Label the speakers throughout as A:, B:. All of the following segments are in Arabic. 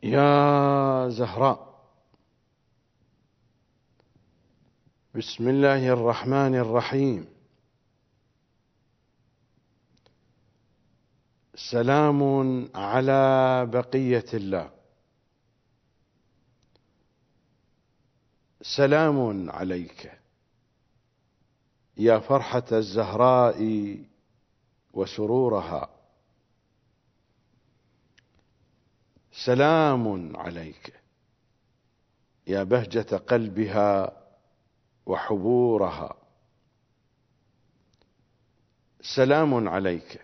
A: يا زهراء، بسم الله الرحمن الرحيم. سلام على بقية الله، سلام عليك يا فرحة الزهراء وسرورها، سلام عليك يا بهجة قلبها وحبورها، سلام عليك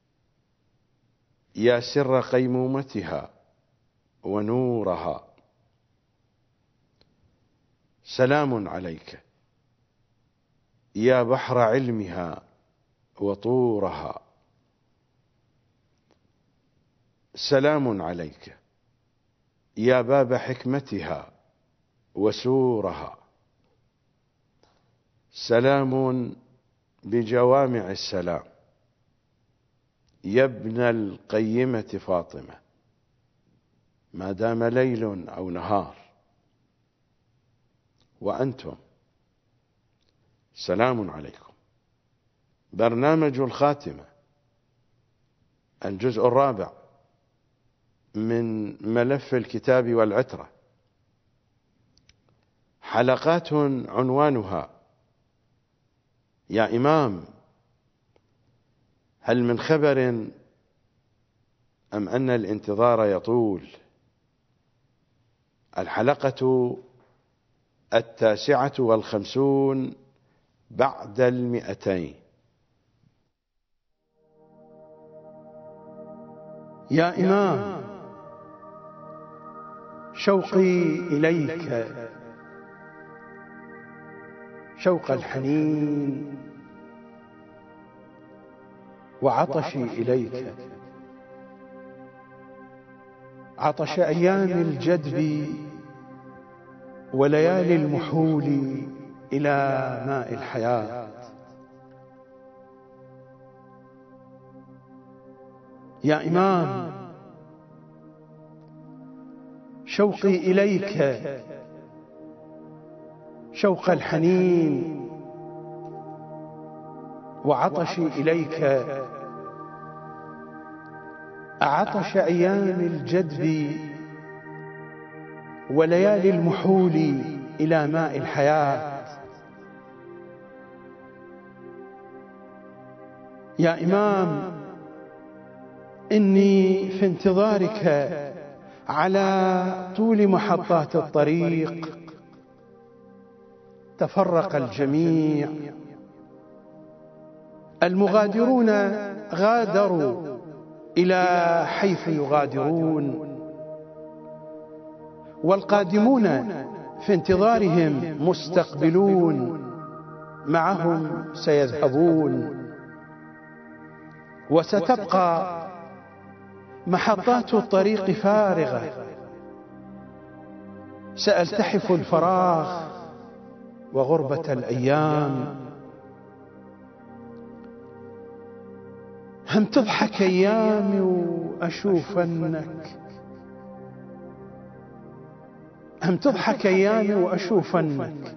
A: يا سر قيمومتها ونورها، سلام عليك يا بحر علمها وطورها، سلام عليك يا باب حكمتها وسورها، سلام بجوامع السلام يا ابن القيمة فاطمة، ما دام ليل أو نهار وأنتم، سلام عليكم. برنامج الخاتمة، الجزء الرابع من ملف الكتاب والعترة، حلقات عنوانها: يا إمام، هل من خبر أم أن الانتظار يطول؟ الحلقة 59 بعد 200.
B: يا إمام، شوقي إليك شوق الحنين، وعطشي إليك عطش أيام الجدب وليالي المحول إلى ماء الحياة. يا إمام، شوقي إليك شوق الحنين، وعطشي إليك عطش أيام الجدب وليالي المحول إلى ماء الحياة. يا إمام، إني في انتظارك على طول محطات الطريق، تفرق الجميع، المغادرون غادروا إلى حيث يغادرون، والقادمون في انتظارهم مستقبلون، معهم سيذهبون، وستبقى محطات الطريق فارغة. سألتحف الفراغ وغربة الأيام. هم تضحك أيامي وأشوفنك، هم تضحك أيامي وأشوفنك،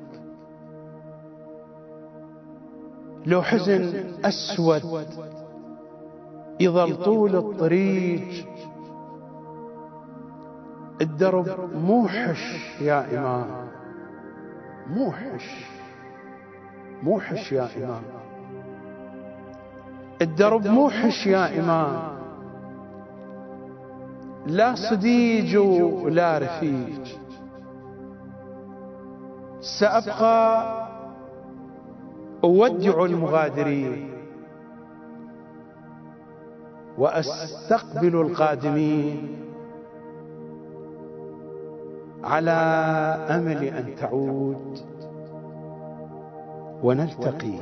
B: لو حزن أسود يظل طول الطريق، الدرب موحش يا إمام، موحش موحش يا إمام، الدرب موحش يا إمام، لا صديج ولا رفيج. سأبقى أودع المغادرين وأستقبل القادمين، على أمل أن تعود ونلتقي.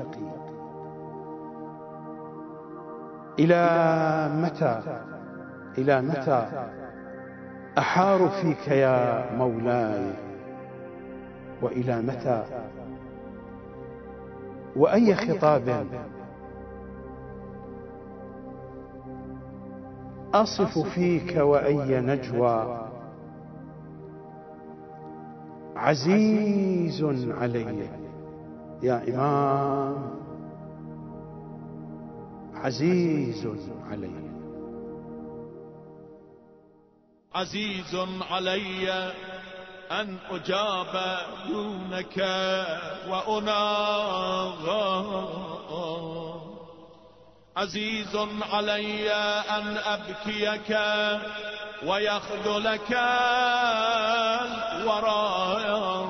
B: إلى متى أحار فيك يا مولاي؟ وإلى متى؟ وأي خطاب أصف فيك وأي نجوى عزيز علي يا إمام، عزيز علي.
C: عزيز علي أن أجاب دونك وأناغى، عزيز علي أن أبكيك ويخذلك الورايا،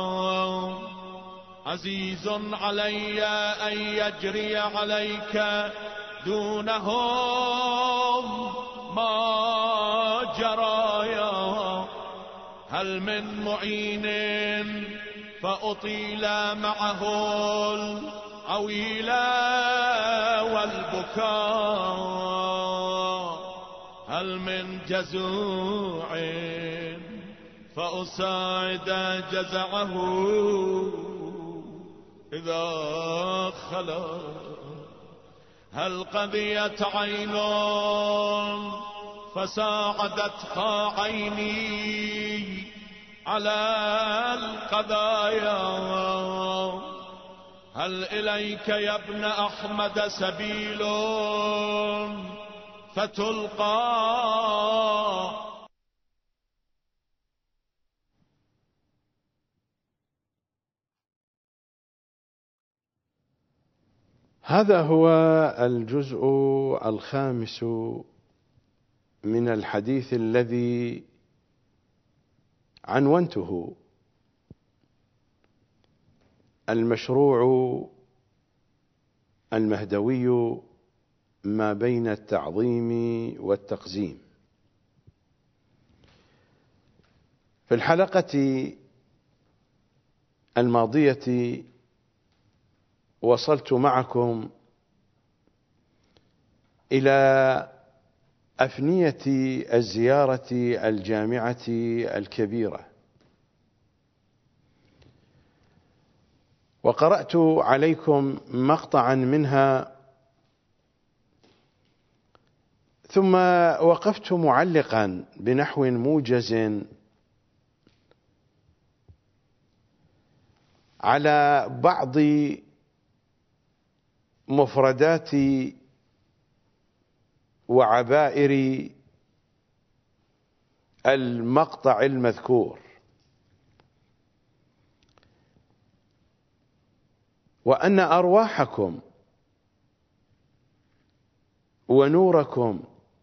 C: عزيز علي أن يجري عليك دونهم ما جرايا. هل من معين فأطيل معه العويل والبكاء، هل من جزوع فأساعد جزعه إذا خلا، هل قضيت عين فساعدتها عيني على القضايا، هل إليك يا ابن أحمد سبيل فتلقى.
A: هذا هو الجزء الخامس من الحديث الذي عنونته المشروع المهدوي ما بين التعظيم والتقزيم. في الحلقة الماضية وصلت معكم إلى أفنية الزيارة الجامعة الكبيرة، وقرأت عليكم مقطعا منها، ثم وقفت معلقا بنحو موجز على بعض مفردات وعبائر المقطع المذكور، وأن أرواحكم ونوركم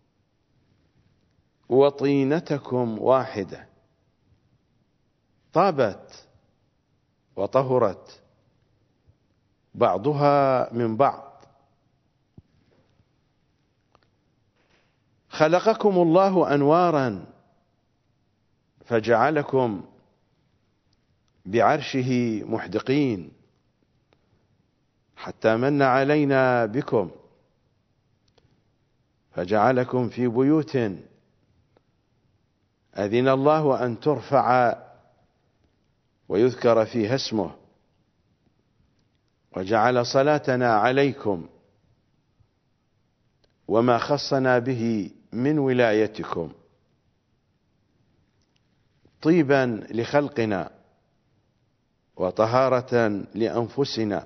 A: وطينتكم واحدة، طابت وطهرت بعضها من بعض. خلقكم الله أنوارا فجعلكم بعرشه محدقين، حتى من علينا بكم فجعلكم في بيوت أذن الله أن ترفع ويذكر فيها اسمه، وجعل صلاتنا عليكم وما خصنا به من ولايتكم طيبا لخلقنا وطهارة لأنفسنا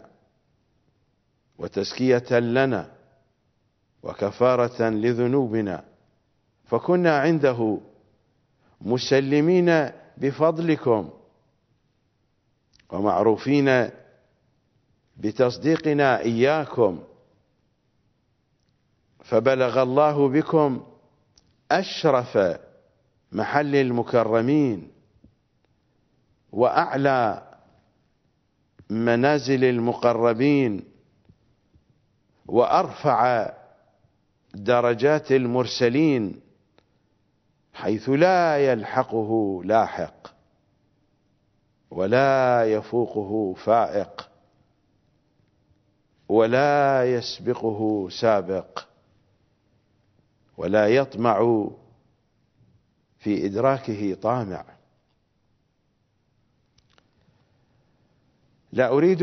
A: وتزكية لنا وكفارة لذنوبنا، فكنا عنده مسلمين بفضلكم ومعروفين بتصديقنا إياكم، فبلغ الله بكم أشرف محل المكرمين وأعلى منازل المقربين وأرفع درجات المرسلين، حيث لا يلحقه لاحق ولا يفوقه فائق ولا يسبقه سابق ولا يطمع في إدراكه طامع. لا أريد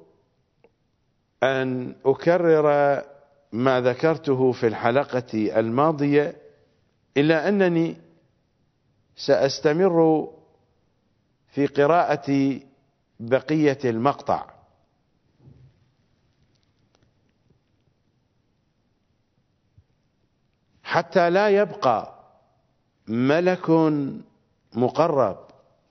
A: أن أكرر ما ذكرته في الحلقة الماضية، إلا أنني سأستمر في قراءة بقية المقطع. حتى لا يبقى ملك مقرب.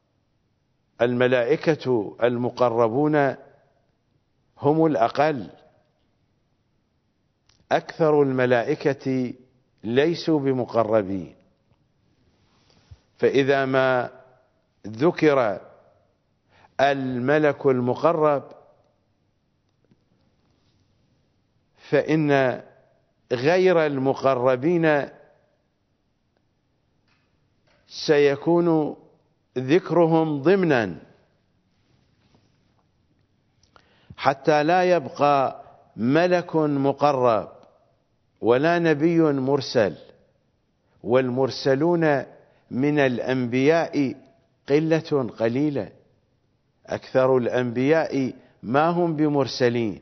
A: الملائكة المقربون هم الأقل، أكثر الملائكة ليسوا بمقربين. فإذا ما ذكر الملك المقرب فإن غير المقربين سيكون ذكرهم ضمنا، حتى لا يبقى ملك مقرب ولا نبي مرسل. والمرسلون من الأنبياء قلة قليلة، أكثر الأنبياء ما هم بمرسلين.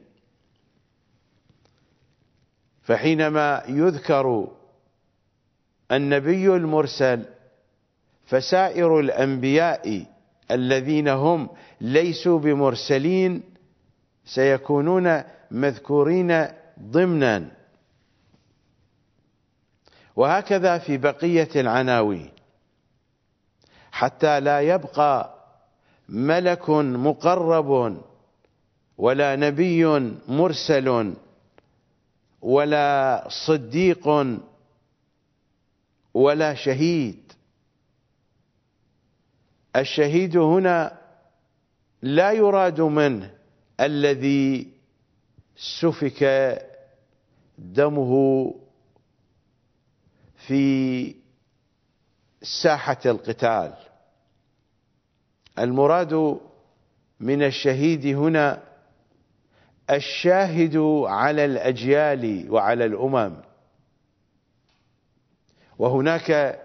A: فحينما يذكر النبي المرسل فسائر الأنبياء الذين هم ليسوا بمرسلين سيكونون مذكورين ضمنا. وهكذا في بقية العناوين، حتى لا يبقى ملك مقرب ولا نبي مرسل ولا صديق ولا شهيد. الشهيد هنا لا يراد منه الذي سفك دمه في ساحة القتال. المراد من الشهيد هنا الشاهد على الأجيال وعلى الأمم. وهناك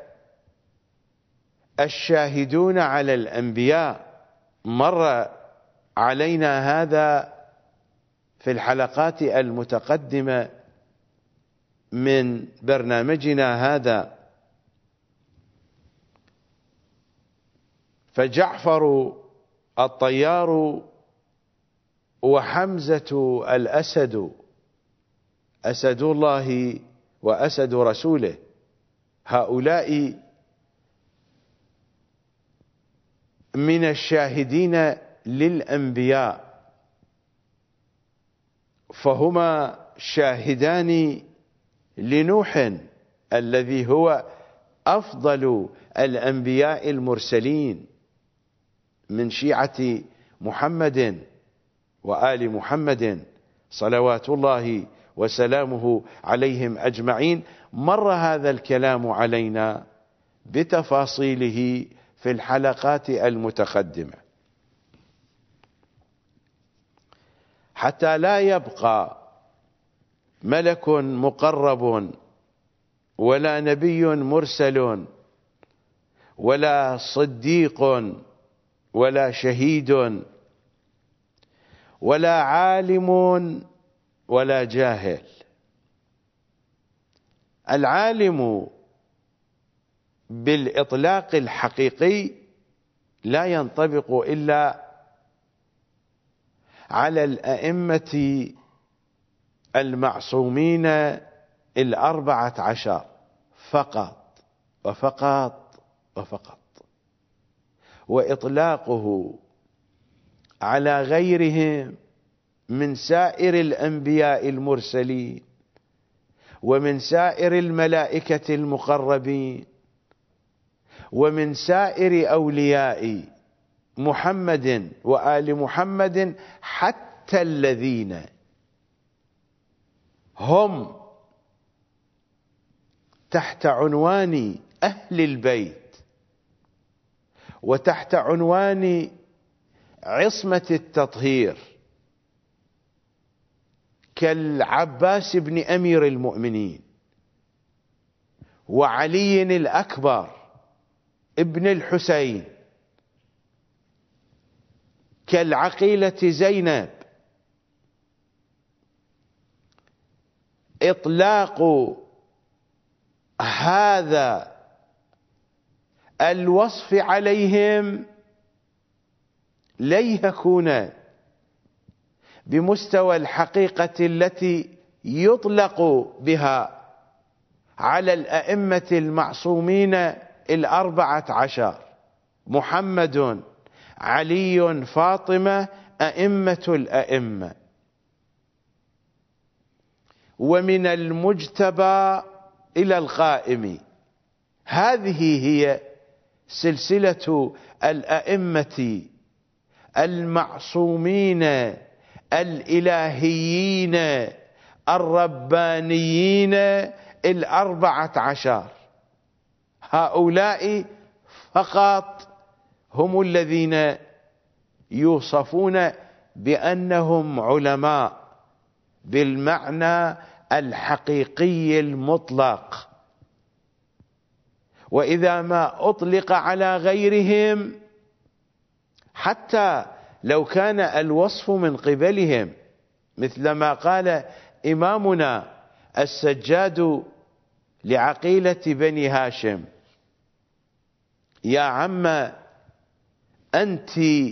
A: الشاهدون على الأنبياء، مر علينا هذا في الحلقات المتقدمة من برنامجنا هذا. فجعفر الطيار وحمزة الأسد، أسد الله وأسد رسوله، هؤلاء من الشاهدين للأنبياء، فهما شاهدان لنوح الذي هو أفضل الأنبياء المرسلين من شيعة محمد وآل محمد صلوات الله وسلامه عليهم أجمعين. مر هذا الكلام علينا بتفاصيله في الحلقات المتقدمة. حتى لا يبقى ملك مقرب ولا نبي مرسل ولا صديق ولا شهيد ولا عالم ولا جاهل. العالم بالإطلاق الحقيقي لا ينطبق إلا على الأئمة المعصومين 14 فقط وفقط وفقط. وإطلاقه على غيرهم من سائر الأنبياء المرسلين ومن سائر الملائكة المقربين ومن سائر أولياء محمد وآل محمد، حتى الذين هم تحت عنوان أهل البيت وتحت عنوان عصمة التطهير، كالعباس بن أمير المؤمنين وعلي الأكبر ابن الحسين، كالعقيلة زينب. إطلاق هذا الوصف عليهم لن يكون بمستوى الحقيقة التي يطلق بها على الأئمة المعصومين 14: محمد، علي، فاطمة، أئمة الأئمة. ومن المجتبى إلى القائم، هذه هي سلسلة الأئمة المعصومين الإلهيين الربانيين 14. هؤلاء فقط هم الذين يوصفون بأنهم علماء بالمعنى الحقيقي المطلق، وإذا ما أطلق على غيرهم حتى لو كان الوصف من قبلهم، مثل ما قال إمامنا السجاد لعقيلة بني هاشم: يا عم أنت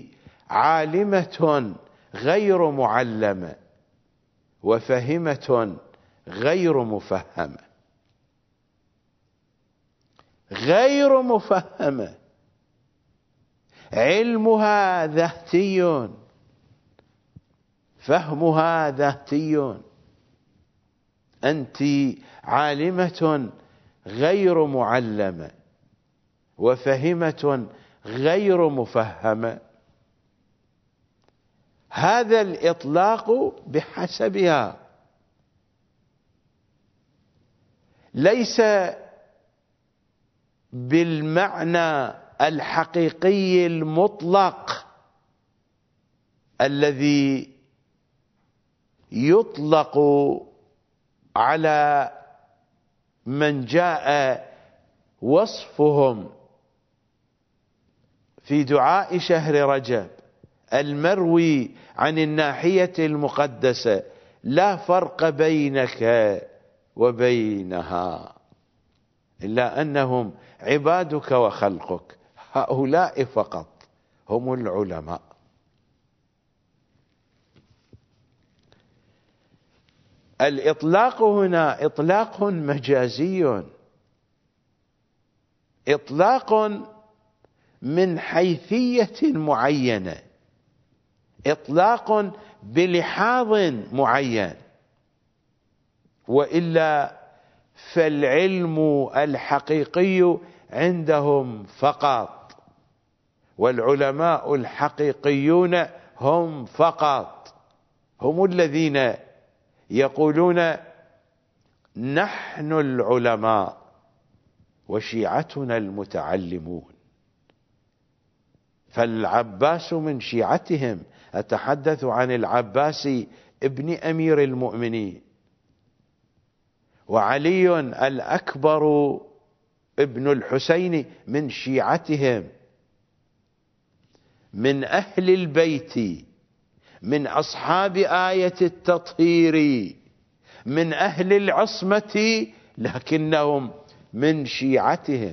A: عالمة غير معلمة، وفهمة غير مفهمة. غير مفهمة، علمها ذاتي، فهمها ذاتي. أنت عالمة غير معلمة، وفهمة غير مفهمة. هذا الإطلاق بحسبها ليس بالمعنى الحقيقي المطلق الذي يطلق على من جاء وصفهم في دعاء شهر رجب المروي عن الناحية المقدسة: لا فرق بينك وبينها إلا أنهم عبادك وخلقك. هؤلاء فقط هم العلماء. الإطلاق هنا إطلاق مجازي، إطلاق من حيثية معينة، إطلاق بلحاظ معين، وإلا فالعلم الحقيقي عندهم فقط، والعلماء الحقيقيون هم فقط، هم الذين يقولون نحن العلماء وشيعتنا المتعلمون. فالعباس من شيعتهم، أتحدث عن العباس ابن أمير المؤمنين، وعلي الأكبر ابن الحسين من شيعتهم، من أهل البيت، من أصحاب آية التطهير، من أهل العصمة، لكنهم من شيعتهم.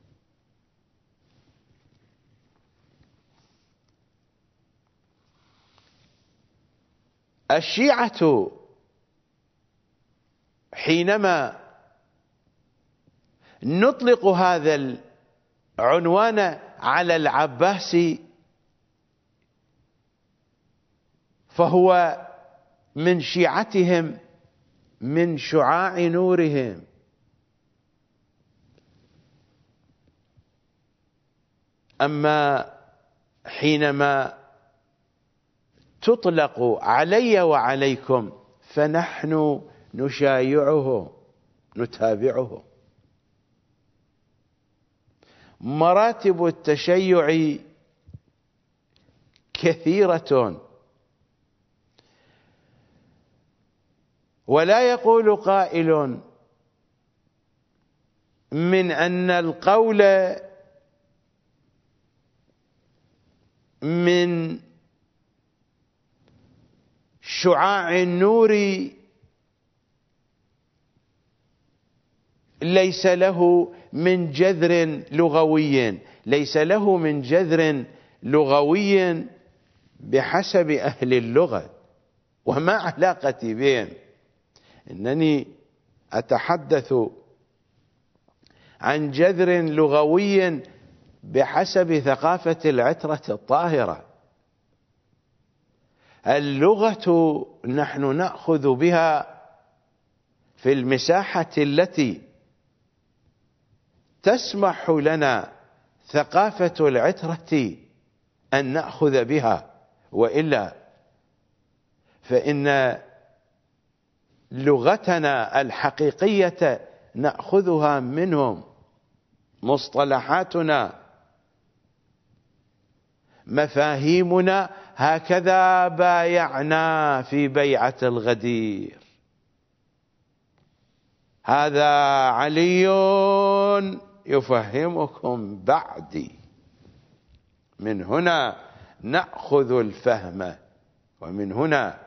A: الشيعة حينما نطلق هذا العنوان على العباس فهو من شيعتهم، من شعاع نورهم. أما حينما تطلق علي وعليكم فنحن نشايعه، نتابعه. مراتب التشيع كثيرة، ولا يقول قائل من أن القول من شعاع النور ليس له من جذر لغوي، ليس له من جذر لغوي بحسب أهل اللغة وما علاقتي بهم، إنني أتحدث عن جذر لغوي بحسب ثقافة العترة الطاهرة. اللغة نحن نأخذ بها في المساحة التي تسمح لنا ثقافة العترة أن نأخذ بها، وإلا فإن لغتنا الحقيقية نأخذها منهم، مصطلحاتنا مفاهيمنا، هكذا بايعنا في بيعة الغدير. هذا علي يفهمكم بعدي. من هنا نأخذ الفهم، ومن هنا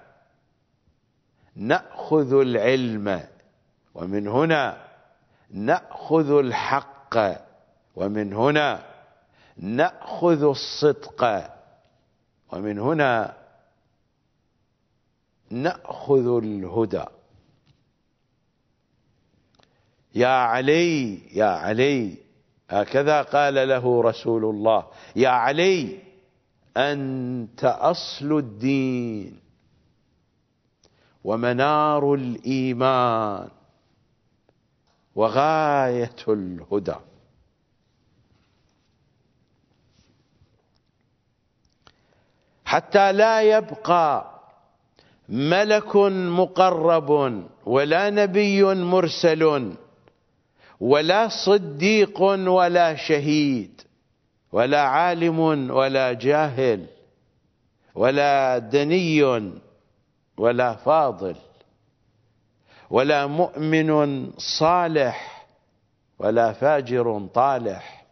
A: نأخذ العلم، ومن هنا نأخذ الحق، ومن هنا نأخذ الصدق، ومن هنا نأخذ الهدى. يا علي يا علي، هكذا قال له رسول الله: يا علي أنت أصل الدين ومنار الإيمان وغاية الهدى. حتى لا يبقى ملك مقرب ولا نبي مرسل ولا صديق ولا شهيد ولا عالم ولا جاهل ولا دني ولا فاضل ولا مؤمن صالح ولا فاجر طالح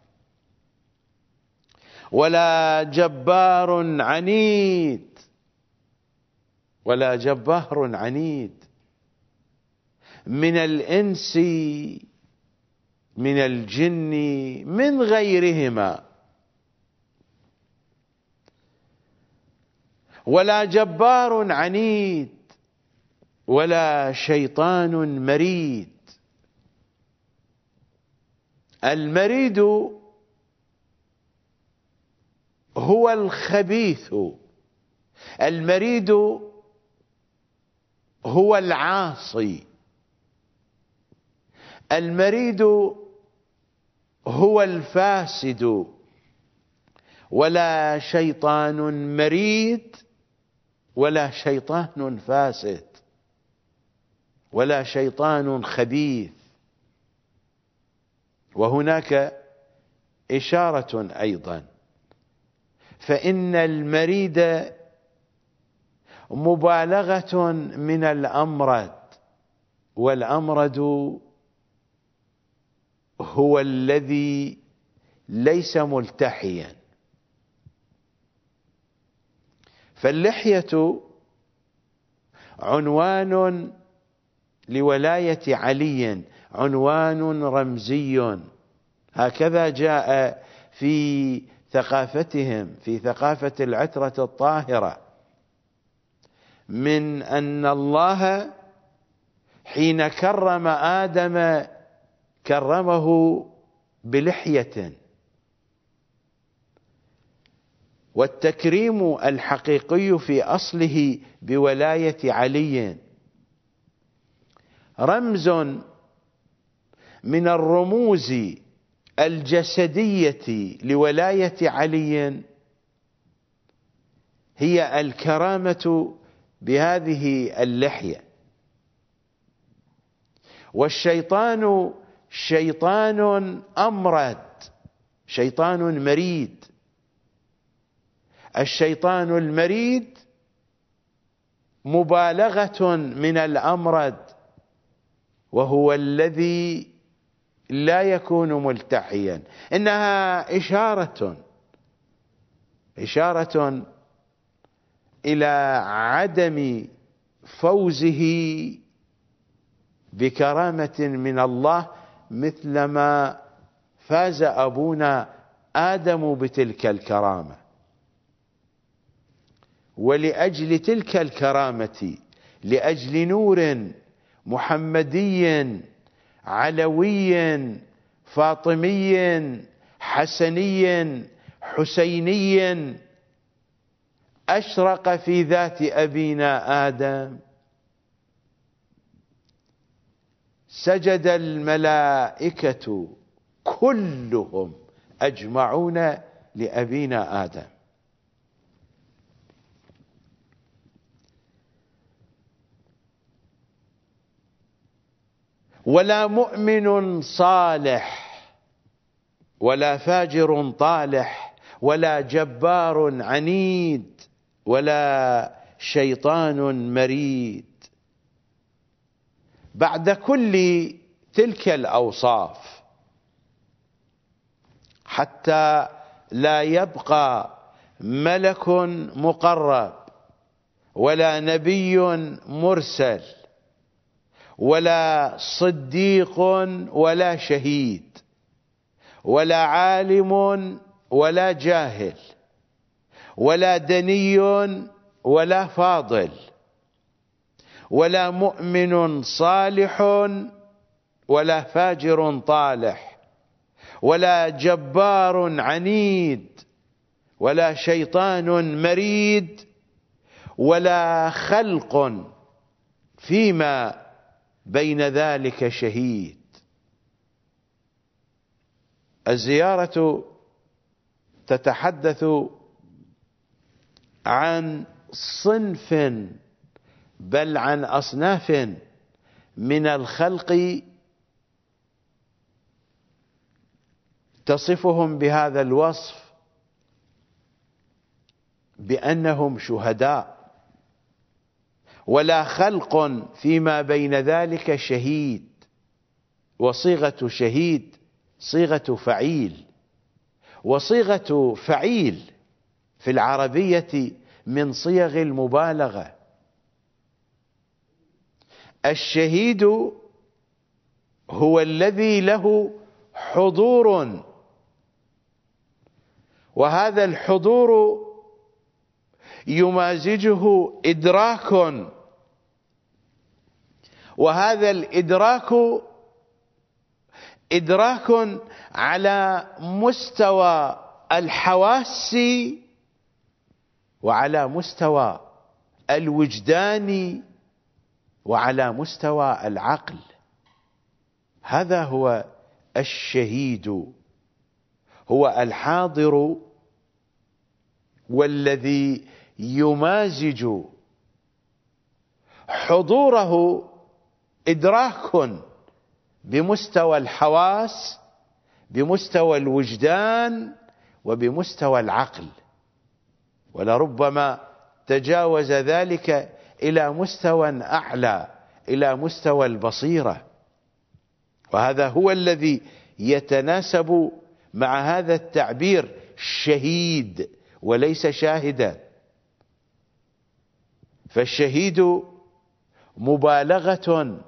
A: ولا جبار عنيد ولا جبار عنيد من الإنس من الجن من غيرهما، ولا جبار عنيد ولا شيطان مريد. المريد هو الخبيث، المريد هو العاصي، المريد هو الفاسد. ولا شيطان مريد ولا شيطان فاسد ولا شيطان خبيث. وهناك إشارة أيضا، فإن المريد مبالغة من الأمرد، والأمرد هو الذي ليس ملتحيا. فاللحية عنوان لولاية علي، عنوان رمزي، هكذا جاء في ثقافتهم، في ثقافة العترة الطاهرة، من أن الله حين كرم آدم كرمه بلحية. والتكريم الحقيقي في أصله بولاية علي رمز من الرموز الجسدية لولاية علي، هي الكرامة بهذه اللحية. والشيطان شيطان أمرد، شيطان مريد. الشيطان المريد مبالغة من الأمرد، وهو الذي لا يكون ملتحيا. إنها إشارة إلى عدم فوزه بكرامة من الله مثلما فاز أبونا آدم بتلك الكرامة. ولأجل تلك الكرامة، لأجل نور محمدي علوي فاطمي حسني حسيني أشرق في ذات أبينا آدم، سجد الملائكة كلهم أجمعون لأبينا آدم. ولا مؤمن صالح ولا فاجر طالح ولا جبار عنيد ولا شيطان مريد بعد كل تلك الأوصاف، حتى لا يبقى ملك مقرب ولا نبي مرسل ولا صديق ولا شهيد ولا عالم ولا جاهل ولا دني ولا فاضل ولا مؤمن صالح ولا فاجر طالح ولا جبار عنيد ولا شيطان مريد ولا خلق فيما بين ذلك شهيد. الزيارة تتحدث عن صنف بل عن أصناف من الخلق تصفهم بهذا الوصف بأنهم شهداء، ولا خلق فيما بين ذلك شهيد. وصيغة شهيد صيغة فعيل، وصيغة فعيل في العربية من صيغ المبالغة. الشهيد هو الذي له حضور، وهذا الحضور يمازجه إدراك، وهذا الإدراك إدراك على مستوى الحواس وعلى مستوى الوجدان وعلى مستوى العقل. هذا هو الشهيد، هو الحاضر والذي يمازج حضوره إدراك بمستوى الحواس بمستوى الوجدان وبمستوى العقل، ولربما تجاوز ذلك إلى مستوى أعلى، إلى مستوى البصيرة. وهذا هو الذي يتناسب مع هذا التعبير شهيد وليس شاهدا. فالشهيد مبالغة،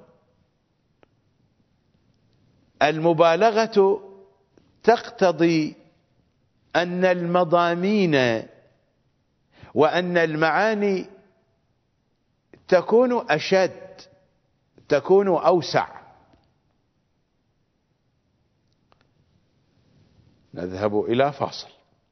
A: المبالغة تقتضي أن المضامين وأن المعاني تكون أشد، تكون أوسع. نذهب إلى فاصل.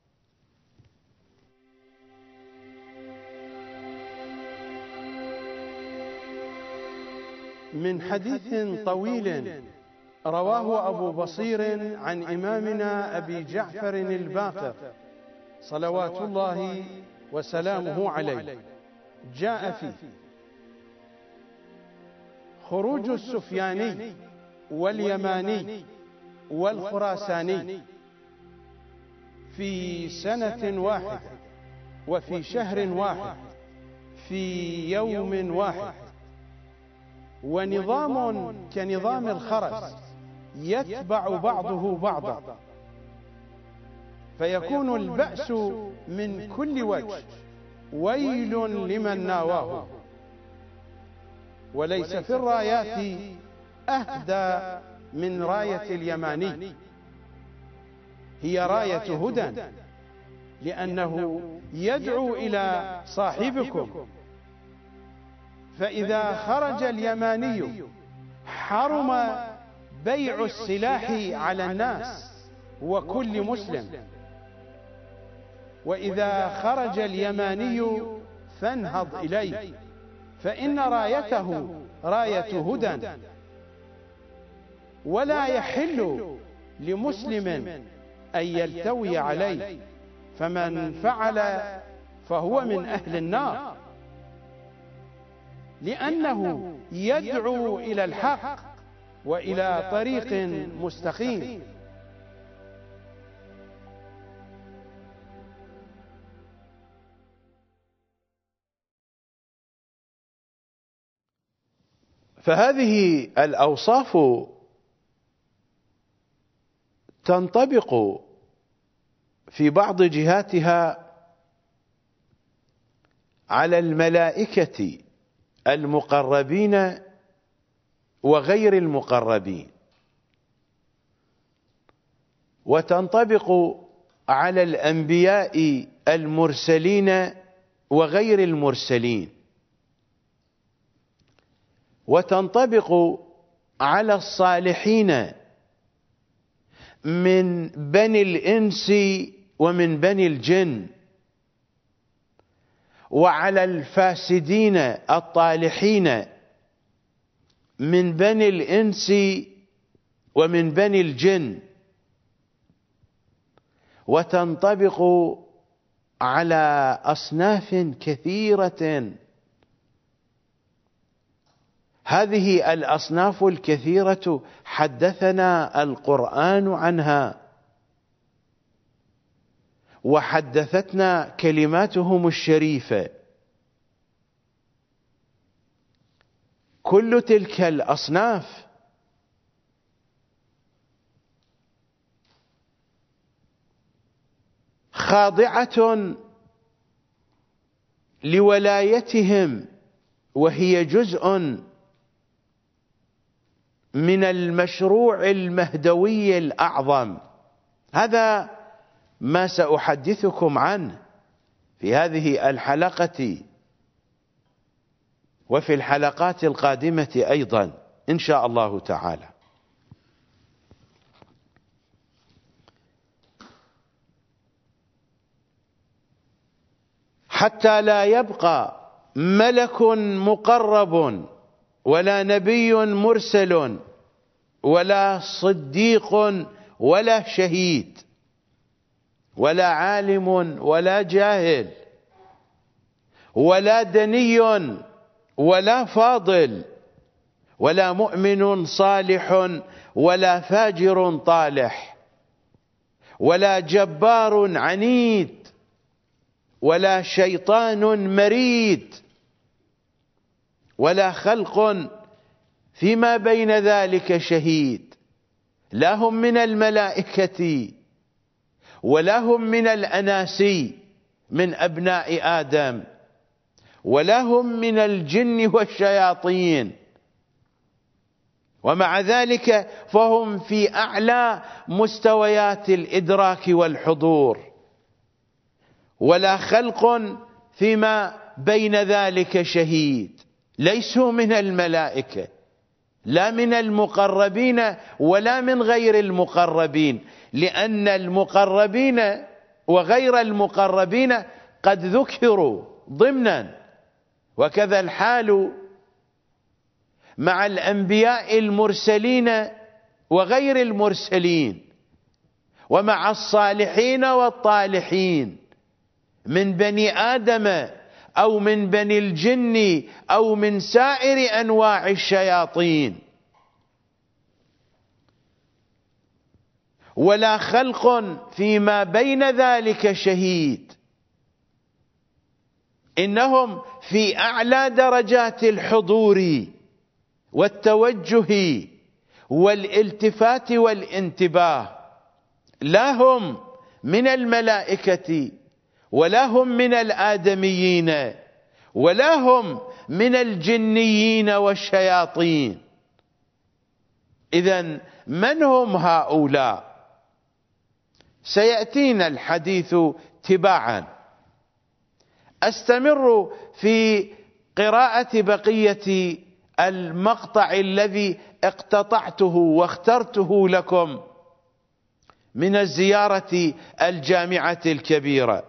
B: من حديث طويل رواه أبو بصير عن إمامنا أبي جعفر الباقر صلوات الله وسلامه عليه، جاء فيه: خروج السفياني واليماني والخراساني في سنة واحدة وفي شهر واحد في يوم واحد، ونظام كنظام الخرس يتبع بعضه بعضا، فيكون البأس من كل وجه، ويل لمن ناواه. وليس في الرايات أهدى من راية اليماني، هي راية هدى لأنه يدعو إلى صاحبكم. فإذا خرج اليماني حرم بيع السلاح على الناس وكل مسلم. وإذا خرج اليماني فانهض إليه، فإن رايته راية هدى، ولا يحل لمسلم أن يلتوي عليه، فمن فعل فهو من أهل النار، لأنه يدعو إلى الحق وإلى طريق مستقيم.
A: فهذه الأوصاف تنطبق في بعض جهاتها على الملائكة المقربين وغير المقربين، وتنطبق على الأنبياء المرسلين وغير المرسلين، وتنطبق على الصالحين من بني الإنس ومن بني الجن، وعلى الفاسدين الطالحين من بني الإنس ومن بني الجن، وتنطبق على أصناف كثيرة. هذه الأصناف الكثيرة حدثنا القرآن عنها، وحدثتنا كلماتهم الشريفة. كل تلك الأصناف خاضعة لولايتهم، وهي جزء من المشروع المهدوي الأعظم. هذا ما سأحدثكم عنه في هذه الحلقة وفي الحلقات القادمة أيضا إن شاء الله تعالى. حتى لا يبقى ملك مقرب ولا نبي مرسل ولا صديق ولا شهيد ولا عالم ولا جاهل ولا دني ولا فاضل ولا مؤمن صالح ولا فاجر طالح ولا جبار عنيد ولا شيطان مريد ولا خلق فيما بين ذلك شهيد، لا هم من الملائكة ولا هم من الأناسي من أبناء آدم ولا هم من الجن والشياطين، ومع ذلك فهم في أعلى مستويات الإدراك والحضور، ولا خلق فيما بين ذلك شهيد، ليسوا من الملائكة لا من المقربين ولا من غير المقربين، لأن المقربين وغير المقربين قد ذكروا ضمنا، وكذا الحال مع الأنبياء المرسلين وغير المرسلين، ومع الصالحين والطالحين من بني آدم أو من بني الجن أو من سائر أنواع الشياطين. ولا خلق فيما بين ذلك شهيد، إنهم في أعلى درجات الحضور والتوجه والالتفات والانتباه، لا هم من الملائكة ولا هم من الآدميين ولا هم من الجنيين والشياطين. إذن من هم هؤلاء؟ سيأتينا الحديث تباعا. أستمر في قراءة بقية المقطع الذي اقتطعته واخترته لكم من الزيارة الجامعة الكبيرة.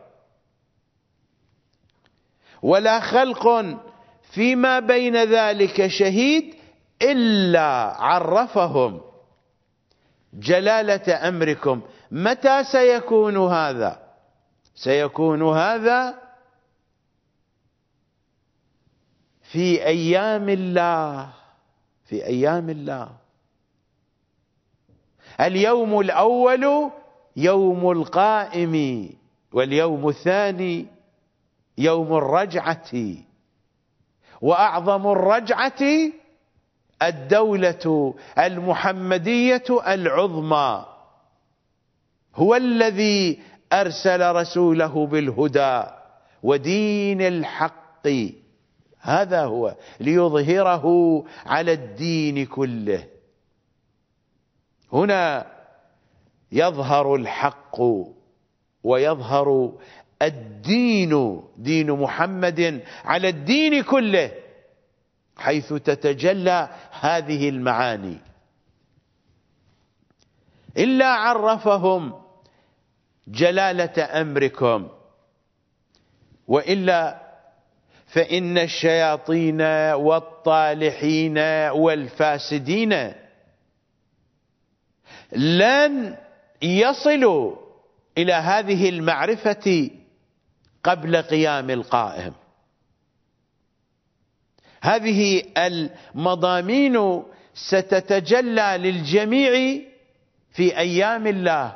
A: ولا خلق فيما بين ذلك شهيد إلا عرفهم جلالة أمركم. متى سيكون هذا؟ سيكون هذا في أيام الله، في أيام الله. اليوم الأول يوم القائم، واليوم الثاني يوم الرجعة، وأعظم الرجعة الدولة المحمدية العظمى. هو الذي أرسل رسوله بالهدى ودين الحق، هذا هو، ليظهره على الدين كله. هنا يظهر الحق ويظهر الدين، دين محمد على الدين كله، حيث تتجلى هذه المعاني. إلا عرفهم جلالة أمركم، وإلا فإن الشياطين والطالحين والفاسدين لن يصلوا إلى هذه المعرفة قبل قيام القائم. هذه المضامين ستتجلى للجميع في أيام الله.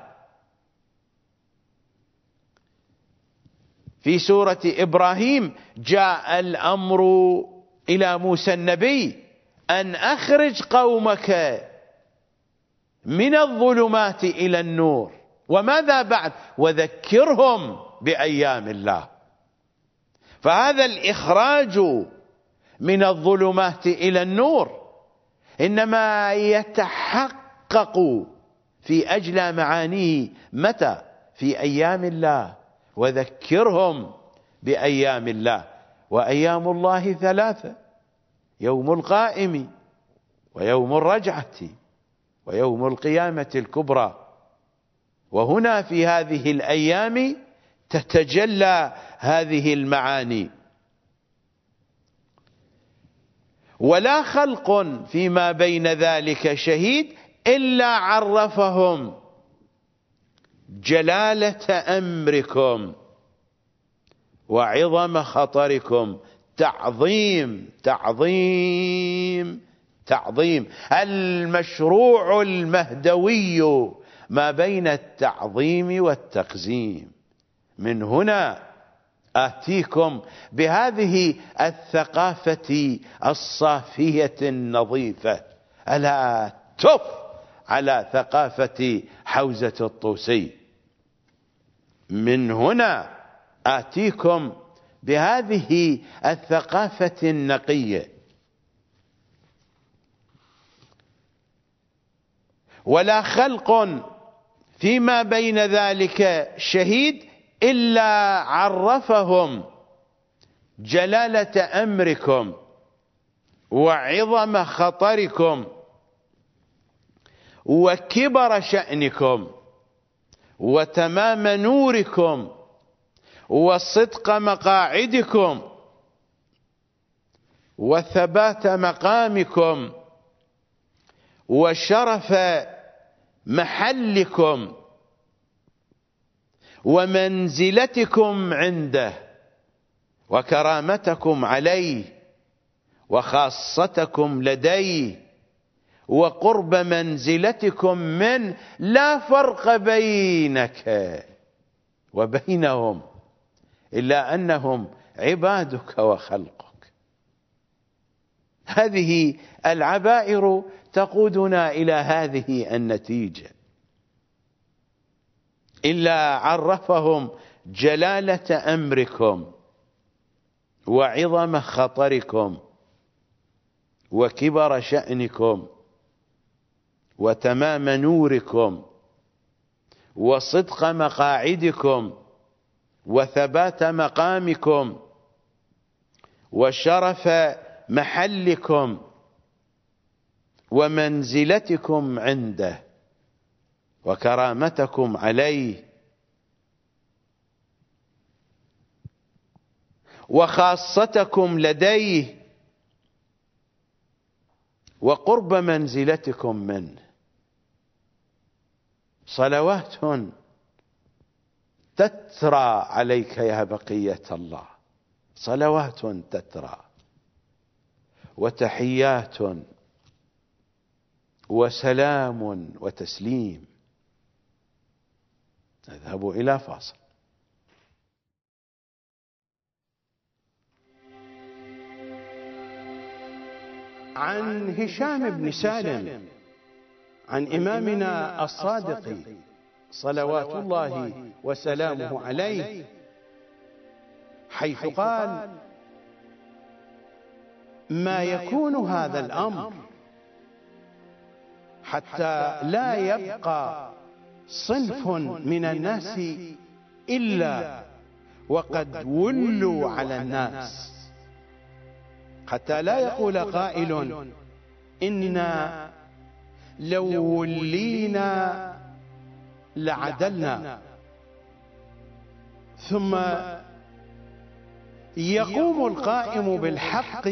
A: في سورة إبراهيم جاء الأمر إلى موسى النبي أن أخرج قومك من الظلمات إلى النور، وماذا بعد؟ وذكرهم بأيام الله. فهذا الإخراج من الظلمات إلى النور إنما يتحقق في أجلى معانيه متى؟ في أيام الله. وذكرهم بأيام الله، وأيام الله ثلاثة: يوم القائم، ويوم الرجعة، ويوم القيامة الكبرى. وهنا في هذه الأيام تتجلى هذه المعاني. ولا خلق فيما بين ذلك شهيد إلا عرفهم جلالة أمركم وعظم خطركم. تعظيم تعظيم تعظيم، المشروع المهدوي ما بين التعظيم والتقزيم. من هنا آتيكم بهذه الثقافة الصافية النظيفة. ألا تف على ثقافة حوزة الطوسي. من هنا آتيكم بهذه الثقافة النقية. ولا خلق فيما بين ذلك شهيد إلا عرفهم جلالة أمركم وعظم خطركم وكبر شأنكم وتمام نوركم وصدق مقاعدكم وثبات مقامكم وشرف محلكم ومنزلتكم عنده وكرامتكم عليه وخاصتكم لديه وقرب منزلتكم من لا فرق بينك وبينهم إلا أنهم عبادك وخلقك. هذه العبائر تقودنا إلى هذه النتيجة. إلا عرفهم جلالة أمركم وعظم خطركم وكبر شأنكم وتمام نوركم وصدق مقاعدكم وثبات مقامكم وشرف محلكم ومنزلتكم عنده وكرامتكم عليه وخاصتكم لديه وقرب منزلتكم منه. صلوات تترى عليك يا بقية الله، صلوات تترى وتحيات وسلام وتسليم. نذهب إلى فاصل.
B: عن هشام بن سالم عن إمامنا الصادق صلوات الله وسلامه عليه، حيث قال: ما يكون هذا الأمر حتى لا يبقى صنف من الناس إلا وقد ولوا على الناس، حتى لا يقول قائل: إنا لو ولينا لعدلنا. ثم يقوم القائم بالحق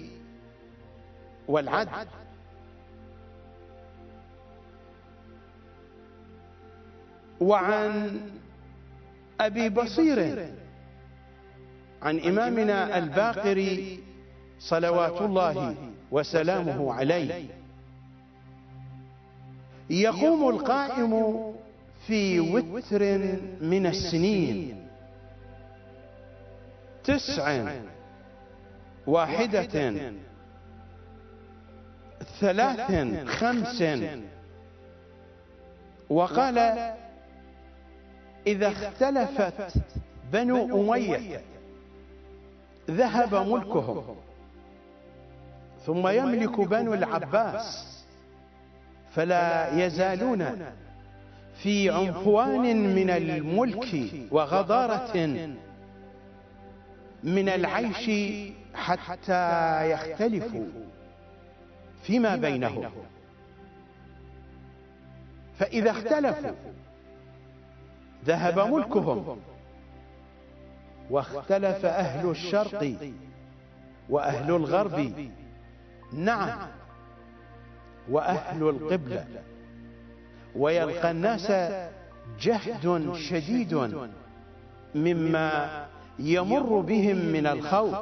B: والعدل. وعن أبي بصير عن إمامنا الباقر صلوات الله وسلامه عليه، يقوم القائم في وتر من السنين 9 1 3 5. وقال: إذا اختلفت بنو أمية ذهب ملكهم، ثم يملك بنو العباس، فلا يزالون في عنفوان من الملك وغضارة من العيش حتى يختلفوا فيما بينهم. فإذا اختلفوا ذهب ملكهم، واختلف أهل الشرق وأهل الغرب، نعم، وأهل القبلة، ويلقى الناس جهد شديد مما يمر بهم من الخوف،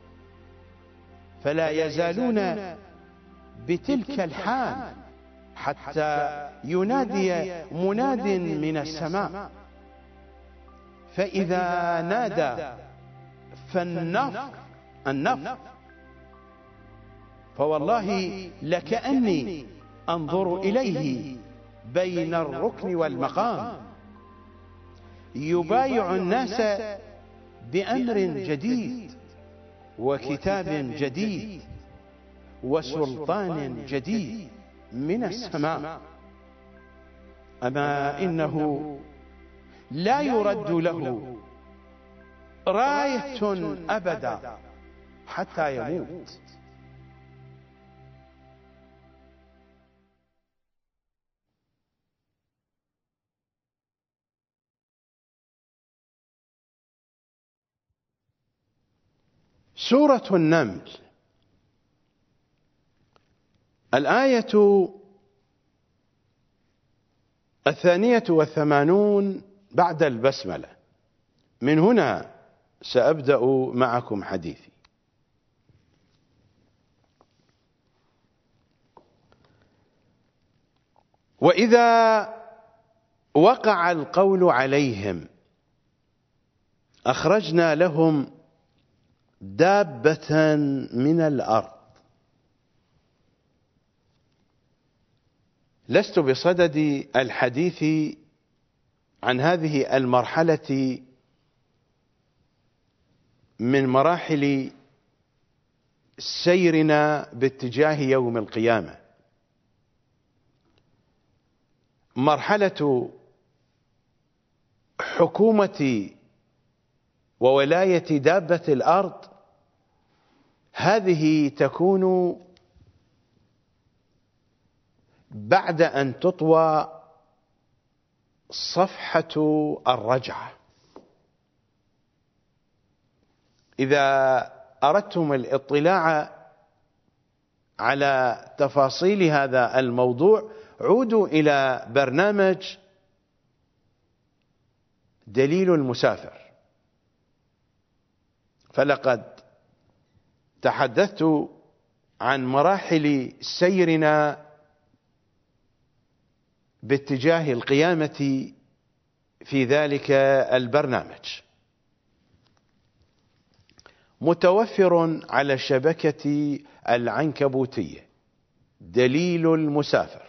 B: فلا يزالون بتلك الحال حتى ينادي مناد من السماء، فإذا نادى النفر فوالله لكأني أنظر إليه بين الركن والمقام، يبايع الناس بأمر جديد وكتاب جديد وسلطان جديد من السماء. أما إنه لا يرد له راية أبدا حتى يموت. سورة النمل، الآية 82 بعد البسملة. من هنا سأبدأ معكم حديثي. وإذا وقع القول عليهم أخرجنا لهم دابة من الأرض. لست بصدد الحديث عن هذه المرحلة من مراحل سيرنا باتجاه يوم القيامة. مرحلة
A: حكومة وولاية دابة الأرض هذه تكون بعد أن تطوى صفحة الرجعة. إذا أردتم الاطلاع على تفاصيل هذا الموضوع عودوا إلى برنامج دليل المسافر، فلقد تحدثت عن مراحل سيرنا باتجاه القيامة في ذلك البرنامج، متوفر على الشبكة العنكبوتية دليل المسافر.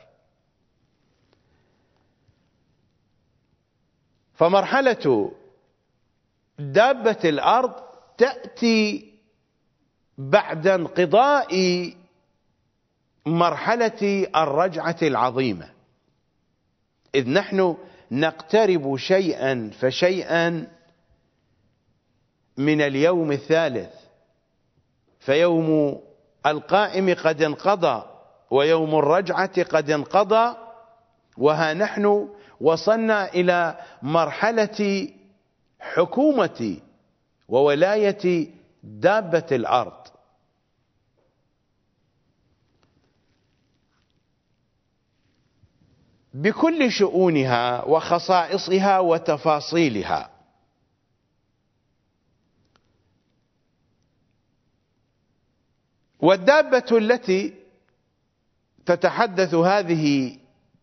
A: فمرحلة دابة الأرض تأتي بعد انقضاء مرحلة الرجعة العظيمة، إذ نحن نقترب شيئا فشيئا من اليوم الثالث، فيوم القائم قد انقضى ويوم الرجعة قد انقضى، وها نحن وصلنا إلى مرحلة حكومة وولاية دابة الأرض. بكل شؤونها وخصائصها وتفاصيلها. والدابة التي تتحدث هذه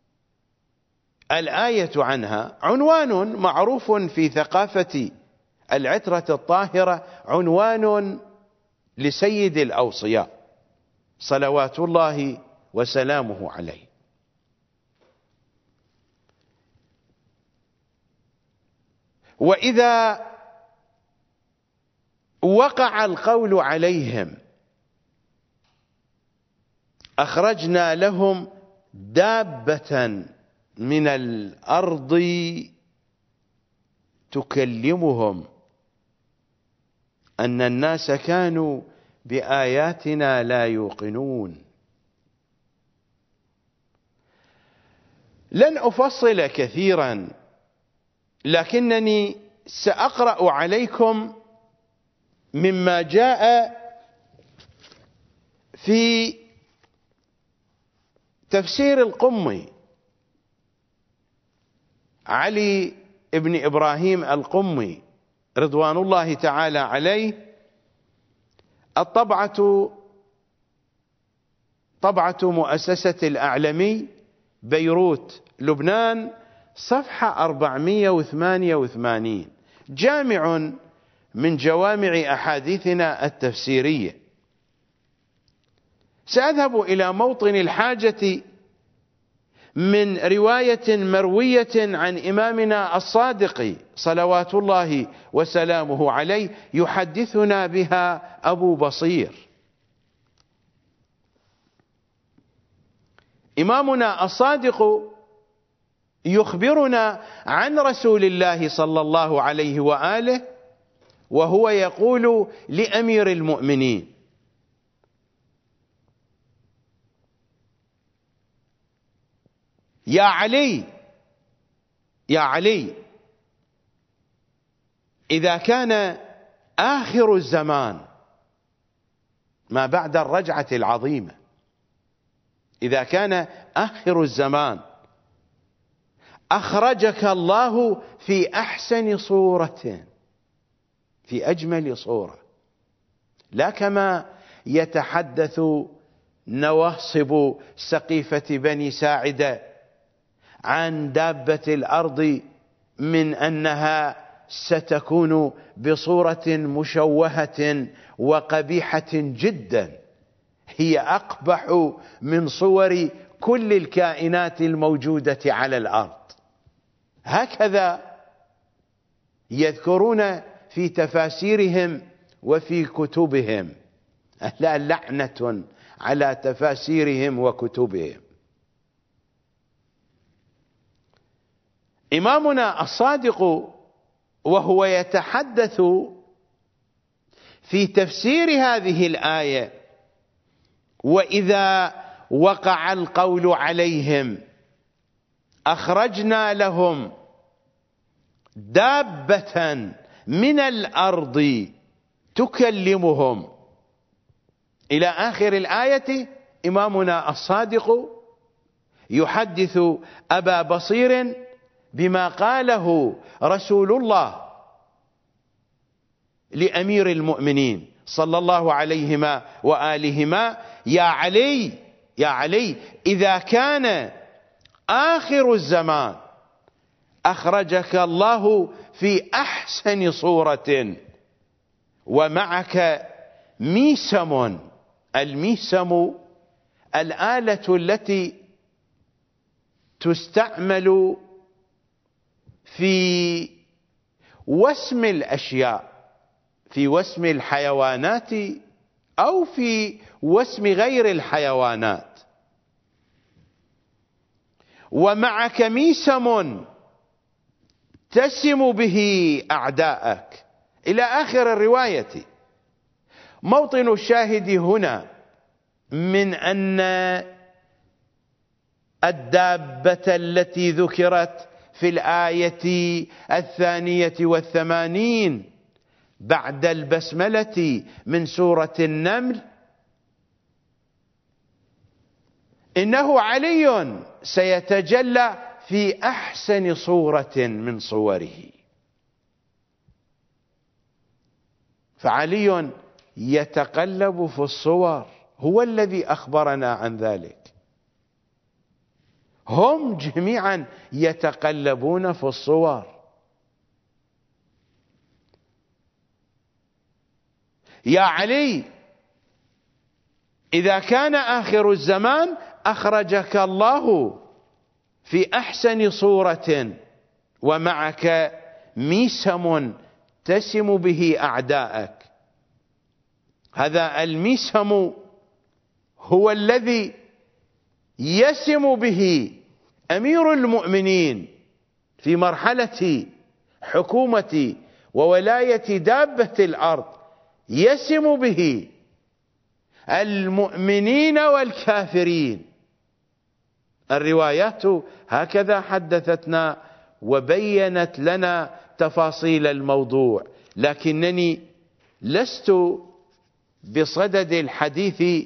A: الآية عنها عنوان معروف في ثقافة العترة الطاهرة، عنوان لسيد الأوصياء صلوات الله وسلامه عليه. وإذا وقع القول عليهم أخرجنا لهم دابة من الأرض تكلمهم أن الناس كانوا بآياتنا لا يوقنون. لن أفصل كثيرا، لكنني سأقرأ عليكم مما جاء في تفسير القمي علي ابن إبراهيم القمي رضوان الله تعالى عليه. الطبعة طبعة مؤسسة الأعلمي بيروت لبنان، صفحة 488، جامع من جوامع أحاديثنا التفسيرية. سأذهب إلى موطن الحاجة من رواية مروية عن إمامنا الصادق صلوات الله وسلامه عليه يحدثنا بها أبو بصير. إمامنا الصادق يخبرنا عن رسول الله صلى الله عليه وآله وهو يقول لأمير المؤمنين: يا علي، يا علي، إذا كان آخر الزمان ما بعد الرجعة العظيمة، إذا كان آخر الزمان أخرجك الله في أحسن صورة، في أجمل صورة، لا كما يتحدث نواصب سقيفة بني ساعدة عن دابة الأرض من أنها ستكون بصورة مشوهة وقبيحة جدا، هي أقبح من صور كل الكائنات الموجودة على الأرض. هكذا يذكرون في تفاسيرهم وفي كتبهم. لا، لعنة على تفاسيرهم وكتبهم. إمامنا الصادق وهو يتحدث في تفسير هذه الآية: وإذا وقع القول عليهم أخرجنا لهم دابة من الأرض تكلمهم، إلى آخر الآية. إمامنا الصادق يحدث أبا بصير بما قاله رسول الله لأمير المؤمنين صلى الله عليهما وآلهما: يا علي، يا علي، إذا كان آخر الزمان أخرجك الله في أحسن صورة ومعك ميسم. الميسم الآلة التي تستعمل في وسم الأشياء، في وسم الحيوانات أو في وسم غير الحيوانات. ومعك ميسم تسم به أعداءك، إلى آخر الرواية. موطن الشاهد هنا من أن الدابة التي ذكرت في الآية 82 بعد البسملة من سورة النمل إنه علي سيتجلى في أحسن صورة من صوره. فعلي يتقلب في الصور، هو الذي أخبرنا عن ذلك. هم جميعا يتقلبون في الصور. يا علي، إذا كان آخر الزمان أخرجك الله في أحسن صورة ومعك ميسم تسم به أعداءك. هذا الميسم هو الذي يسم به أمير المؤمنين في مرحلة حكومة وولاية دابة الأرض، يسم به المؤمنين والكافرين. الروايات هكذا حدثتنا وبينت لنا تفاصيل الموضوع، لكنني لست بصدد الحديث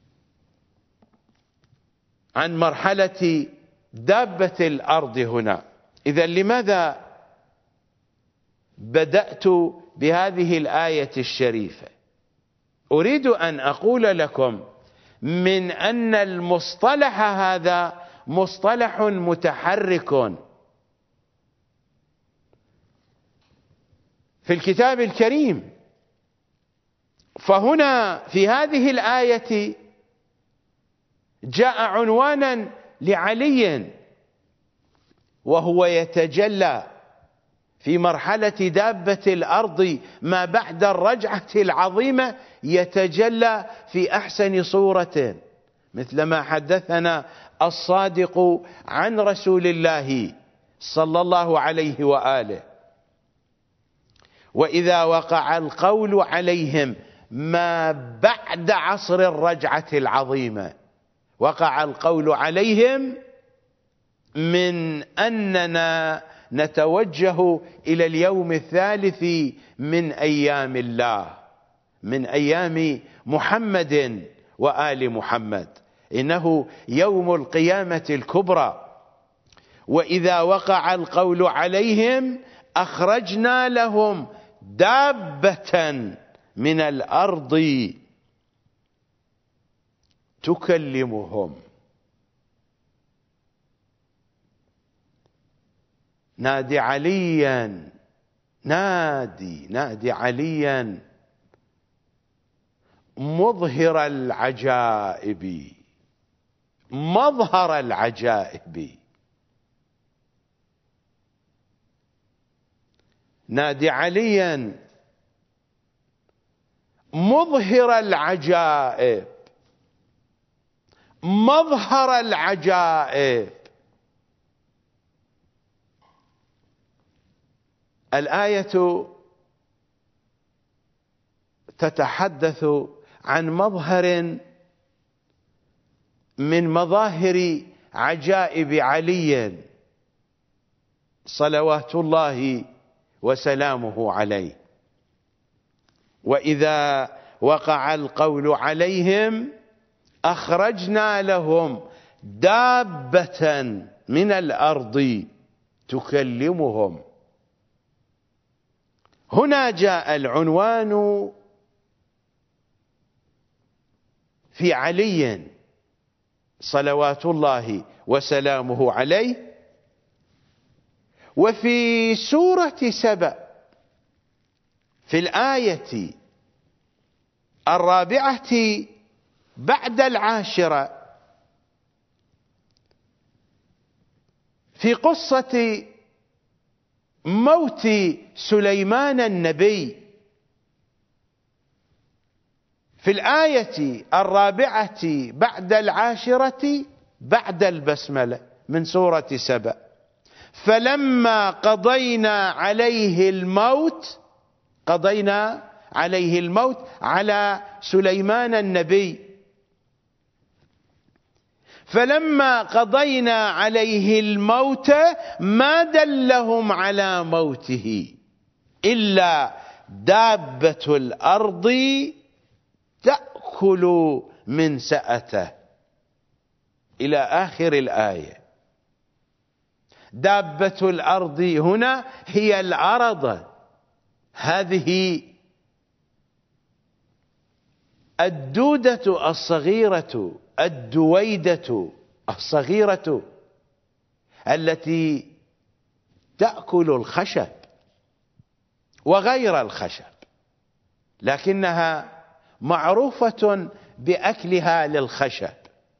A: عن مرحلة دابة الأرض هنا. إذن لماذا بدأت بهذه الآية الشريفة؟ أريد أن أقول لكم من أن المصطلح هذا مصطلح متحرك في الكتاب الكريم. فهنا في هذه الآية جاء عنوانا لعلي، وهو يتجلى في مرحلة دابة الأرض ما بعد الرجعة العظيمة، يتجلى في أحسن صورة، مثلما حدثنا الصادق عن رسول الله صلى الله عليه وآله: وإذا وقع القول عليهم ما بعد عصر الرجعة العظيمة. وقع القول عليهم من أننا نتوجه إلى اليوم الثالث من أيام الله، من أيام محمد وآل محمد، إنه يوم القيامة الكبرى. وإذا وقع القول عليهم أخرجنا لهم دابة من الأرض تكلمهم. نادي عليا، نادي عليا مظهر العجائب، مظهر العجائب. نادي عليا مظهر العجائب، مظهر العجائب. الآية تتحدث عن مظهر من مظاهر عجائب علي صلوات الله وسلامه عليه. وإذا وقع القول عليهم أخرجنا لهم دابة من الأرض تكلمهم. هنا جاء العنوان في علي صلوات الله وسلامه عليه. وفي سورة سبأ في الآية 4 بعد 10 في قصة موت سليمان النبي، في الآية 4 بعد 10 بعد البسملة من سورة سبأ: فلما قضينا عليه الموت، قضينا عليه الموت على سليمان النبي، فلما قضينا عليه الموت ما دلهم على موته إلا دابة الأرض تأكل من سأته، إلى آخر الآية. دابة الأرض هنا هي العرضة، هذه الدودة الصغيرة، الدويدة الصغيرة التي تأكل الخشب وغير الخشب، لكنها معروفة بأكلها للخشب.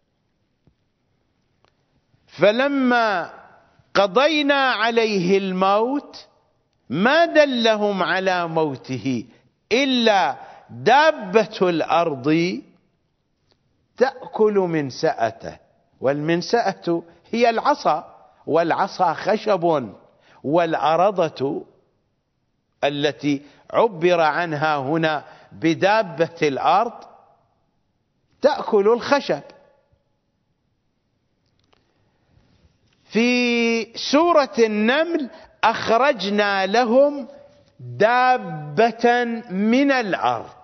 A: فلما قضينا عليه الموت ما دلهم على موته إلا دابة الأرض تأكل من سأته. والمنسأة هي العصا، والعصا خشب، والعرضة التي عبر عنها هنا بدابة الأرض تأكل الخشب. في سورة النمل أخرجنا لهم دابة من الأرض،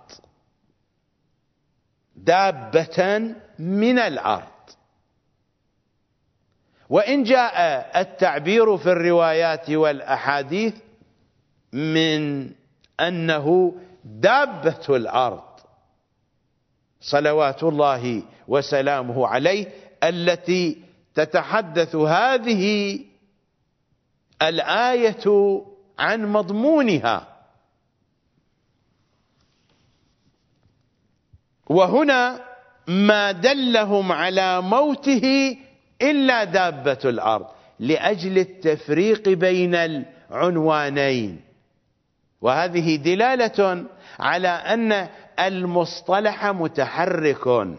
A: دابة من الأرض. وإن جاء التعبير في الروايات والأحاديث من أنه دابة الأرض صلوات الله وسلامه عليه التي تتحدث هذه الآية عن مضمونها. وهنا ما دلهم على موته إلا دابة الأرض، لأجل التفريق بين العنوانين، وهذه دلالة على أن المصطلح متحرك.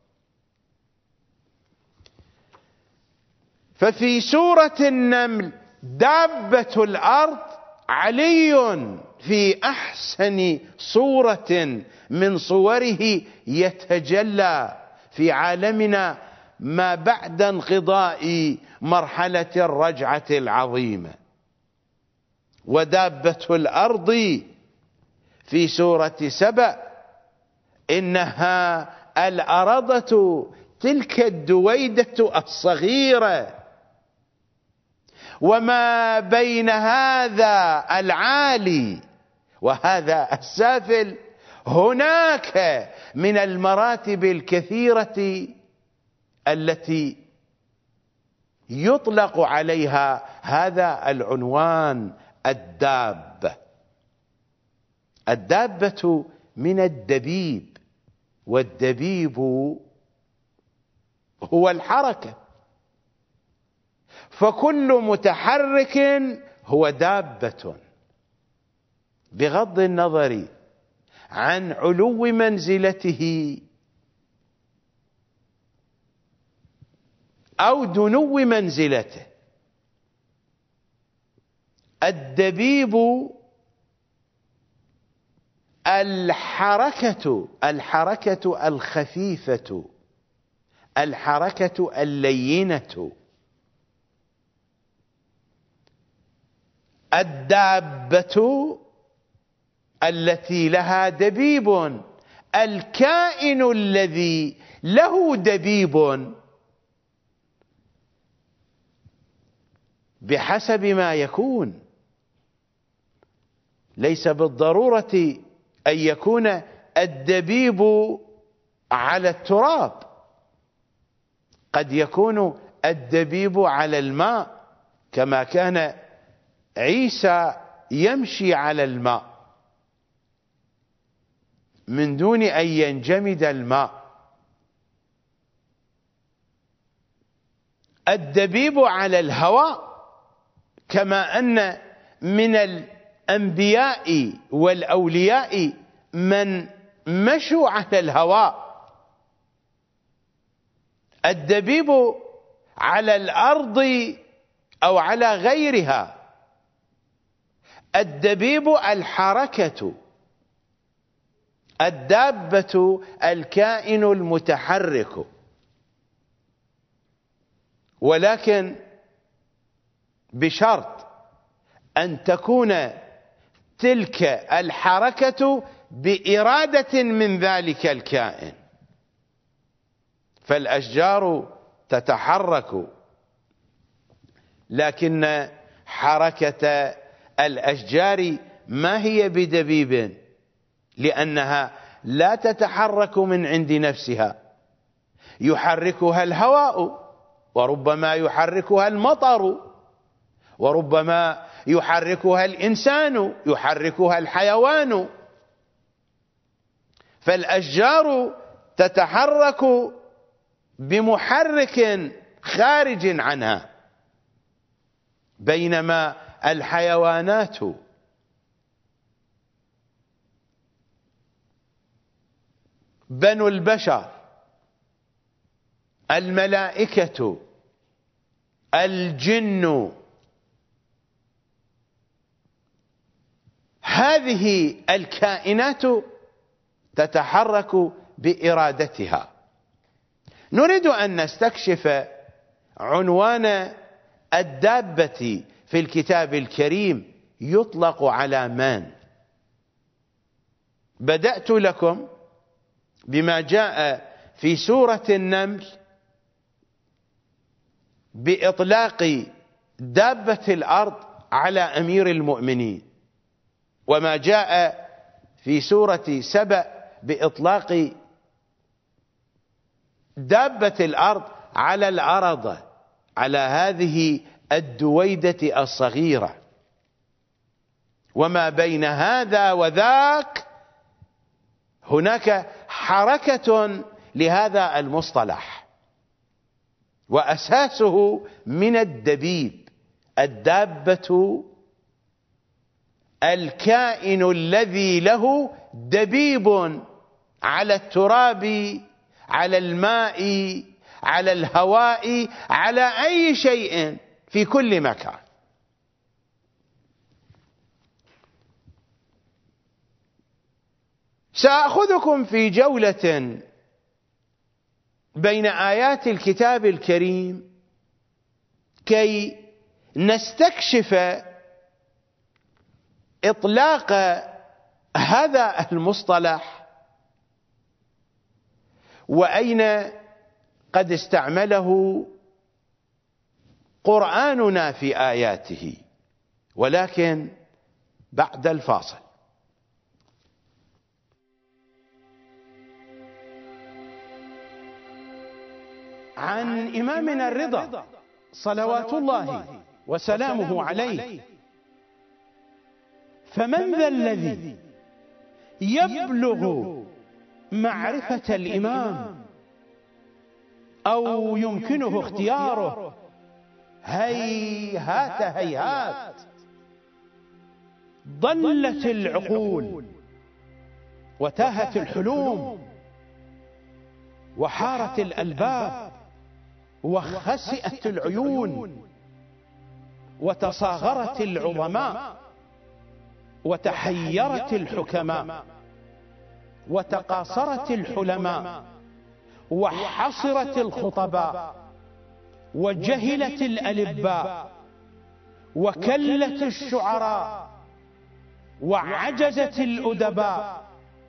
A: ففي سورة النمل دابة الأرض علي في أحسن صورة من صوره يتجلى في عالمنا ما بعد انقضاء مرحلة الرجعة العظيمة. ودابة الأرض في سورة سبأ إنها الأرضة تلك الدويدة الصغيرة، وما بين هذا العالي وهذا السافل هناك من المراتب الكثيرة التي يطلق عليها هذا العنوان الدابة. الدابة من الدبيب، والدبيب هو الحركة، فكل متحرك هو دابة، بغض النظر عن علو منزلته أو دنو منزلته. الدبيب الحركة الخفيفة، الحركة اللينة. الدابة التي لها دبيب، الكائن الذي له دبيب بحسب ما يكون، ليس بالضرورة أن يكون الدبيب على التراب، قد يكون الدبيب على الماء كما كان عيسى يمشي على الماء من دون أن ينجمد الماء. الدبيب على الهواء، كما أن من الأنبياء والأولياء من مشوا على الهواء. الدبيب على الأرض أو على غيرها. الدبيب الحركة، الدابة الكائن المتحرك، ولكن بشرط أن تكون تلك الحركة بإرادة من ذلك الكائن. فالأشجار تتحرك، لكن حركة الأشجار ما هي بدبيب، لأنها لا تتحرك من عند نفسها، يحركها الهواء، وربما يحركها المطر، وربما يحركها الإنسان، يحركها الحيوان. فالأشجار تتحرك بمحرك خارج عنها، بينما الحيوانات بنو البشر، الملائكة، الجن، هذه الكائنات تتحرك بإرادتها. نريد أن نستكشف عنوان الدابة في الكتاب الكريم يطلق على من؟ بدأت لكم بما جاء في سورة النمل بإطلاق دابة الأرض على أمير المؤمنين، وما جاء في سورة سبأ بإطلاق دابة الأرض على الأرض، على هذه الدويدة الصغيرة. وما بين هذا وذاك هناك حركة لهذا المصطلح، وأساسه من الدبيب. الدابة الكائن الذي له دبيب على التراب، على الماء، على الهواء، على أي شيء في كل مكان. سأخذكم في جولة بين آيات الكتاب الكريم كي نستكشف إطلاق هذا المصطلح، وأين قد استعمله قرآننا في آياته، ولكن بعد الفاصل. عن إمامنا الرضا صلوات الله وسلامه عليه: فمن ذا الذي يبلغ معرفة الإمام أو يمكنه اختياره؟ هيهات هيهات، ضلت العقول وتاهت الحلوم وحارت الألباب وخسئت العيون،
B: وتصاغرت العظماء وتحيرت الحكماء وتقاصرت الحلماء وحصرت الخطباء وجهلت الألباء وكلت الشعراء وعجزت الأدباء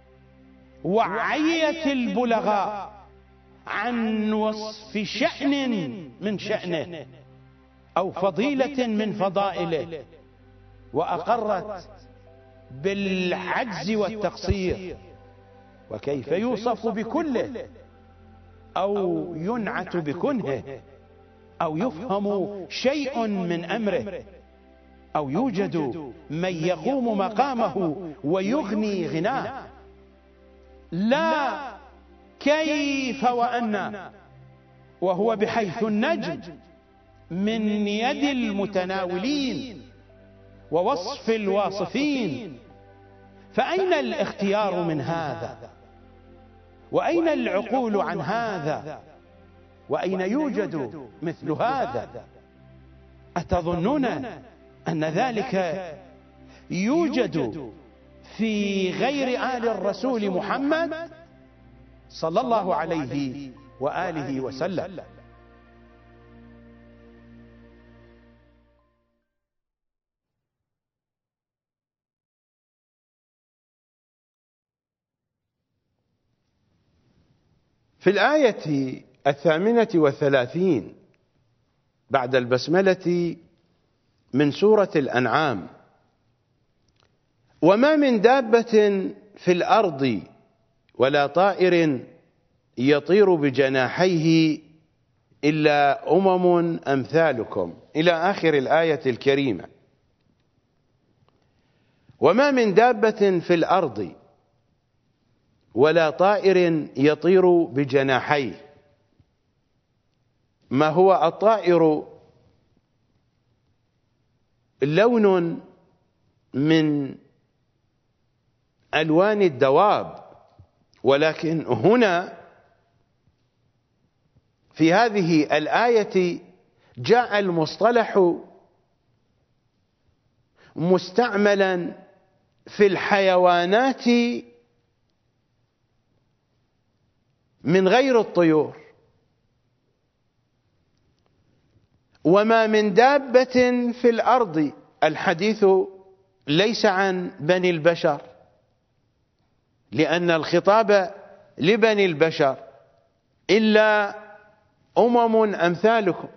B: وعيت البلغاء عن وصف شأن من شأنه أو فضيلة من فضائله، وأقرت بالعجز والتقصير. وكيف يوصف بكله أو ينعت بكنهه أو يفهم شيء من أمره أو يوجد من يقوم مقامه ويغني غناه؟ لا، كيف وأن وهو بحيث النجم من يد المتناولين ووصف الواصفين. فأين الاختيار من هذا؟ وأين العقول عن هذا؟ وأين يوجد مثل هذا؟ أتظنون أن ذلك يوجد في غير آل الرسول محمد صلى الله عليه وآله وسلم؟
A: في الآية 38 بعد البسملة من سورة الأنعام: وما من دابة في الأرض ولا طائر يطير بجناحيه إلا أمم أمثالكم، إلى آخر الآية الكريمة. وما من دابة في الأرض ولا طائر يطير بجناحيه. ما هو الطائر؟ لون من ألوان الدواب، ولكن هنا في هذه الآية جاء المصطلح مستعملا في الحيوانات من غير الطيور. وما من دابة في الأرض، الحديث ليس عن بني البشر، لأن الخطاب لبني البشر، إلا أمم أمثالكم،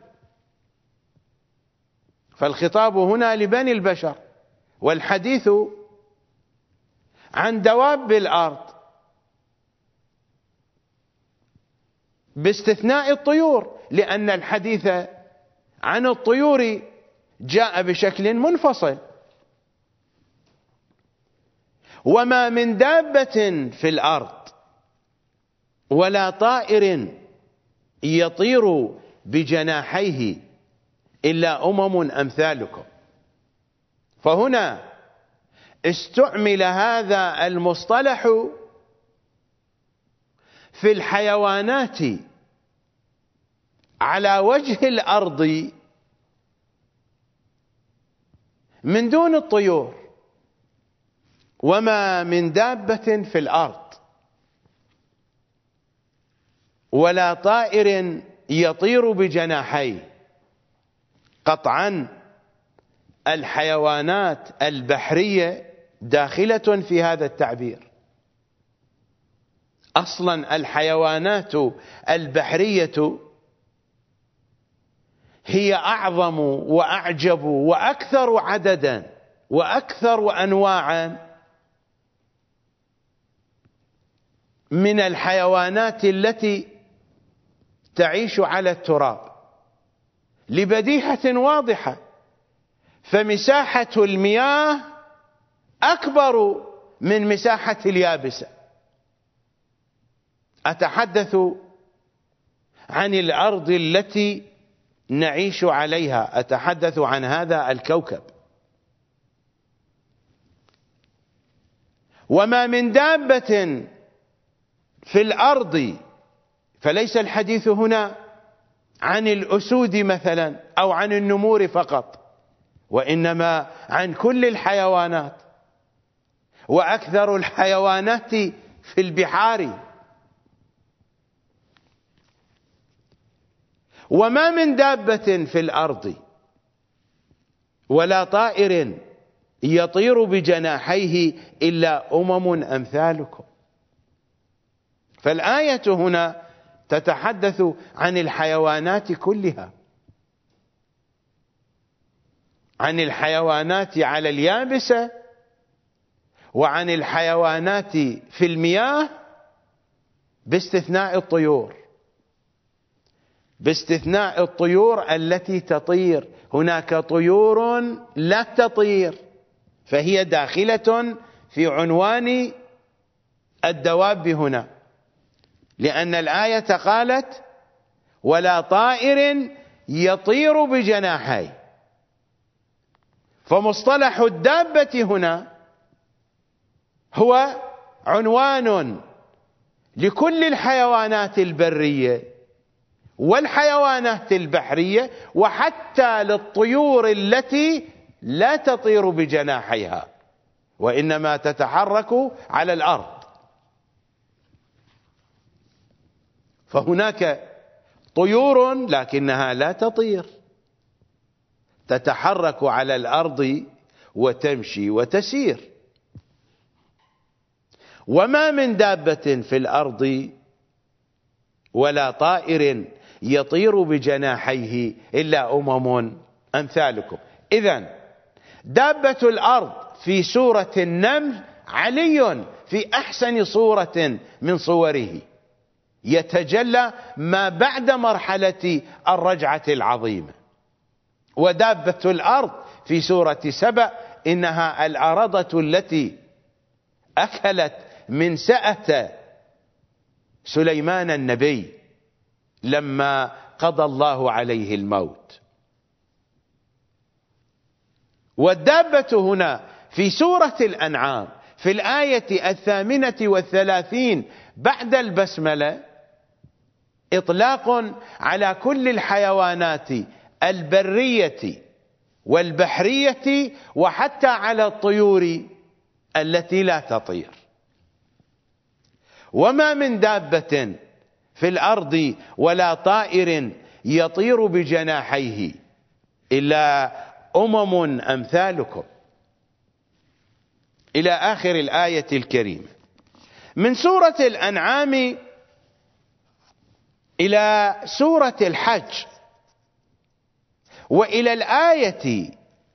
A: فالخطاب هنا لبني البشر، والحديث عن دواب الأرض باستثناء الطيور، لأن الحديث عن الطيور جاء بشكل منفصل. وما من دابة في الأرض ولا طائر يطير بجناحيه إلا أمم أمثالكم. فهنا استعمل هذا المصطلح في الحيوانات على وجه الأرض من دون الطيور. وما من دابة في الأرض ولا طائر يطير بجناحيه. قطعا الحيوانات البحرية داخلة في هذا التعبير. أصلا الحيوانات البحرية هي أعظم وأعجب وأكثر عددا وأكثر أنواعا من الحيوانات التي تعيش على التراب، لبديهة واضحة. فمساحة المياه أكبر من مساحة اليابسة. أتحدث عن الأرض التي نعيش عليها، أتحدث عن هذا الكوكب. وما من دابة في الأرض، فليس الحديث هنا عن الأسود مثلا أو عن النمور فقط، وإنما عن كل الحيوانات، وأكثر الحيوانات في البحار. وما من دابة في الأرض ولا طائر يطير بجناحيه إلا أمم أمثالكم. فالآية هنا تتحدث عن الحيوانات كلها، عن الحيوانات على اليابسة، وعن الحيوانات في المياه، باستثناء الطيور، باستثناء الطيور التي تطير. هناك طيور لا تطير، فهي داخلة في عنوان الدواب هنا، لأن الآية قالت ولا طائر يطير بجناحيه. فمصطلح الدابة هنا هو عنوان لكل الحيوانات البرية والحيوانات البحرية، وحتى للطيور التي لا تطير بجناحيها وإنما تتحرك على الأرض. فهناك طيور لكنها لا تطير، تتحرك على الأرض وتمشي وتسير. وما من دابة في الأرض ولا طائر يطير بجناحيه إلا أمم أمثالكم. إذن دابة الأرض في سورة النمل علي في أحسن صورة من صوره، يتجلى ما بعد مرحلة الرجعة العظيمة. ودابة الأرض في سورة سبأ إنها الأرضة التي أكلت من سأة سليمان النبي لما قضى الله عليه الموت. والدابة هنا في سورة الأنعام في الآية 38 بعد البسملة إطلاق على كل الحيوانات البرية والبحرية، وحتى على الطيور التي لا تطير. وما من دابة في الأرض ولا طائر يطير بجناحيه إلا أمم أمثالكم، إلى آخر الآية الكريمة. من سورة الأنعام إلى سورة الحج وإلى الآية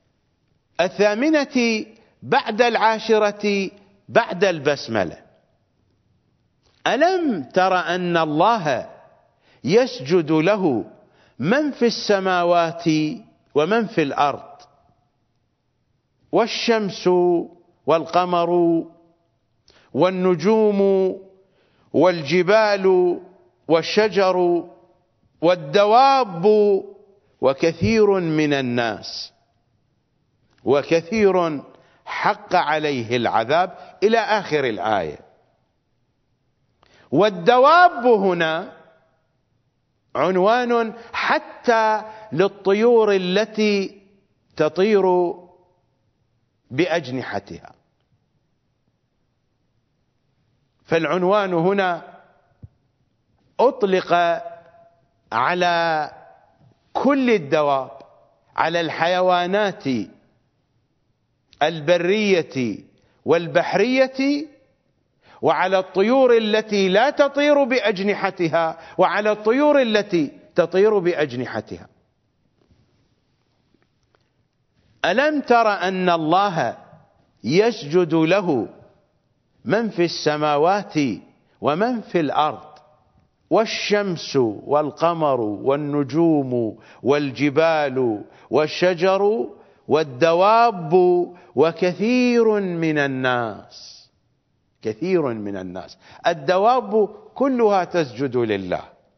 A: 8 بعد 10 بعد البسملة: ألم تر أن الله يسجد له من في السماوات ومن في الأرض والشمس والقمر والنجوم والجبال والشجر والدواب وكثير من الناس وكثير حق عليه العذاب، إلى آخر الآية. والدواب هنا عنوان حتى للطيور التي تطير بأجنحتها. فالعنوان هنا أطلق على كل الدواب، على الحيوانات البرية والبحرية، وعلى الطيور التي لا تطير بأجنحتها، وعلى الطيور التي تطير بأجنحتها. ألم تر أن الله يسجد له من في السماوات ومن في الأرض والشمس والقمر والنجوم والجبال والشجر والدواب وكثير من الناس. كثير من الناس، الدواب كلها تسجد لله.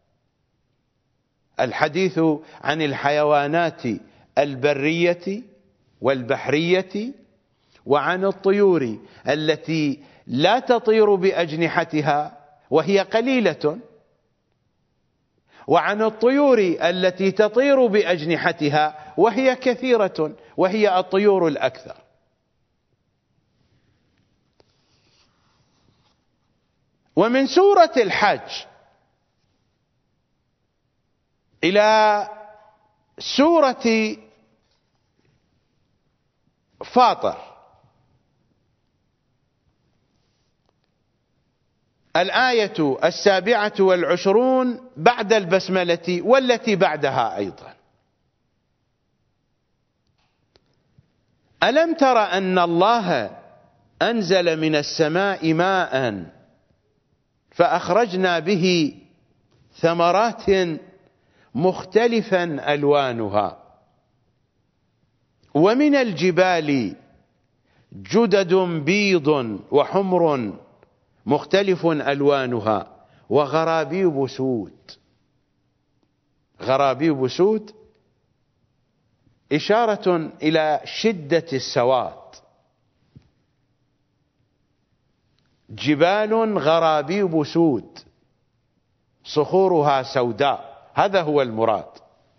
A: الحديث عن الحيوانات البرية والبحرية، وعن الطيور التي لا تطير بأجنحتها وهي قليلة، وعن الطيور التي تطير بأجنحتها وهي كثيرة، وهي الطيور الأكثر. ومن سورة الحج إلى سورة فاطر الآية 27 بعد البسملة والتي بعدها أيضا: ألم تر أن الله أنزل من السماء ماء فأخرجنا به ثمرات مختلفا ألوانها ومن الجبال جدد بيض وحمر مختلف ألوانها وغرابيب سود. غرابيب سود إشارة إلى شدة السواد. جبال غرابيب سود صخورها سوداء، هذا هو المراد.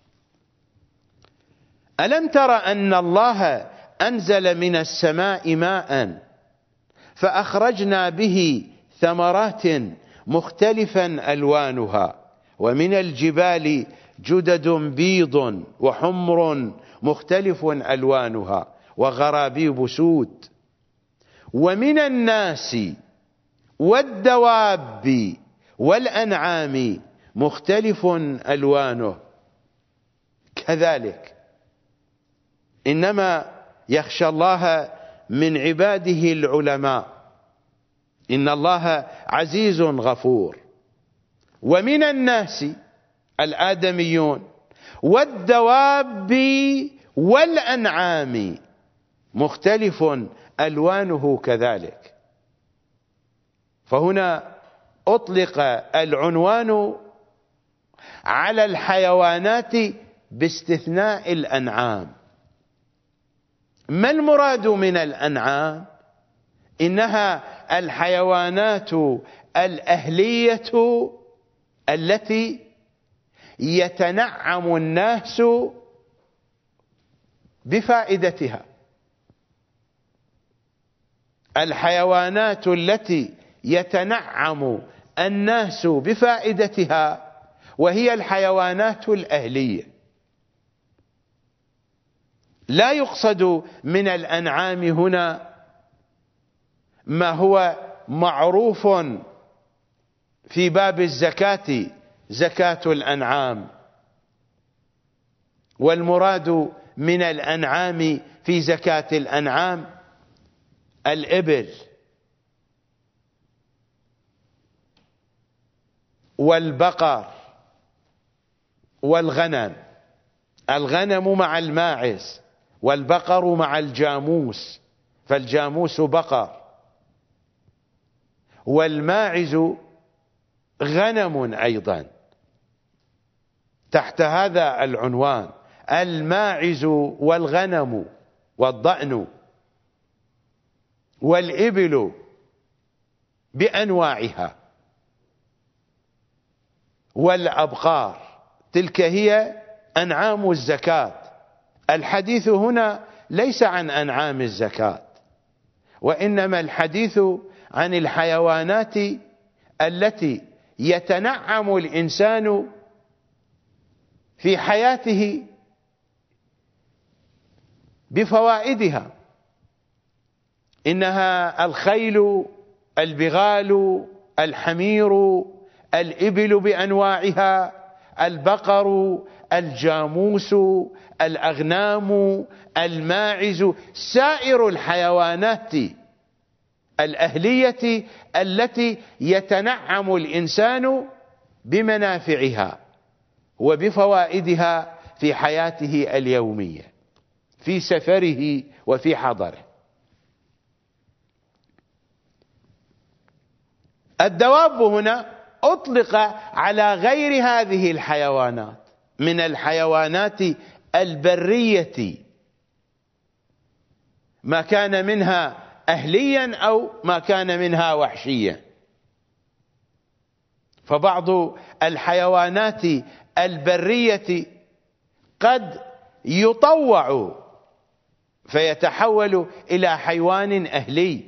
A: ألم تر أن الله أنزل من السماء ماء فأخرجنا به ثمرات مختلفا ألوانها ومن الجبال جدد بيض وحمر مختلف ألوانها وغرابيب سود ومن الناس والدواب والأنعام مختلف ألوانه كذلك. إنما يخشى الله من عباده العلماء، إن الله عزيز غفور. ومن الناس الآدميون والدواب والأنعام مختلف ألوانه كذلك. فهنا أطلق العنوان على الحيوانات باستثناء الأنعام. ما المراد من الأنعام؟ إنها الحيوانات الأهلية التي يتنعم الناس بفائدتها، الحيوانات التي يتنعم الناس بفائدتها وهي الحيوانات الأهلية. لا يقصد من الأنعام هنا ما هو معروف في باب الزكاة، زكاة الأنعام، والمراد من الأنعام في زكاة الأنعام الإبل والبقر والغنم. الغنم مع الماعز والبقر مع الجاموس، فالجاموس بقر والماعز غنم أيضا تحت هذا العنوان: الماعز والغنم والضأن والإبل بأنواعها والأبقار، تلك هي أنعام الزكاة. الحديث هنا ليس عن أنعام الزكاة، وإنما الحديث عن الحيوانات التي يتنعم الإنسان في حياته بفوائدها. إنها الخيل، البغال، الحمير، الإبل بأنواعها، البقر، الجاموس، الأغنام، الماعز، سائر الحيوانات الأهلية التي يتنعم الإنسان بمنافعها وبفوائدها في حياته اليومية، في سفره وفي حضره. الدواب هنا أطلق على غير هذه الحيوانات من الحيوانات البرية، ما كان منها أهليا أو ما كان منها وحشيا. فبعض الحيوانات البرية قد يطوع فيتحول إلى حيوان أهلي.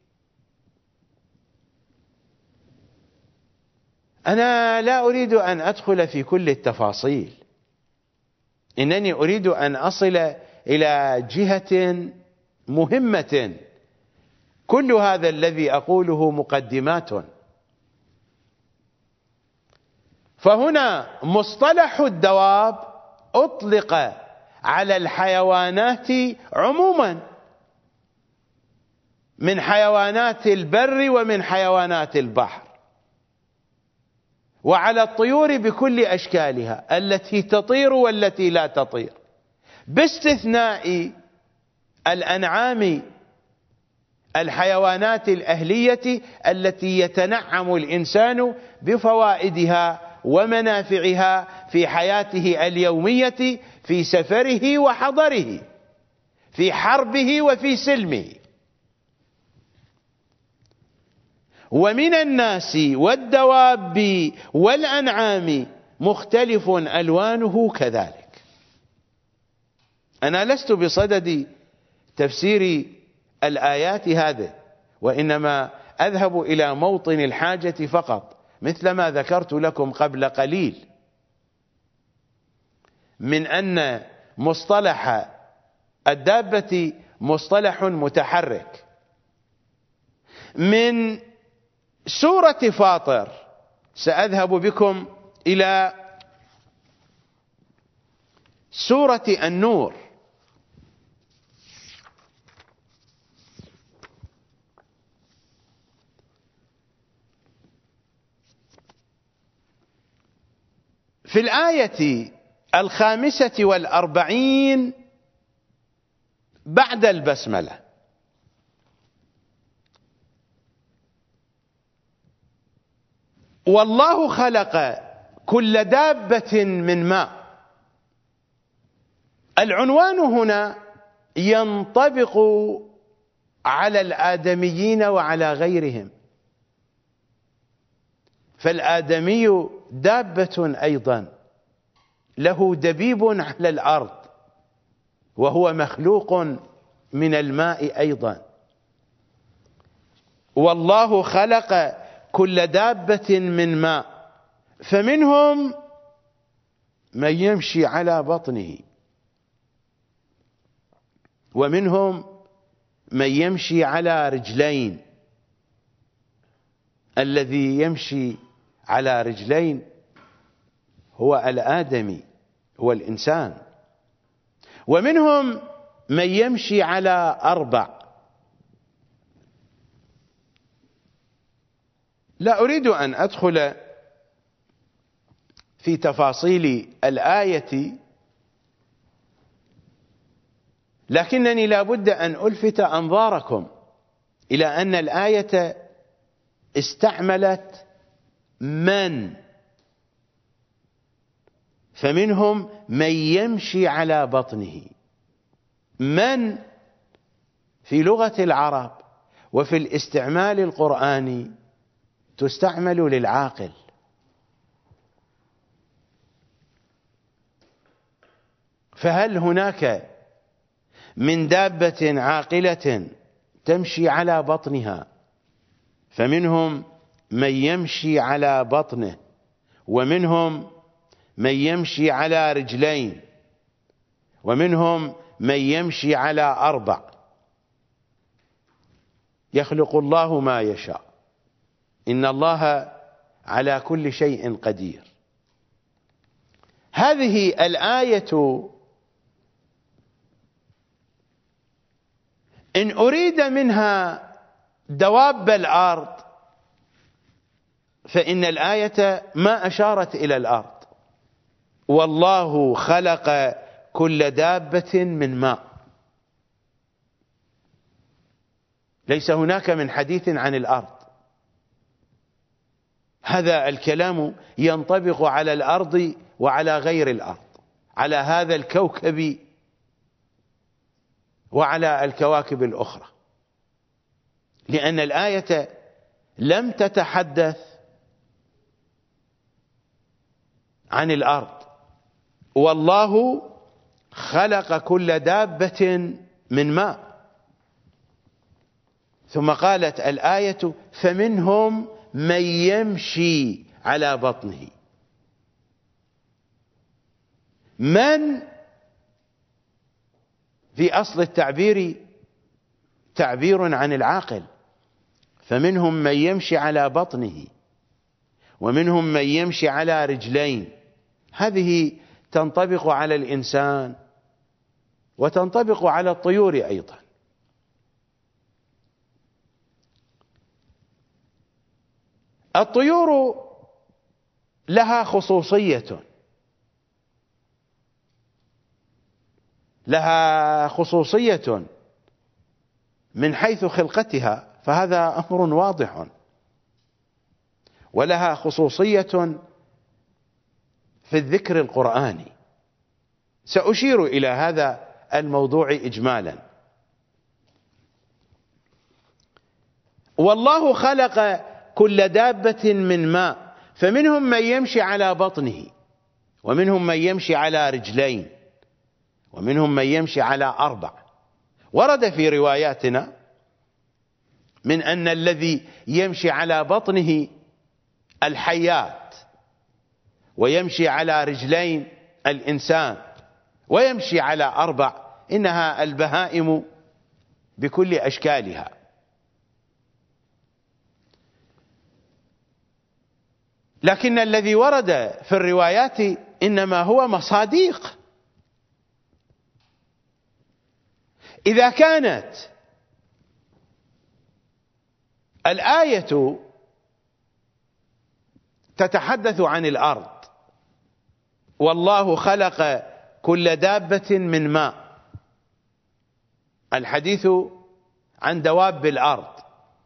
A: أنا لا أريد أن أدخل في كل التفاصيل، إنني أريد أن أصل إلى جهة مهمة. كل هذا الذي أقوله مقدمات. فهنا مصطلح الدواب أطلق على الحيوانات عموما، من حيوانات البر ومن حيوانات البحر، وعلى الطيور بكل أشكالها التي تطير والتي لا تطير، باستثناء الأنعام الحيوانات الأهلية التي يتنعم الإنسان بفوائدها ومنافعها في حياته اليومية، في سفره وحضره، في حربه وفي سلمه. ومن الناس والدواب والأنعام مختلف ألوانه كذلك. أنا لست بصدد تفسير الآيات هذه، وإنما أذهب إلى موطن الحاجة فقط، مثل ما ذكرت لكم قبل قليل من أن مصطلح الدابة مصطلح متحرك. من سورة فاطر سأذهب بكم إلى سورة النور. في الآية 45 بعد البسملة: والله خلق كل دابة من ماء. العنوان هنا ينطبق على الآدميين وعلى غيرهم، فالآدمي دابة أيضا، له دبيب على الأرض وهو مخلوق من الماء أيضا. والله خلق كل دابة من ماء فمنهم من يمشي على بطنه ومنهم من يمشي على رجلين. الذي يمشي على رجلين هو الآدمي، هو الإنسان. ومنهم من يمشي على 4. لا أريد أن أدخل في تفاصيل الآية، لكنني لا بد أن ألفت أنظاركم إلى أن الآية استعملت من، فمنهم من يمشي على بطنه. من في لغة العرب وفي الاستعمال القرآني تستعمل للعاقل، فهل هناك من دابة عاقلة تمشي على بطنها؟ فمنهم من يمشي على بطنه ومنهم من يمشي على رجلين ومنهم من يمشي على 4. يخلق الله ما يشاء، إن الله على كل شيء قدير. هذه الآية إن أريد منها دواب الأرض فإن الآية ما أشارت إلى الأرض. والله خلق كل دابة من ماء، ليس هناك من حديث عن الأرض. هذا الكلام ينطبق على الأرض وعلى غير الأرض، على هذا الكوكب وعلى الكواكب الأخرى، لأن الآية لم تتحدث عن الأرض. والله خلق كل دابة من ماء. ثم قالت الآية فمنهم من يمشي على بطنه. من في أصل التعبير تعبير عن العاقل، فمنهم من يمشي على بطنه ومنهم من يمشي على رجلين. هذه تنطبق على الإنسان وتنطبق على الطيور أيضا. الطيور لها خصوصية من حيث خلقتها، فهذا أمر واضح، ولها خصوصية في الذكر القرآني. سأشير إلى هذا الموضوع إجمالا. والله خلق كل دابة من ماء، فمنهم من يمشي على بطنه ومنهم من يمشي على رجلين ومنهم من يمشي على 4. ورد في رواياتنا من أن الذي يمشي على بطنه الحيات، ويمشي على رجلين الإنسان، ويمشي على 4 إنها البهائم بكل أشكالها. لكن الذي ورد في الروايات إنما هو مصاديق. إذا كانت الآية تتحدث عن الأرض، والله خلق كل دابة من ماء، الحديث عن دواب الأرض،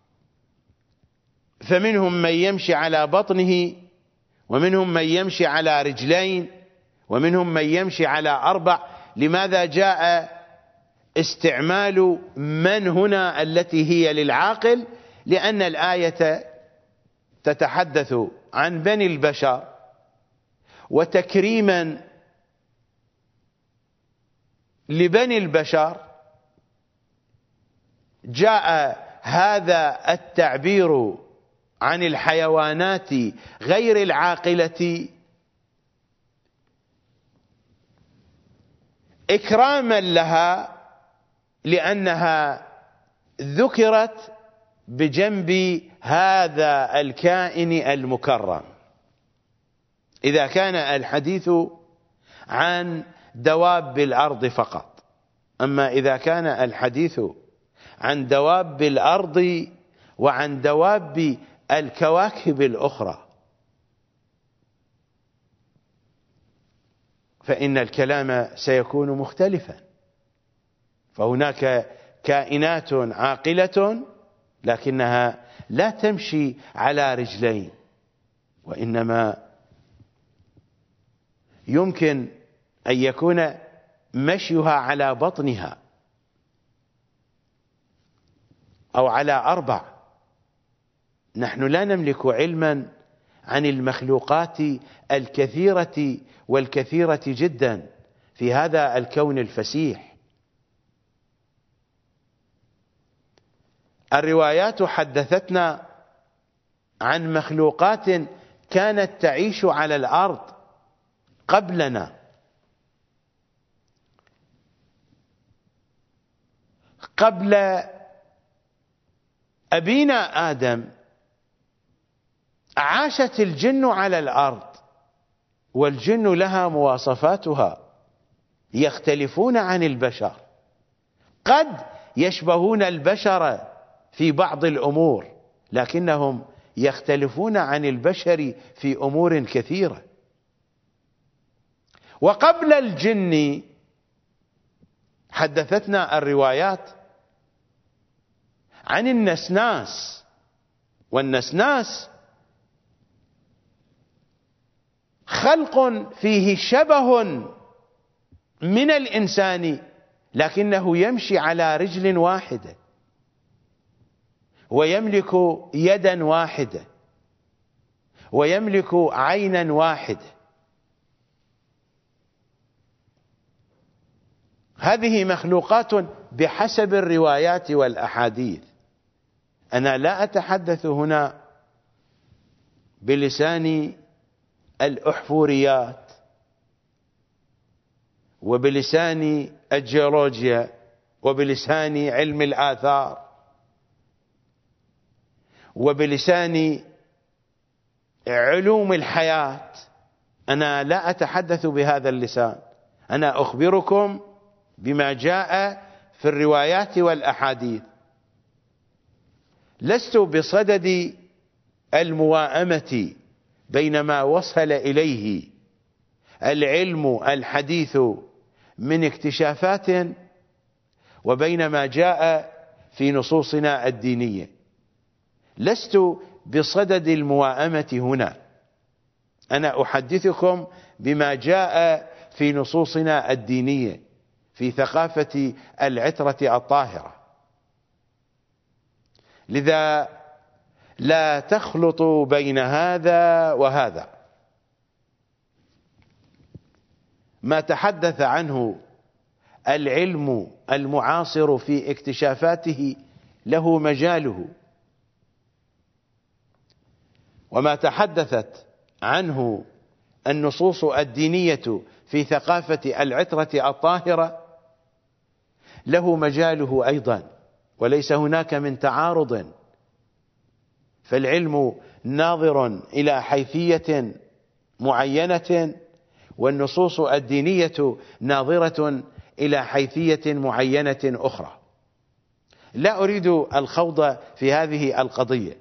A: فمنهم من يمشي على بطنه ومنهم من يمشي على رجلين ومنهم من يمشي على 4. لماذا جاء استعمال من هنا التي هي للعاقل؟ لأن الآية تتحدث عن بني البشر، وتكريما لبني البشر جاء هذا التعبير عن الحيوانات غير العاقلة إكراما لها، لأنها ذكرت بجنب هذا الكائن المكرم. إذا كان الحديث عن دواب الأرض فقط، أما إذا كان الحديث عن دواب الأرض وعن دواب الكواكب الأخرى، فإن الكلام سيكون مختلفا. فهناك كائنات عاقلة لكنها لا تمشي على رجلين، وإنما يمكن أن يكون مشيها على بطنها أو على 4. نحن لا نملك علما عن المخلوقات الكثيرة والكثيرة جدا في هذا الكون الفسيح. الروايات حدثتنا عن مخلوقات كانت تعيش على الأرض قبلنا، قبل أبينا آدم عاشت الجن على الأرض، والجن لها مواصفاتها، يختلفون عن البشر، قد يشبهون البشر في بعض الأمور لكنهم يختلفون عن البشر في أمور كثيرة. وقبل الجن حدثتنا الروايات عن النسناس، والنسناس خلق فيه شبه من الإنسان لكنه يمشي على رجل واحدة ويملك يدا واحدة ويملك عينا واحدة هذه مخلوقات بحسب الروايات والأحاديث. أنا لا أتحدث هنا بلسان الأحفوريات وبلسان الجيولوجيا وبلسان علم الآثار وبلسان علوم الحياة. أنا لا أتحدث بهذا اللسان، أنا أخبركم بما جاء في الروايات والأحاديث. لست بصدد المواءمة بين ما وصل إليه العلم الحديث من اكتشافات وبين ما جاء في نصوصنا الدينية. لست بصدد المواءمة هنا، أنا أحدثكم بما جاء في نصوصنا الدينية في ثقافة العترة الطاهرة. لذا لا تخلطوا بين هذا وهذا. ما تحدث عنه العلم المعاصر في اكتشافاته له مجاله، وما تحدثت عنه النصوص الدينية في ثقافة العترة الطاهرة له مجاله أيضا، وليس هناك من تعارض. فالعلم ناظر إلى حيثية معينة، والنصوص الدينية ناظرة إلى حيثية معينة أخرى. لا أريد الخوض في هذه القضية.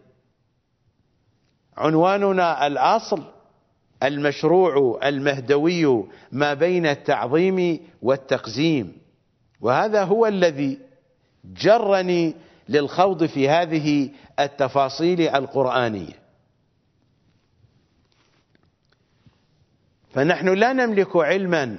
A: عنواننا الأصل المشروع المهدوي ما بين التعظيم والتقزيم، وهذا هو الذي جرني للخوض في هذه التفاصيل القرآنية. فنحن لا نملك علما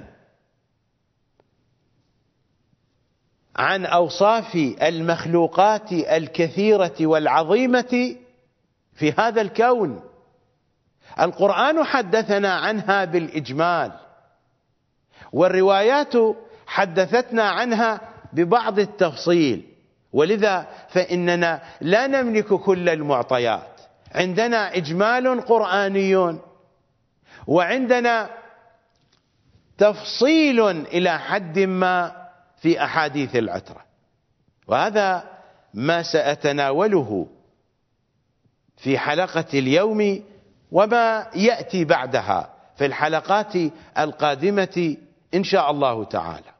A: عن أوصاف المخلوقات الكثيرة والعظيمة في هذا الكون. القرآن حدثنا عنها بالإجمال، والروايات حدثتنا عنها ببعض التفصيل، ولذا فإننا لا نملك كل المعطيات. عندنا إجمال قرآني، وعندنا تفصيل إلى حد ما في أحاديث العترة، وهذا ما سأتناوله في حلقة اليوم وما يأتي بعدها في الحلقات القادمة إن شاء الله تعالى،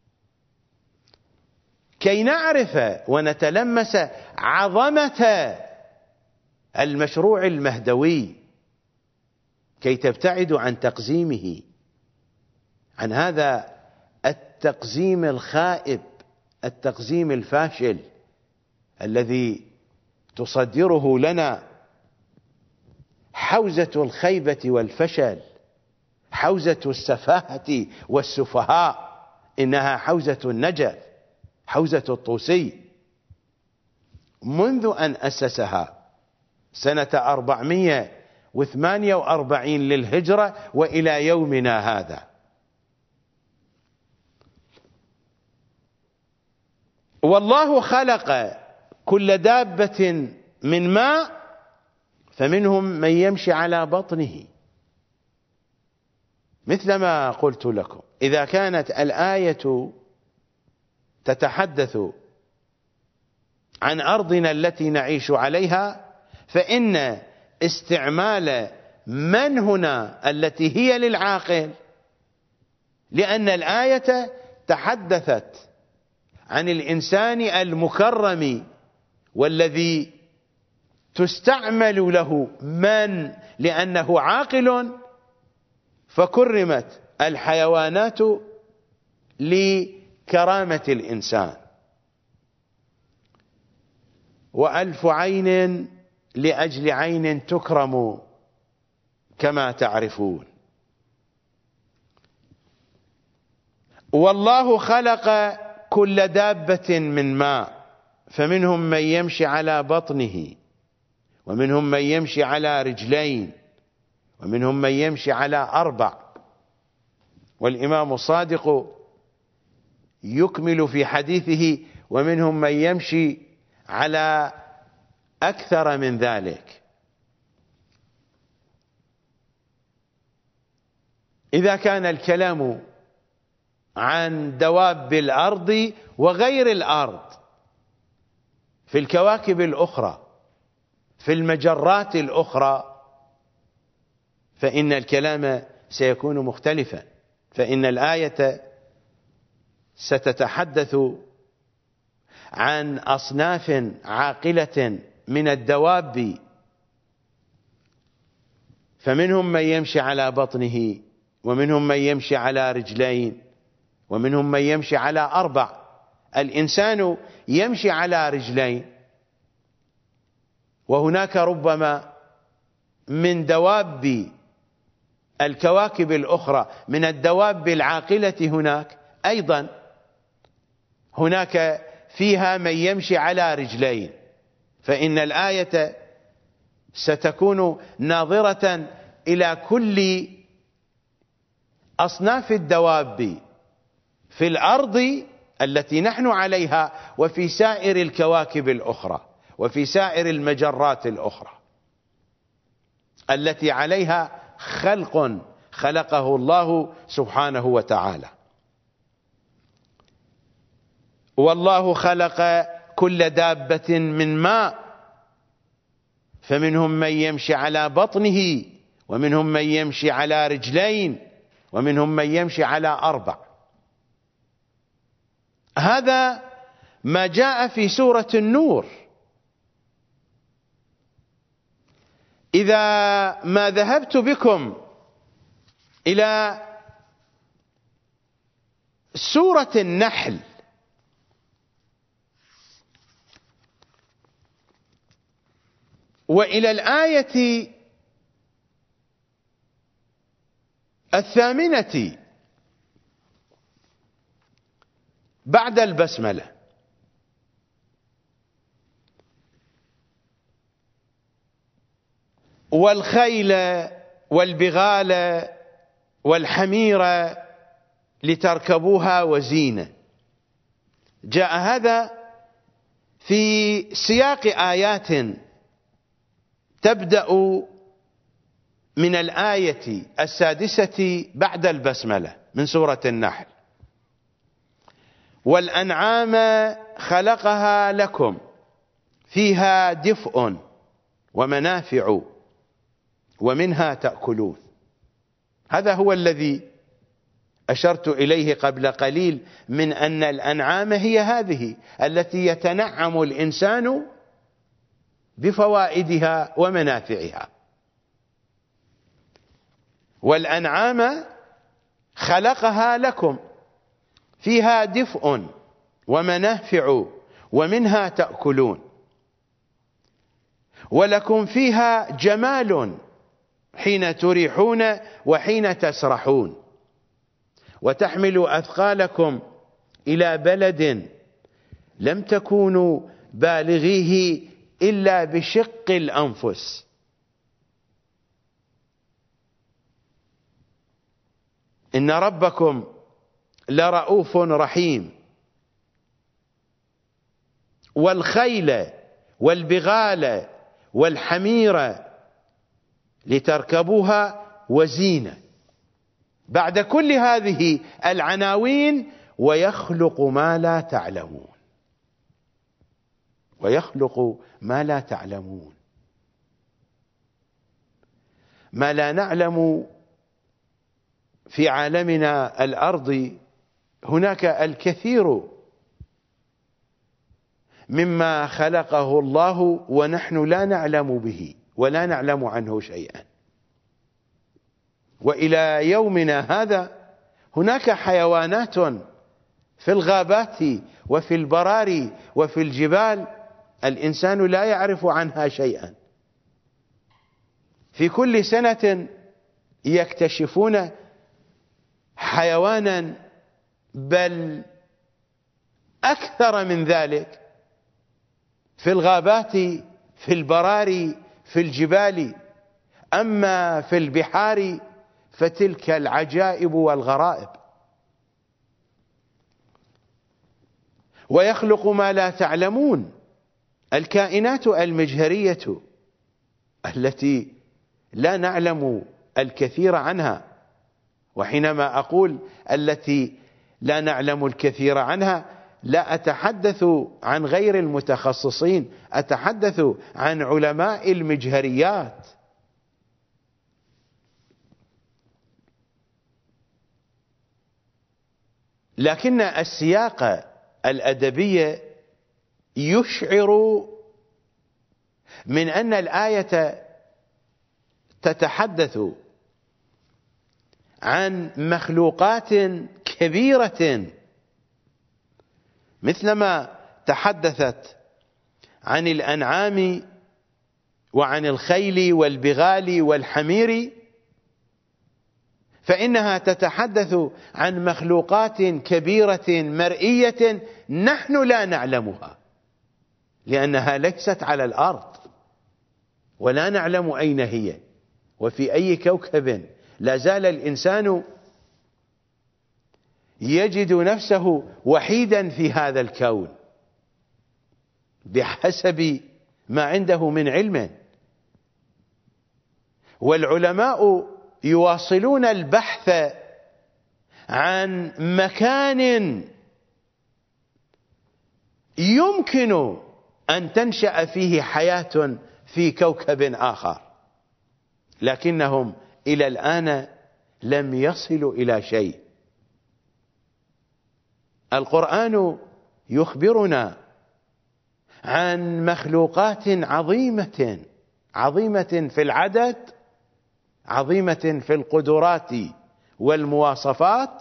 A: كي نعرف ونتلمس عظمة المشروع المهدوي، كي تبتعدوا عن تقزيمه، عن هذا التقزيم الخائب، التقزيم الفاشل الذي تصدره لنا حوزة الخيبة والفشل، حوزة السفاهة والسفهاء. إنها حوزة النجف، حوزة الطوسي، منذ أن أسسها سنة 448 للهجرة وإلى يومنا هذا. والله خلق كل دابة من ماء فمنهم من يمشي على بطنه، مثل ما قلت لكم. إذا كانت الآية تتحدث عن أرضنا التي نعيش عليها، فإن استعمال من هنا التي هي للعاقل، لأن الآية تحدثت عن الإنسان المكرم والذي تستعمل له من لأنه عاقل، فكرمت الحيوانات لكرامة الإنسان. وألف عين لأجل عين تكرم كما تعرفون. والله خلق كل دابة من ماء فمنهم من يمشي على بطنه ومنهم من يمشي على رجلين ومنهم من يمشي على 4. والإمام الصادق يكمل في حديثه ومنهم من يمشي على أكثر من ذلك. إذا كان الكلام عن دواب الأرض وغير الأرض في الكواكب الأخرى في المجرات الأخرى فإن الكلام سيكون مختلفا، فإن الآية ستتحدث عن أصناف عاقلة من الدواب، فمنهم من يمشي على بطنه، ومنهم من يمشي على رجلين، ومنهم من يمشي على 4. الإنسان يمشي على رجلين، وهناك ربما من دواب الكواكب الأخرى من الدواب العاقلة هناك أيضا هناك فيها من يمشي على رجلين، فإن الآية ستكون ناظرة إلى كل أصناف الدواب في الأرض التي نحن عليها وفي سائر الكواكب الأخرى وفي سائر المجرات الأخرى التي عليها خلق خلقه الله سبحانه وتعالى. والله خلق كل دابة من ماء، فمنهم من يمشي على بطنه، ومنهم من يمشي على رجلين، ومنهم من يمشي على 4. هذا ما جاء في سورة النور. إذا ما ذهبت بكم إلى سورة النحل وإلى الآية 8 بعد البسملة، والخيل والبغال والحمير لتركبوها وزينة، جاء هذا في سياق آيات تبدأ من الآية 6 بعد البسملة من سورة النحل. والأنعام خلقها لكم فيها دفء ومنافع ومنها تأكلون. هذا هو الذي أشرت إليه قبل قليل من أن الأنعام هي هذه التي يتنعم الإنسان بفوائدها ومنافعها. والأنعام خلقها لكم فيها دفء ومنافع ومنها تأكلون، ولكم فيها جمال حين تريحون وحين تسرحون، وتحملوا أثقالكم إلى بلد لم تكونوا بالغيه إلا بشق الأنفس. إن ربكم لرؤوف رحيم. والخيل والبغال والحمير لتركبوها وزينة. بعد كل هذه العناوين ويخلق ما لا تعلمون، ويخلق ما لا تعلمون، ما لا نعلم في عالمنا الأرض. هناك الكثير مما خلقه الله ونحن لا نعلم به ولا نعلم عنه شيئا. وإلى يومنا هذا هناك حيوانات في الغابات وفي البراري وفي الجبال الإنسان لا يعرف عنها شيئا. في كل سنة يكتشفون حيوانا، بل أكثر من ذلك، في الغابات في البراري في الجبال. أما في البحار فتلك العجائب والغرائب. ويخلق ما لا تعلمون. الكائنات المجهرية التي لا نعلم الكثير عنها، وحينما أقول التي لا نعلم الكثير عنها لا أتحدث عن غير المتخصصين، أتحدث عن علماء المجهريات. لكن السياق الأدبي يشعر من أن الآية تتحدث عن مخلوقات كبيرة، مثلما تحدثت عن الأنعام وعن الخيل والبغال والحمير، فإنها تتحدث عن مخلوقات كبيرة مرئية نحن لا نعلمها، لأنها ليست على الأرض ولا نعلم أين هي وفي أي كوكب. لا زال الإنسان يجد نفسه وحيدا في هذا الكون بحسب ما عنده من علم، والعلماء يواصلون البحث عن مكان يمكن أن تنشأ فيه حياة في كوكب آخر، لكنهم إلى الآن لم يصلوا إلى شيء. القرآن يخبرنا عن مخلوقات عظيمة، عظيمة في العدد، عظيمة في القدرات والمواصفات،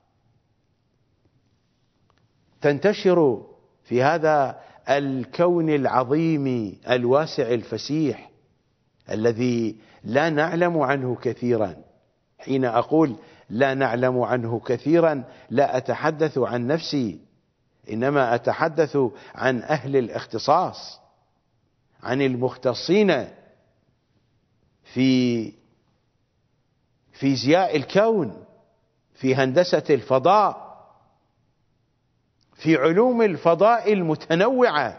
A: تنتشر في هذا الكون العظيم الواسع الفسيح الذي لا نعلم عنه كثيرا. حين أقول لا نعلم عنه كثيرا لا أتحدث عن نفسي، إنما أتحدث عن أهل الاختصاص، عن المختصين في فيزياء الكون، في هندسة الفضاء، في علوم الفضاء المتنوعة.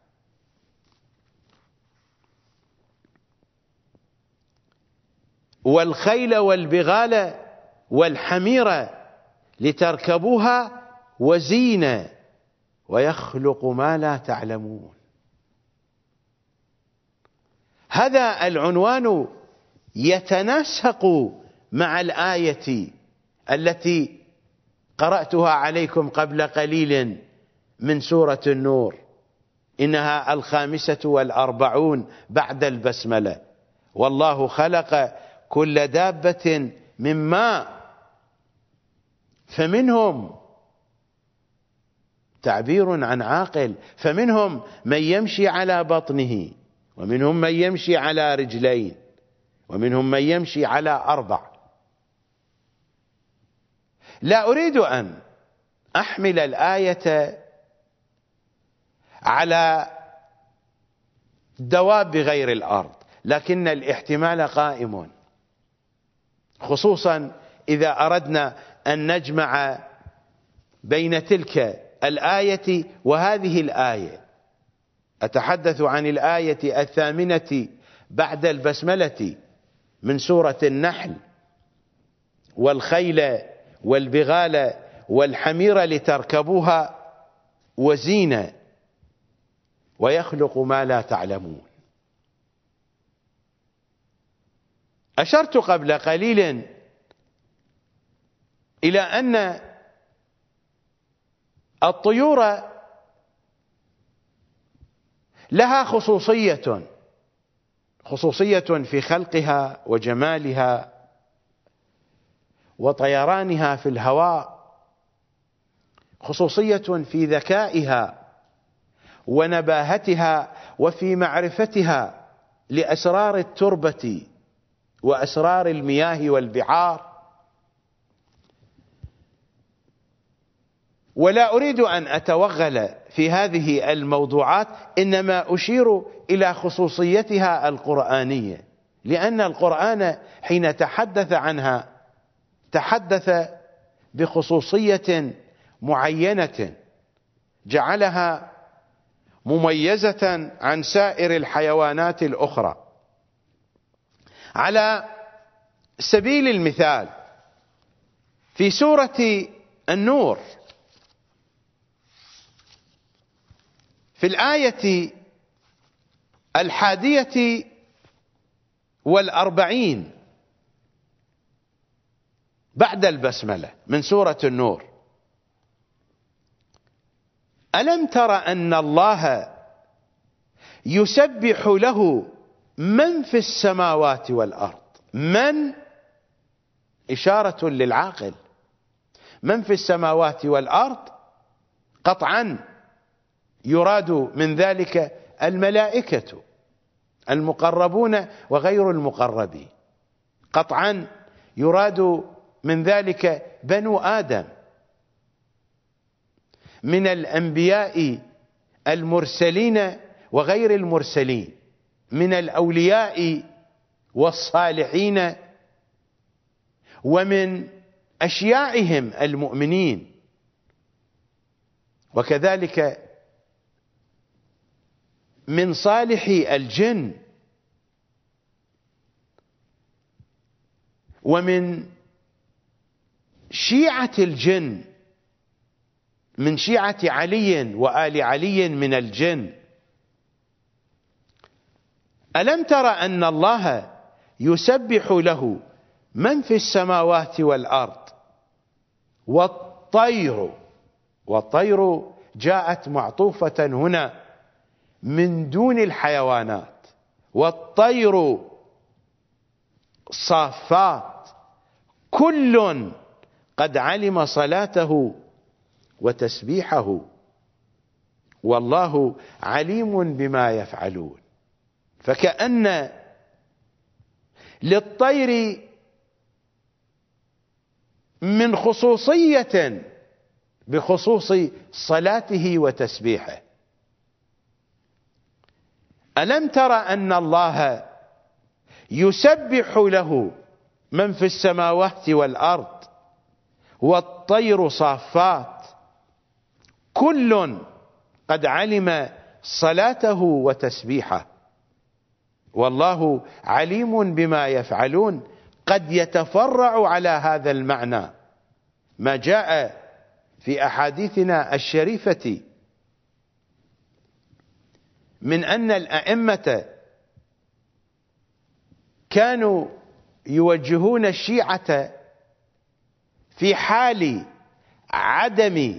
A: والخيل والبغال والحمير لتركبوها وزينة ويخلق ما لا تعلمون. هذا العنوان يتناسق مع الآية التي قرأتها عليكم قبل قليل من سورة النور، إنها 45 بعد البسملة. والله خلق كل دابة من ماء، فمنهم تعبير عن عاقل، فمنهم من يمشي على بطنه، ومنهم من يمشي على رجلين، ومنهم من يمشي على 4. لا أريد أن أحمل الآية على دواب غير الأرض، لكن الاحتمال قائم، خصوصا إذا أردنا أن نجمع بين تلك الآية وهذه الآية. أتحدث عن الآية 8 بعد البسملة من سورة النحل: والخيل والبغال والحمير لتركبوها وزينة ويخلق ما لا تعلمون. أشرت قبل قليل إلى أن الطيور لها خصوصية في خلقها وجمالها وطيرانها في الهواء، خصوصية في ذكائها ونباهتها وفي معرفتها لأسرار التربة وأسرار المياه والبحار. ولا أريد أن أتوغل في هذه الموضوعات، إنما أشير إلى خصوصيتها القرآنية، لأن القرآن حين تحدث عنها تحدث بخصوصية معينة جعلها مميزة عن سائر الحيوانات الأخرى. على سبيل المثال في سورة النور في الآية 41 بعد البسملة من سورة النور: ألم تر أن الله يسبح له من في السماوات والأرض. من إشارة للعاقل، من في السماوات والأرض قطعا يراد من ذلك الملائكة المقربون وغير المقربين، قطعا يراد من ذلك بنو آدم من الأنبياء المرسلين وغير المرسلين، من الأولياء والصالحين، ومن أشياعهم المؤمنين، وكذلك من صالح الجن، ومن شيعة الجن، من شيعة علي وآل علي من الجن. ألم تر أن الله يسبح له من في السماوات والأرض والطير جاءت معطوفة هنا من دون الحيوانات، والطير صافات كل قد علم صلاته وتسبيحه والله عليم بما يفعلون. فكأن للطير من خصوصية بخصوص صلاته وتسبيحه. ألم تر أن الله يسبح له من في السماوات والأرض والطير صافات كل قد علم صلاته وتسبيحه والله عليم بما يفعلون. قد يتفرع على هذا المعنى ما جاء في أحاديثنا الشريفة من أن الأئمة كانوا يوجهون الشيعة في حال عدم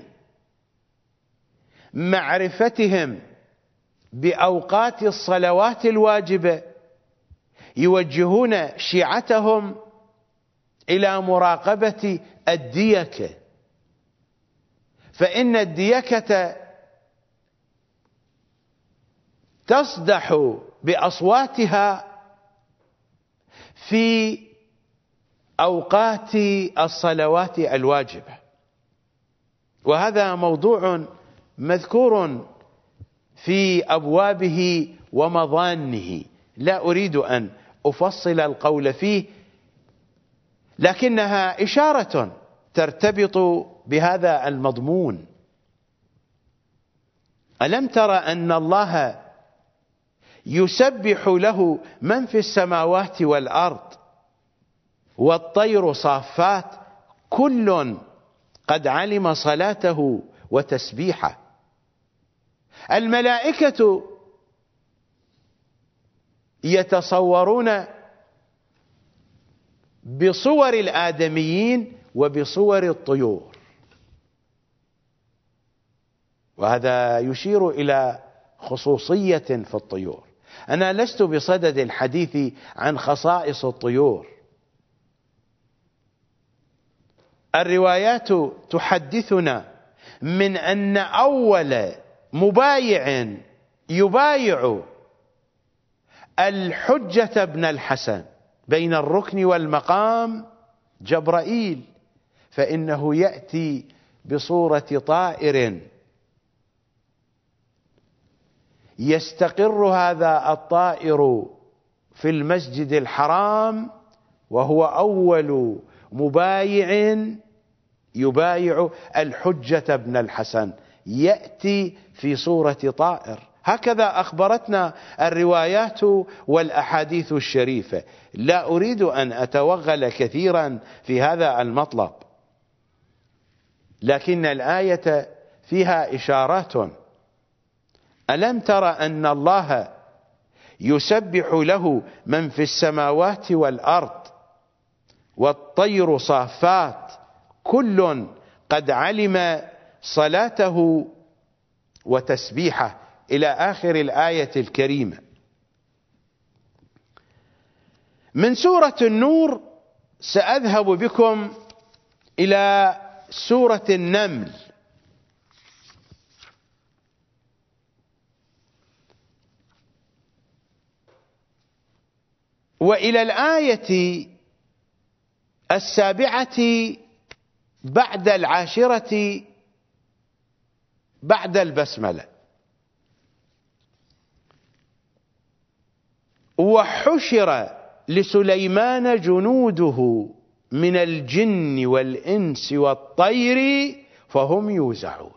A: معرفتهم بأوقات الصلوات الواجبة، يوجهون شيعتهم إلى مراقبة الديكة، فإن الديكة تصدح بأصواتها في أوقات الصلوات الواجبة، وهذا موضوع مذكور في أبوابه ومظانه، لا أريد أن أفصل القول فيه، لكنها إشارة ترتبط بهذا المضمون. ألم تر أن الله يسبح له من في السماوات والأرض والطير صافات كل قد علم صلاته وتسبيحه. الملائكة يتصورون بصور الآدميين وبصور الطيور، وهذا يشير إلى خصوصية في الطيور. أنا لست بصدد الحديث عن خصائص الطيور، الروايات تحدثنا من أن أول مبايع يبايع الحجة بن الحسن بين الركن والمقام جبرائيل، فإنه يأتي بصورة طائر، يستقر هذا الطائر في المسجد الحرام، وهو أول مبايع يبايع الحجة بن الحسن، يأتي في صورة طائر. هكذا أخبرتنا الروايات والأحاديث الشريفة. لا أريد أن أتوغل كثيرا في هذا المطلب، لكن الآية فيها إشارات. ألم تر أن الله يسبح له من في السماوات والأرض والطير صافات كل قد علم صلاته وتسبيحه، إلى آخر الآية الكريمة. من سورة النور سأذهب بكم إلى سورة النمل. وإلى الآية 7 بعد 10 بعد البسملة. وحشر لسليمان جنوده من الجن والإنس والطير فهم يوزعون.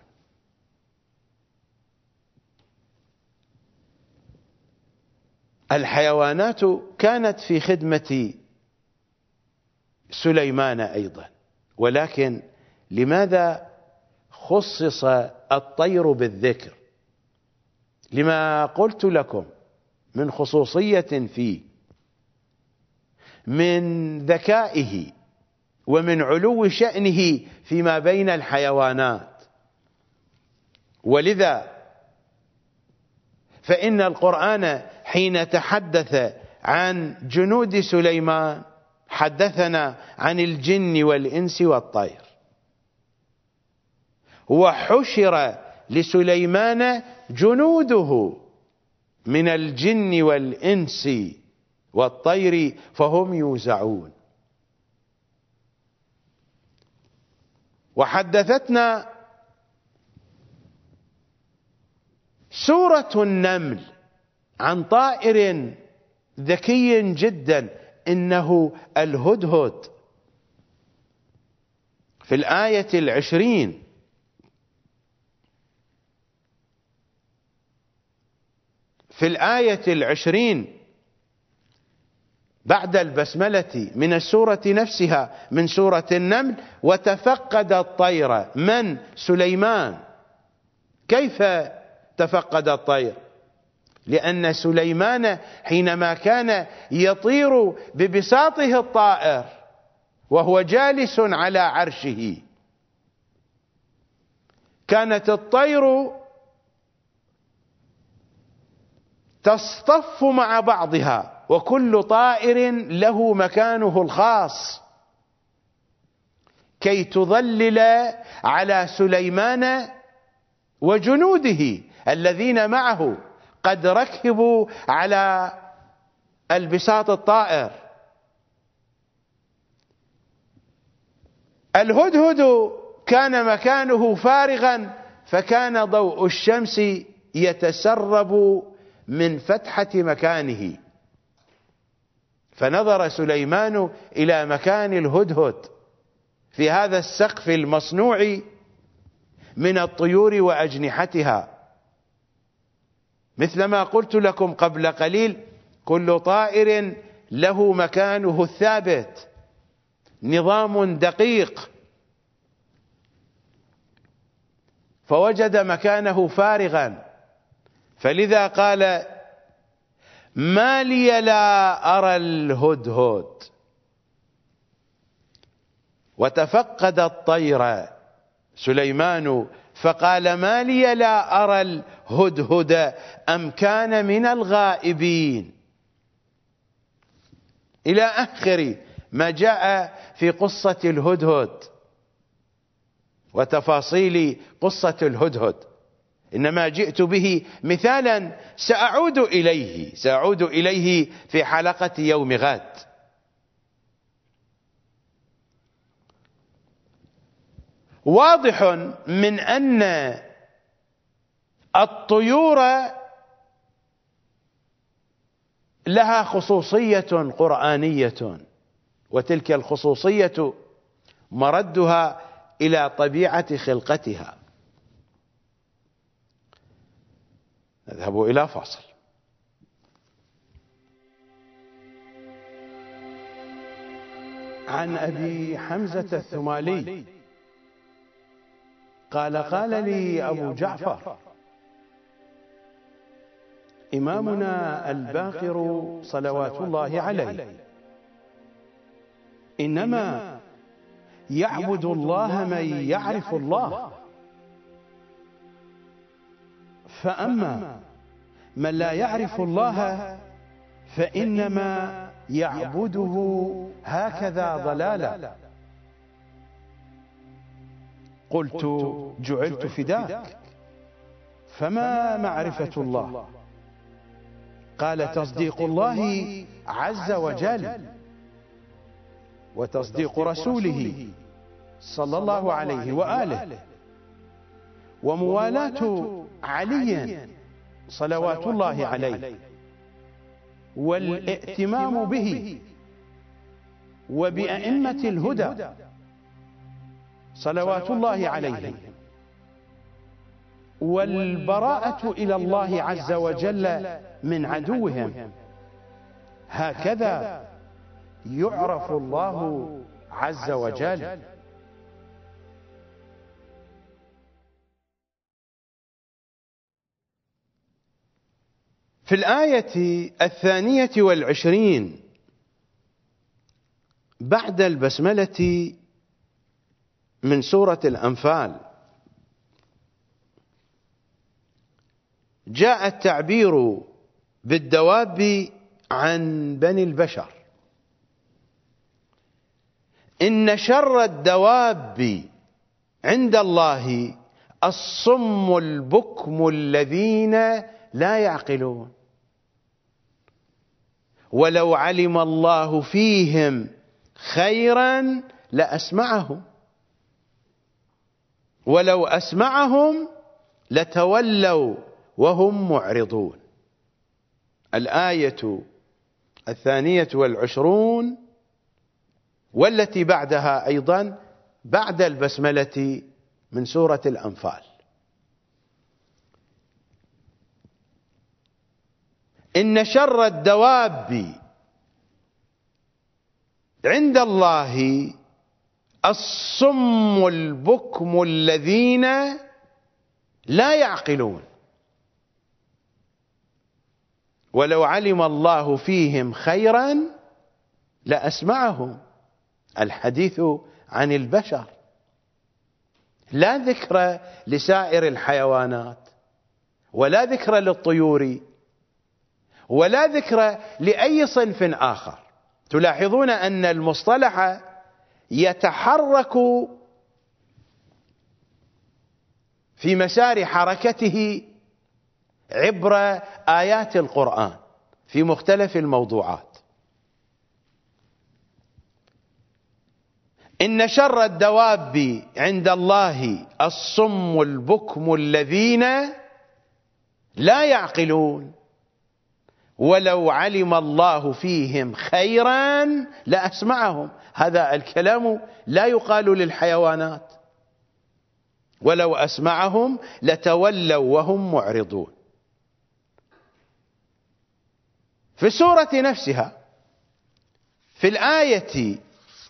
A: الحيوانات كانت في خدمة سليمان أيضا، ولكن لماذا خصص الطير بالذكر؟ لما قلت لكم من خصوصية فيه، من ذكائه ومن علو شأنه فيما بين الحيوانات. ولذا فإن القرآن حين تحدث عن جنود سليمان حدثنا عن الجن والإنس والطير. وحشر لسليمان جنوده من الجن والإنس والطير فهم يوزعون. وحدثتنا سورة النمل عن طائر ذكي جدا، إنه الهدهد. في الآية 20 بعد البسملة من السورة نفسها من سورة النمل: وتفقد الطير. من؟ سليمان. كيف تفقد الطير؟ لأن سليمان حينما كان يطير ببساطه الطائر وهو جالس على عرشه، كانت الطير تصطف مع بعضها، وكل طائر له مكانه الخاص، كي تظلل على سليمان وجنوده الذين معه قد ركبوا على البساط الطائر. الهدهد كان مكانه فارغا، فكان ضوء الشمس يتسرب من فتحة مكانه، فنظر سليمان إلى مكان الهدهد في هذا السقف المصنوع من الطيور وأجنحتها. مثلما قلت لكم قبل قليل: كل طائر له مكانه الثابت، نظام دقيق. فوجد مكانه فارغا، فلذا قال: ما لي لا أرى الهدهد. وتفقد الطير سليمان فقال: ما لي لا أرى الهدهد أم كان من الغائبين، إلى آخر ما جاء في قصة الهدهد وتفاصيل قصة الهدهد. إنما جئت به مثالا سأعود إليه في حلقة يوم غد. واضح من أن الطيور لها خصوصية قرآنية، وتلك الخصوصية مردها إلى طبيعة خلقتها. نذهب إلى فاصل.
B: عن أبي حمزة الثمالي قال: قال لي أبو جعفر إمامنا الباقر صلوات الله عليه: إنما يعبد الله من يعرف الله، فأما من لا يعرف الله فإنما يعبده هكذا ضلالا. قلت: جعلت فداك، فما معرفة الله؟ قال: تصديق الله عز وجل، وتصديق رسوله صلى الله عليه وآله، وموالاة علي صلوات الله عليه، والائتمام به وبأئمة الهدى صلوات الله عليهم، والبراءة إلى الله عز وجل من عدوهم. هكذا يعرف الله عز وجل.
A: في الآية 22 بعد البسملة من سورة الأنفال جاء التعبير بالدواب عن بني البشر. إن شر الدواب عند الله الصم البكم الذين لا يعقلون، ولو علم الله فيهم خيرا لأسمعهم، ولو أسمعهم لتولوا وهم معرضون. الآية 22 والتي بعدها أيضا بعد البسملة من سورة الأنفال. إن شر الدواب عند الله الصم البكم الذين لا يعقلون، ولو علم الله فيهم خيرا لأسمعهم. الحديث عن البشر، لا ذكر لسائر الحيوانات، ولا ذكر للطيور، ولا ذكر لأي صنف آخر. تلاحظون أن المصطلح يتحرك في مسار حركته عبر آيات القرآن في مختلف الموضوعات. إن شر الدواب عند الله الصم البكم الذين لا يعقلون، ولو علم الله فيهم خيرا لأسمعهم. هذا الكلام لا يقال للحيوانات. ولو أسمعهم لتولوا وهم معرضون. في السورة نفسها في الآية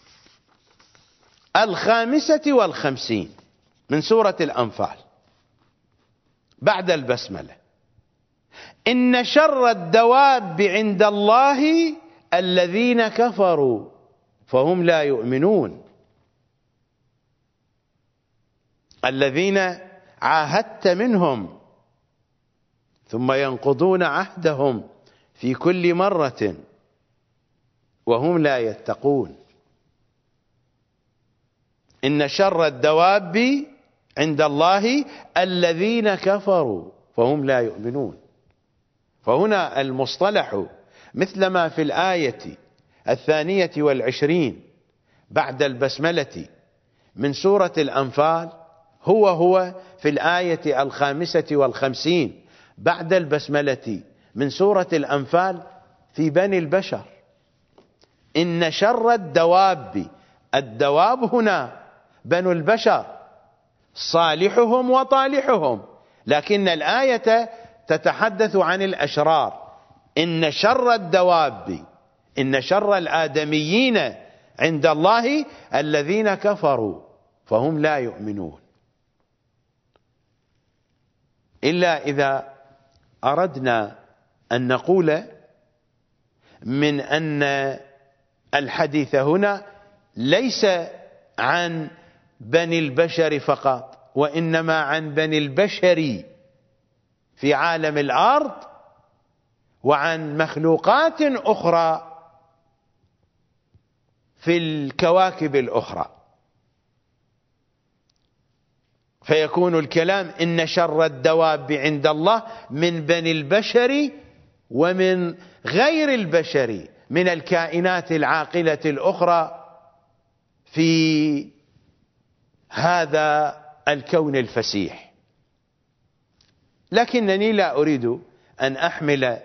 A: 55 من سورة الأنفال بعد البسملة: إن شر الدواب عند الله الذين كفروا فهم لا يؤمنون. الذين عاهدت منهم ثم ينقضون عهدهم في كل مرة وهم لا يتقون. إن شر الدواب عند الله الذين كفروا فهم لا يؤمنون. فهنا المصطلح مثلما في الآية 22 بعد البسملة من سورة الأنفال هو في الآية 55 بعد البسملة من سورة الأنفال في بني البشر. إن شر الدواب، الدواب هنا بنو البشر صالحهم وطالحهم، لكن الآية تتحدث عن الأشرار. إن شر الدواب، إن شر الآدميين عند الله الذين كفروا فهم لا يؤمنون. إلا إذا أردنا أن نقول من أن الحديث هنا ليس عن بني البشر فقط، وإنما عن بني البشر في عالم الأرض وعن مخلوقات أخرى في الكواكب الأخرى. فيكون الكلام إن شر الدواب عند الله من بني البشر ومن غير البشر من الكائنات العاقلة الأخرى في هذا الكون الفسيح. لكنني لا أريد أن أحمل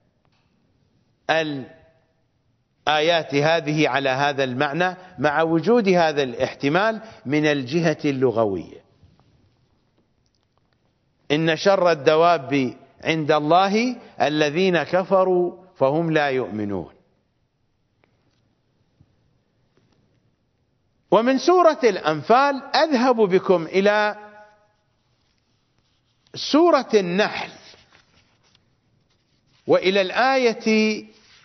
A: الآيات هذه على هذا المعنى مع وجود هذا الاحتمال من الجهة اللغوية. إن شر الدواب عند الله الذين كفروا فهم لا يؤمنون. ومن سورة الأنفال أذهب بكم إلى سورة النحل وإلى الآية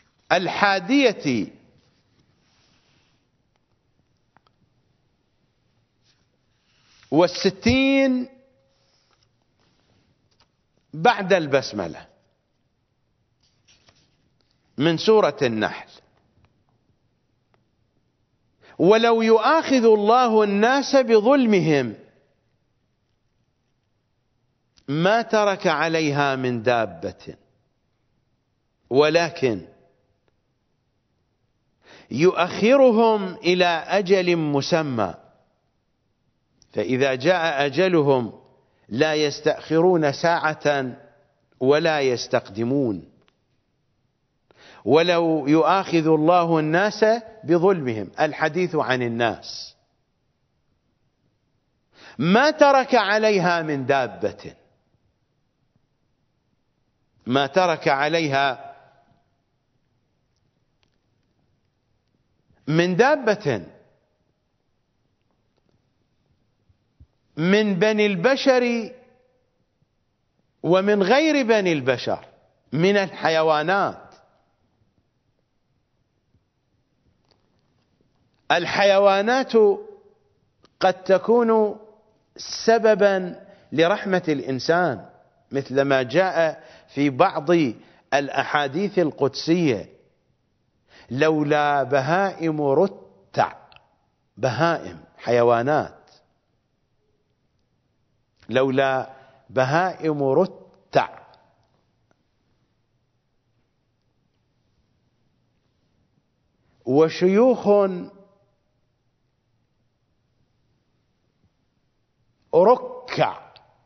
A: 61 بعد البسملة من سورة النحل. ولو يؤاخذ الله الناس بظلمهم ما ترك عليها من دابة ولكن يؤخرهم إلى أجل مسمى فإذا جاء أجلهم لا يستأخرون ساعة ولا يستقدمون. ولو يؤاخذ الله الناس بظلمهم، الحديث عن الناس، ما ترك عليها من دابة، ما ترك عليها من دابة من بني البشر ومن غير بني البشر من الحيوانات. الحيوانات قد تكون سببا لرحمة الإنسان، مثل ما جاء في بعض الأحاديث القدسية: لولا بهائم رتع، بهائم حيوانات، لولا بهائم رتع وشيوخ ركع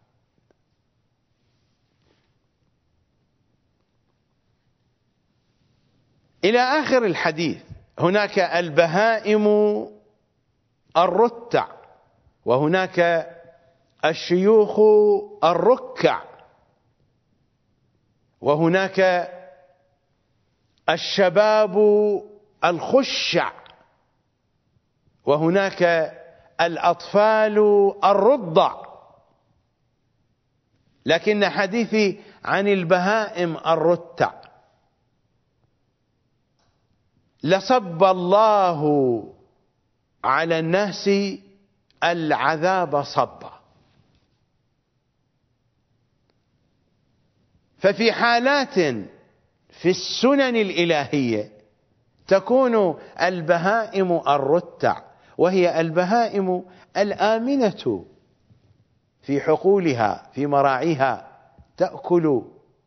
A: إلى آخر الحديث. هناك البهائم الرتع، وهناك الشيوخ الركع، وهناك الشباب الخشع، وهناك الأطفال الرضع. لكن حديثي عن البهائم الرتع: لصب الله على الناس العذاب صبا. ففي حالات في السنن الإلهية تكون البهائم الرتع، وهي البهائم الآمنة في حقولها في مراعيها، تأكل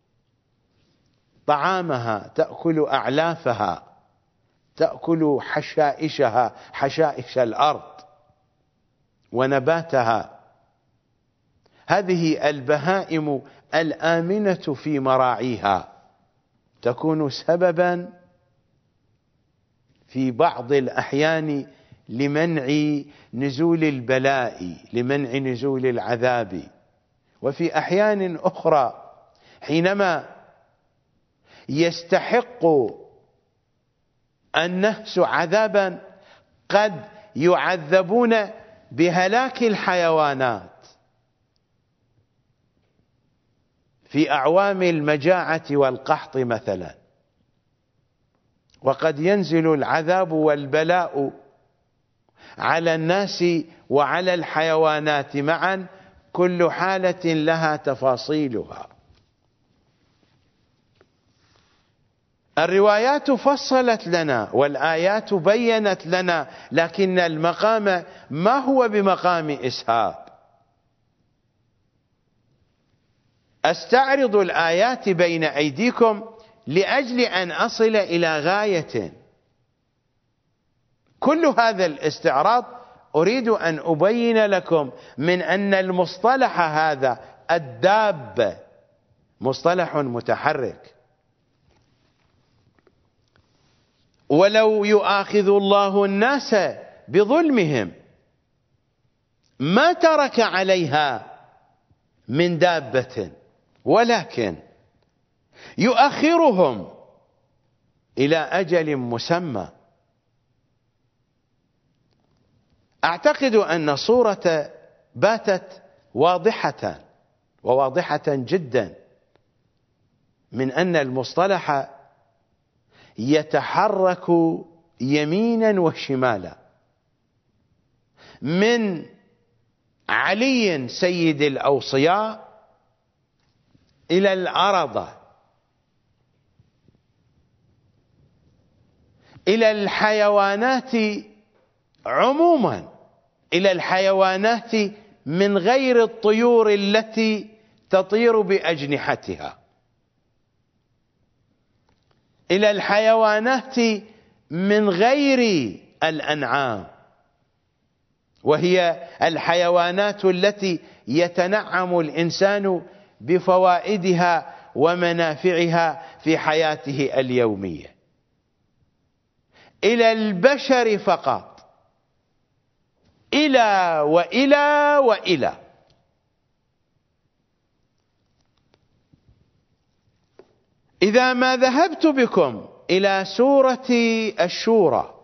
A: طعامها، تأكل أعلافها، تأكل حشائشها، حشائش الأرض ونباتها. هذه البهائم الآمنة في مراعيها تكون سببا في بعض الأحيان لمنع نزول البلاء، لمنع نزول العذاب، وفي أحيان أخرى حينما يستحق الناس عذابا قد يعذبون بهلاك الحيوانات في أعوام المجاعة والقحط مثلا، وقد ينزل العذاب والبلاء على الناس وعلى الحيوانات معا، كل حالة لها تفاصيلها. الروايات فصلت لنا والآيات بينت لنا، لكن المقام ما هو بمقام إسهاب. أستعرض الآيات بين أيديكم لأجل أن أصل إلى غاية. كل هذا الاستعراض أريد أن أبين لكم من أن المصطلح هذا الدابة مصطلح متحرك. ولو يؤاخذ الله الناس بظلمهم ما ترك عليها من دابة، ولكن يؤخرهم إلى أجل مسمى. أعتقد أن الصورة باتت واضحة وواضحة جدا من أن المصطلح يتحرك يمينا وشمالا، من علي سيد الأوصياء إلى العرضة، إلى الحيوانات عموما، إلى الحيوانات من غير الطيور التي تطير بأجنحتها، إلى الحيوانات من غير الأنعام، وهي الحيوانات التي يتنعم الإنسان بفوائدها ومنافعها في حياته اليومية، إلى البشر فقط، إلى وإلى وإلى. إذا ما ذهبت بكم إلى سورة الشورى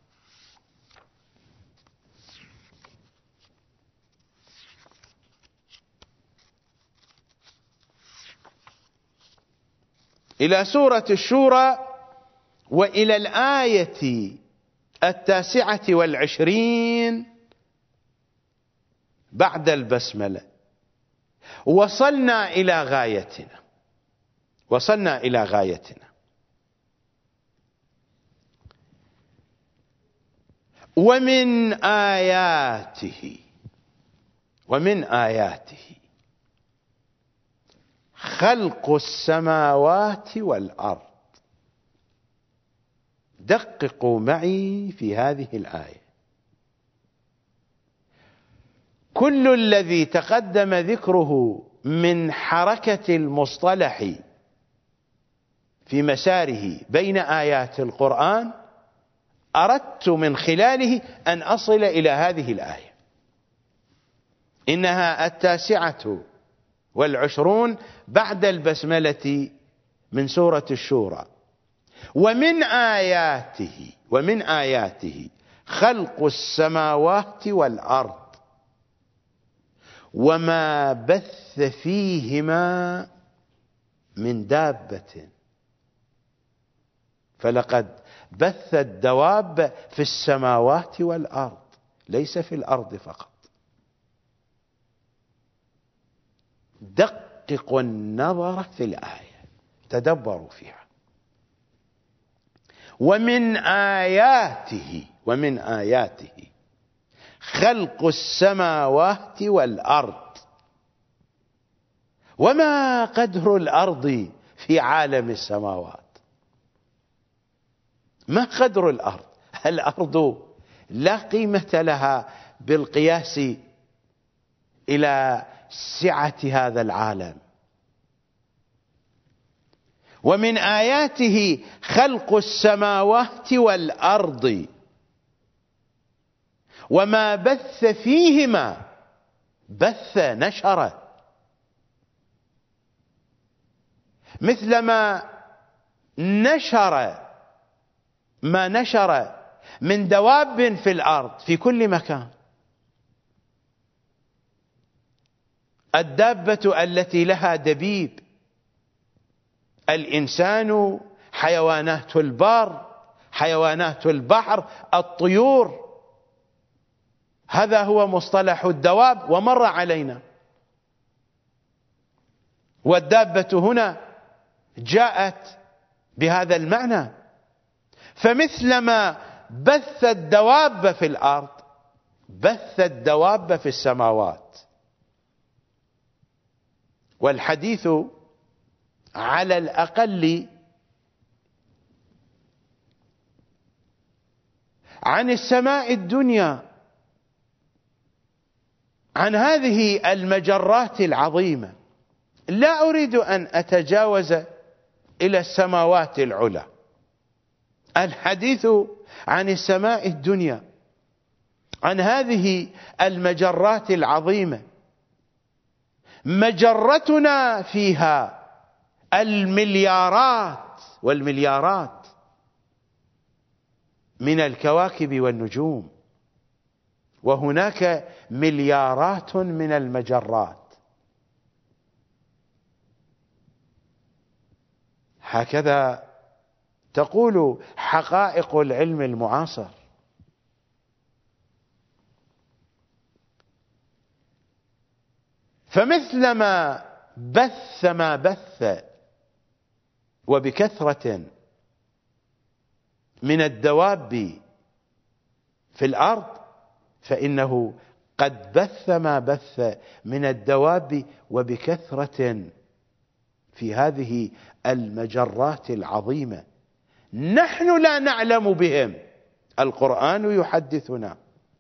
A: إلى سورة الشورى وإلى الآية 29 بعد البسملة، وصلنا إلى غايتنا. ومن آياته خلق السماوات والأرض. دققوا معي في هذه الآية. كل الذي تقدم ذكره من حركة المصطلح في مساره بين آيات القرآن أردت من خلاله أن أصل إلى هذه الآية. إنها 29 بعد البسملة من سورة الشورى. ومن آياته خلق السماوات والأرض وما بث فيهما من دابة. فلقد بث الدواب في السماوات والأرض، ليس في الأرض فقط. دققوا النظر في الآية، تدبروا فيها. ومن آياته خلق السماوات والأرض. وما قدر الأرض في عالم السماوات؟ ما قدر الأرض؟ الأرض لا قيمة لها بالقياس إلى سعة هذا العالم. ومن آياته خلق السماوات والأرض وما بث فيهما. بث، نشر. مثلما نشر من دواب في الأرض في كل مكان. الدابة التي لها دبيب، الإنسان، حيوانات البر، حيوانات البحر، الطيور، هذا هو مصطلح الدواب ومر علينا. والدابة هنا جاءت بهذا المعنى. فمثلما بث الدواب في الأرض بث الدواب في السماوات. والحديث على الأقل عن السماء الدنيا، عن هذه المجرات العظيمة، لا أريد أن أتجاوز إلى السماوات العلى. الحديث عن السماء الدنيا، عن هذه المجرات العظيمة، مجرتنا فيها المليارات والمليارات من الكواكب والنجوم، وهناك مليارات من المجرات. هكذا تقول حقائق العلم المعاصر. فمثلما بث ما بث وبكثرة من الدواب في الأرض، فإنه قد بث ما بث من الدواب وبكثرة في هذه المجرات العظيمة، نحن لا نعلم بهم، القرآن يحدثنا.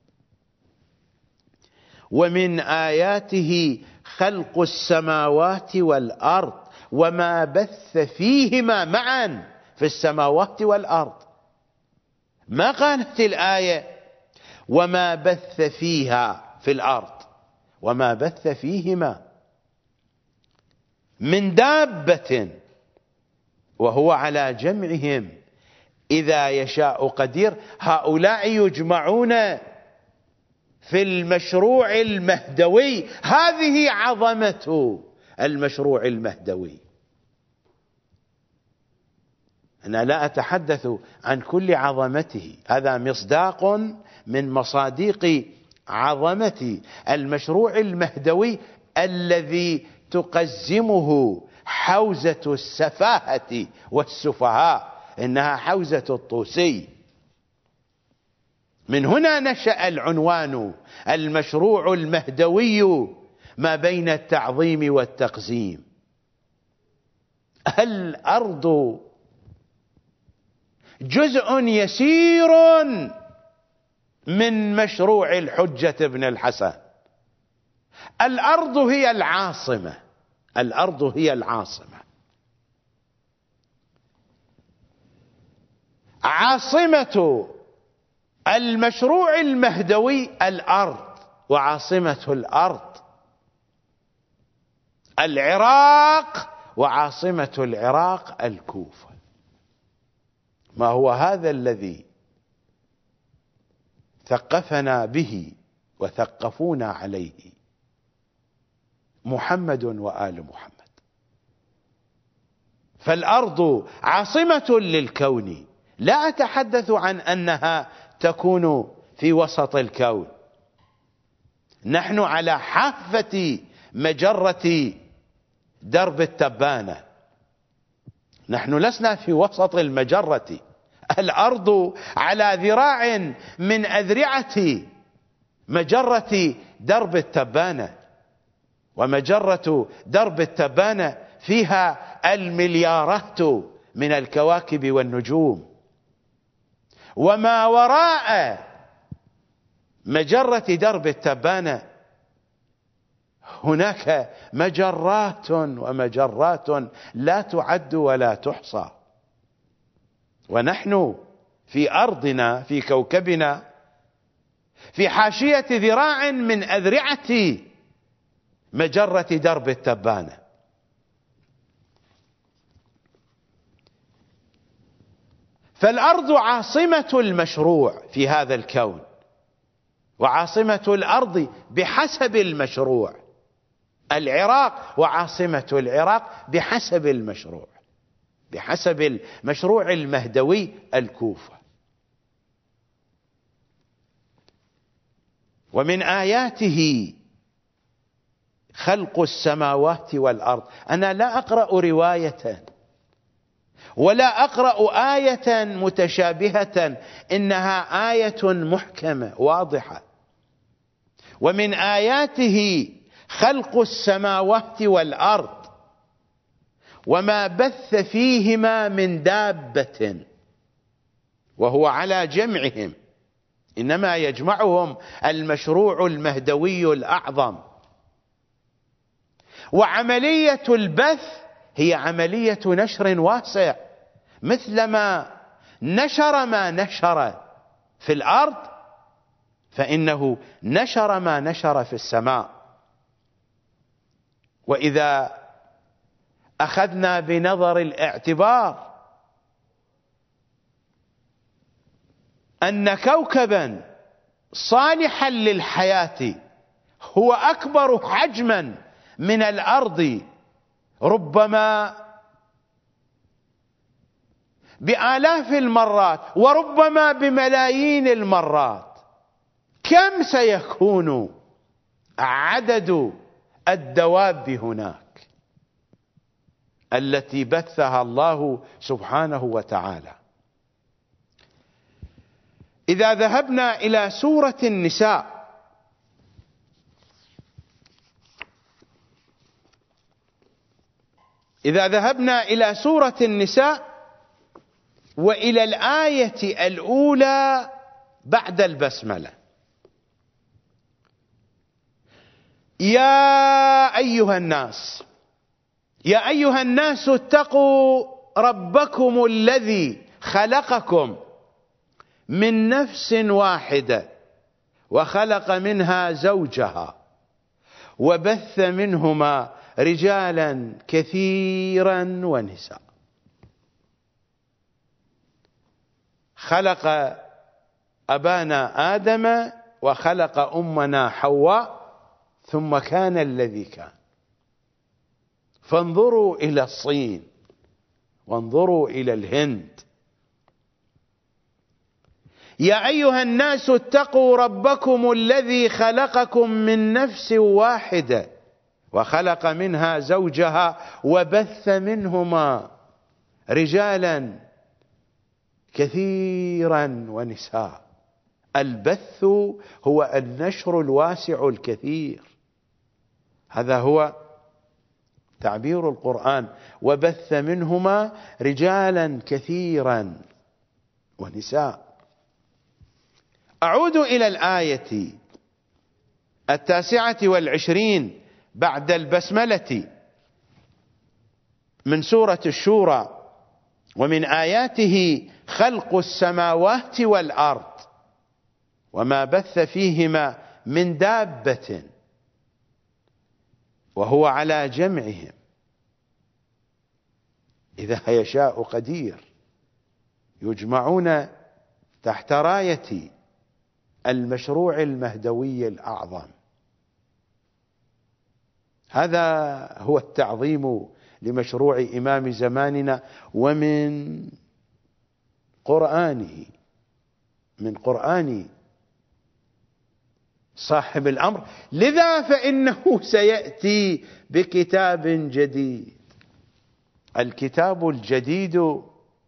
A: ومن آياته خلق السماوات والأرض وما بث فيهما معا في السماوات والأرض. ما قالت الآية وما بث فيها في الأرض، وما بث فيهما من دابة، وهو على جمعهم إذا يشاء قدير. هؤلاء يجمعون في المشروع المهدوي، هذه عظمة المشروع المهدوي. أنا لا أتحدث عن كل عظمته، هذا مصداق من مصادق عظمة المشروع المهدوي الذي تقزمه حوزة السفاهة والسفهاء، إنها حوزة الطوسي. من هنا نشأ العنوان المشروع المهدوي ما بين التعظيم والتقزيم. الأرض جزء يسير من مشروع الحجة بن الحسن. الأرض هي العاصمة، الأرض هي العاصمة. عاصمة المشروع المهدوي الأرض، وعاصمة الأرض العراق، وعاصمة العراق الكوفة. ما هو هذا الذي ثقفنا به وثقفونا عليه محمد وآل محمد. فالأرض عاصمة للكون، لا أتحدث عن أنها تكون في وسط الكون. نحن على حافة مجرة درب التبانة، نحن لسنا في وسط المجرة. الأرض على ذراع من أذرعة مجرة درب التبانة، ومجرة درب التبانة فيها المليارات من الكواكب والنجوم. وما وراء مجرة درب التبانة هناك مجرات ومجرات لا تعد ولا تحصى. ونحن في أرضنا، في كوكبنا، في حاشية ذراع من أذرعة مجرة درب التبانة. فالأرض عاصمة المشروع في هذا الكون، وعاصمة الأرض بحسب المشروع. العراق وعاصمة العراق بحسب المشروع، بحسب المشروع المهدوي الكوفة. ومن آياته خلق السماوات والأرض. أنا لا أقرأ رواية ولا أقرأ آية متشابهة، إنها آية محكمة واضحة. ومن آياته خلق السماوات والأرض وما بث فيهما من دابة، وهو على جمعهم، إنما يجمعهم المشروع المهدوي الأعظم. وعملية البث هي عملية نشر واسع، مثلما نشر ما نشر في الأرض فإنه نشر ما نشر في السماء. وإذا أخذنا بنظر الاعتبار أن كوكبا صالحا للحياة هو أكبر حجما من الأرض، ربما بآلاف المرات وربما بملايين المرات، كم سيكون عدد الدواب هناك التي بثها الله سبحانه وتعالى؟ إذا ذهبنا إلى سورة النساء وإلى الآية الأولى بعد البسملة: يا أيها الناس اتقوا ربكم الذي خلقكم من نفس واحدة وخلق منها زوجها وبث منهما رجالا كثيرا ونساء. خلق أبانا آدم وخلق أمنا حواء ثم كان الذي كان. فانظروا إلى الصين وانظروا إلى الهند. يا أيها الناس اتقوا ربكم الذي خلقكم من نفس واحدة وخلق منها زوجها وبث منهما رجالا كثيرا ونساء. البث هو النشر الواسع الكثير، هذا هو تعبير القرآن: وبث منهما رجالا كثيرا ونساء. أعود إلى الآية 29 بعد البسملة من سورة الشورى: ومن آياته خلق السماوات والأرض وما بث فيهما من دابة وهو على جمعهم إذا يشاء قدير. يجمعون تحت راية المشروع المهدوي الأعظم. هذا هو التعظيم لمشروع إمام زماننا ومن قرآنه، من قرآن صاحب الأمر. لذا فإنه سيأتي بكتاب جديد. الكتاب الجديد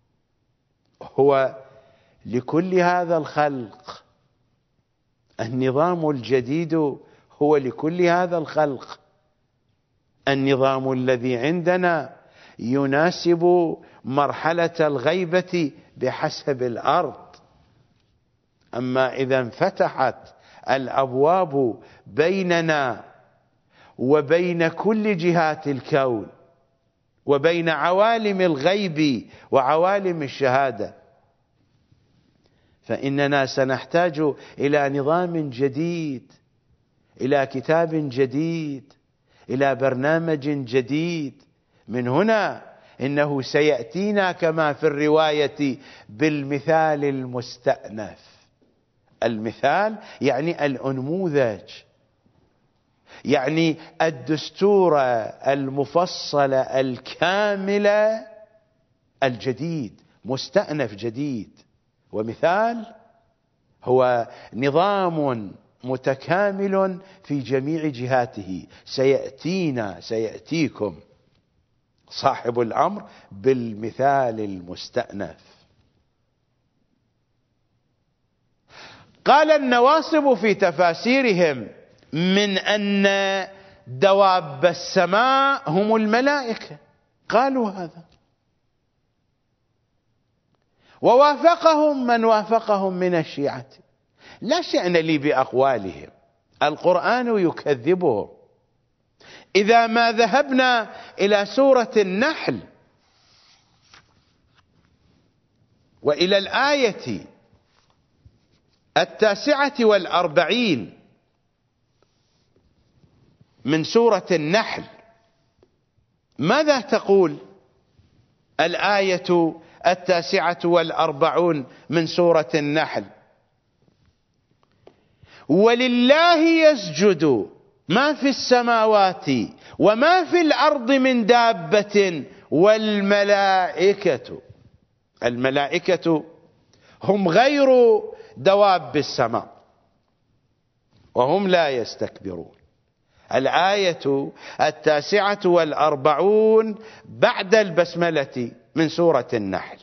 A: هو لكل هذا الخلق، النظام الجديد هو لكل هذا الخلق. النظام الذي عندنا يناسب مرحلة الغيبة بحسب الأرض. أما إذا انفتحت الأبواب بيننا وبين كل جهات الكون وبين عوالم الغيب وعوالم الشهادة، فإننا سنحتاج إلى نظام جديد، إلى كتاب جديد، إلى برنامج جديد. من هنا إنه سيأتينا كما في الرواية بالمثال المستأنف. المثال يعني الأنموذج، يعني الدستور المفصل الكامل الجديد، مستأنف جديد. ومثال هو نظام متكامل في جميع جهاته. سيأتيكم صاحب الأمر بالمثال المستأنف. قال النواصب في تفاسيرهم من أن دواب السماء هم الملائكة، قالوا هذا، ووافقهم من وافقهم من الشيعة. لا شأن لي بأقوالهم، القرآن يكذبهم. إذا ما ذهبنا إلى سورة النحل وإلى الآية 49 من سورة النحل، ماذا تقول الآية 49 من سورة النحل؟ ولله يسجد ما في السماوات وما في الأرض من دابة والملائكة. الملائكة هم غير دواب السماء وهم لا يستكبرون. الآية 49 بعد البسملة من سورة النحل.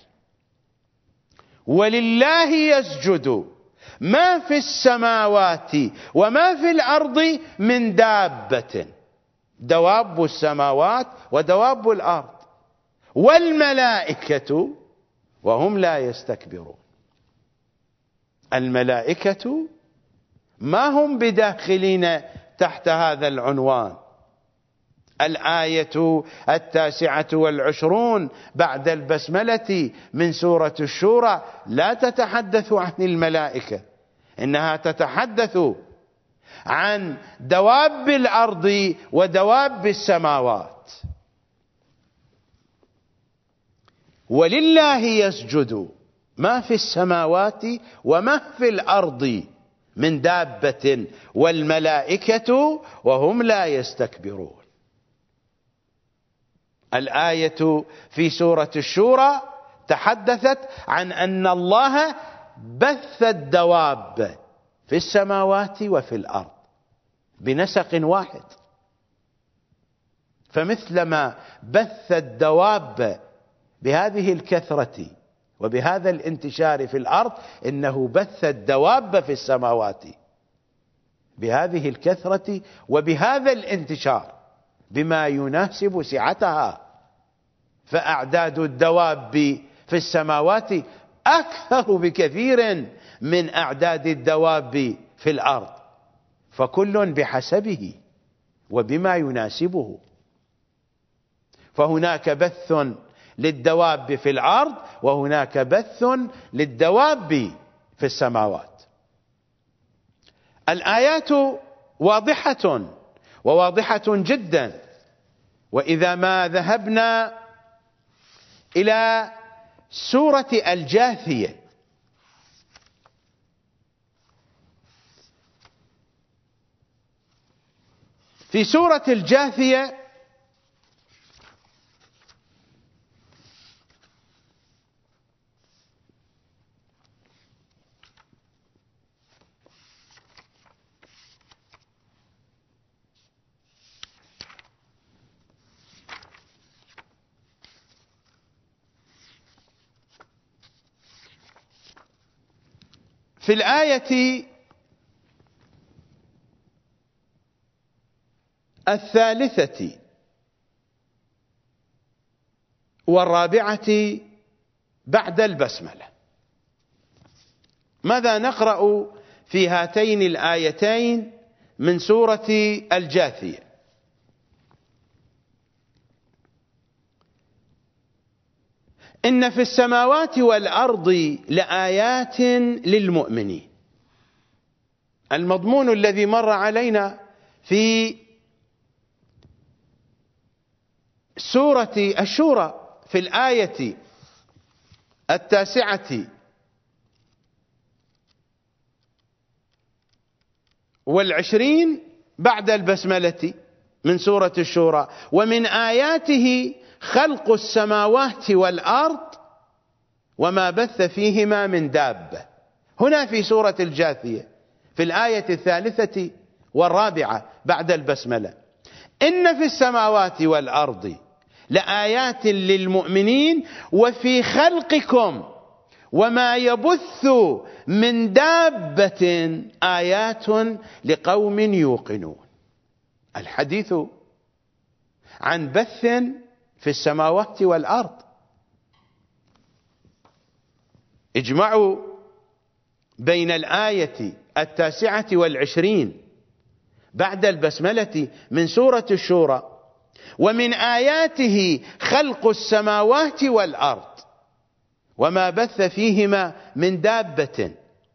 A: ولله يسجد ما في السماوات وما في الأرض من دابة، دواب السماوات ودواب الأرض، والملائكة وهم لا يستكبرون. الملائكة ما هم بداخلين تحت هذا العنوان. الآية 29 بعد البسملة من سورة الشورى لا تتحدث عن الملائكة، إنها تتحدث عن دواب الأرض ودواب السماوات. ولله يسجد ما في السماوات وما في الأرض من دابة والملائكة وهم لا يستكبرون. الآية في سورة الشورى تحدثت عن أن الله بث الدواب في السماوات وفي الأرض بنسق واحد. فمثلما بث الدواب بهذه الكثرة وبهذا الانتشار في الأرض، إنه بث الدواب في السماوات بهذه الكثرة وبهذا الانتشار بما يناسب سعتها. فأعداد الدواب في السماوات أكثر بكثير من أعداد الدواب في الأرض، فكل بحسبه وبما يناسبه. فهناك بث للدواب في الأرض وهناك بث للدواب في السماوات. الآيات واضحة وواضحة جدا. وإذا ما ذهبنا إلى سورة الجاثية، في سورة الجاثية في الآية 43 بعد البسملة، ماذا نقرأ في هاتين الآيتين من سورة الجاثية؟ إن في السماوات والأرض لآيات للمؤمنين. المضمون الذي مر علينا في سورة الشورى في الآية 29 بعد البسملة من سورة الشورى: ومن آياته خلق السماوات والأرض وما بث فيهما من دابة. هنا في سورة الجاثية في الآية 43 بعد البسملة: إن في السماوات والأرض لآيات للمؤمنين وفي خلقكم وما يبث من دابة آيات لقوم يوقنون. الحديث عن بث في السماوات والأرض. اجمعوا بين الآية 29 بعد البسملة من سورة الشورى: ومن آياته خلق السماوات والأرض وما بث فيهما من دابة،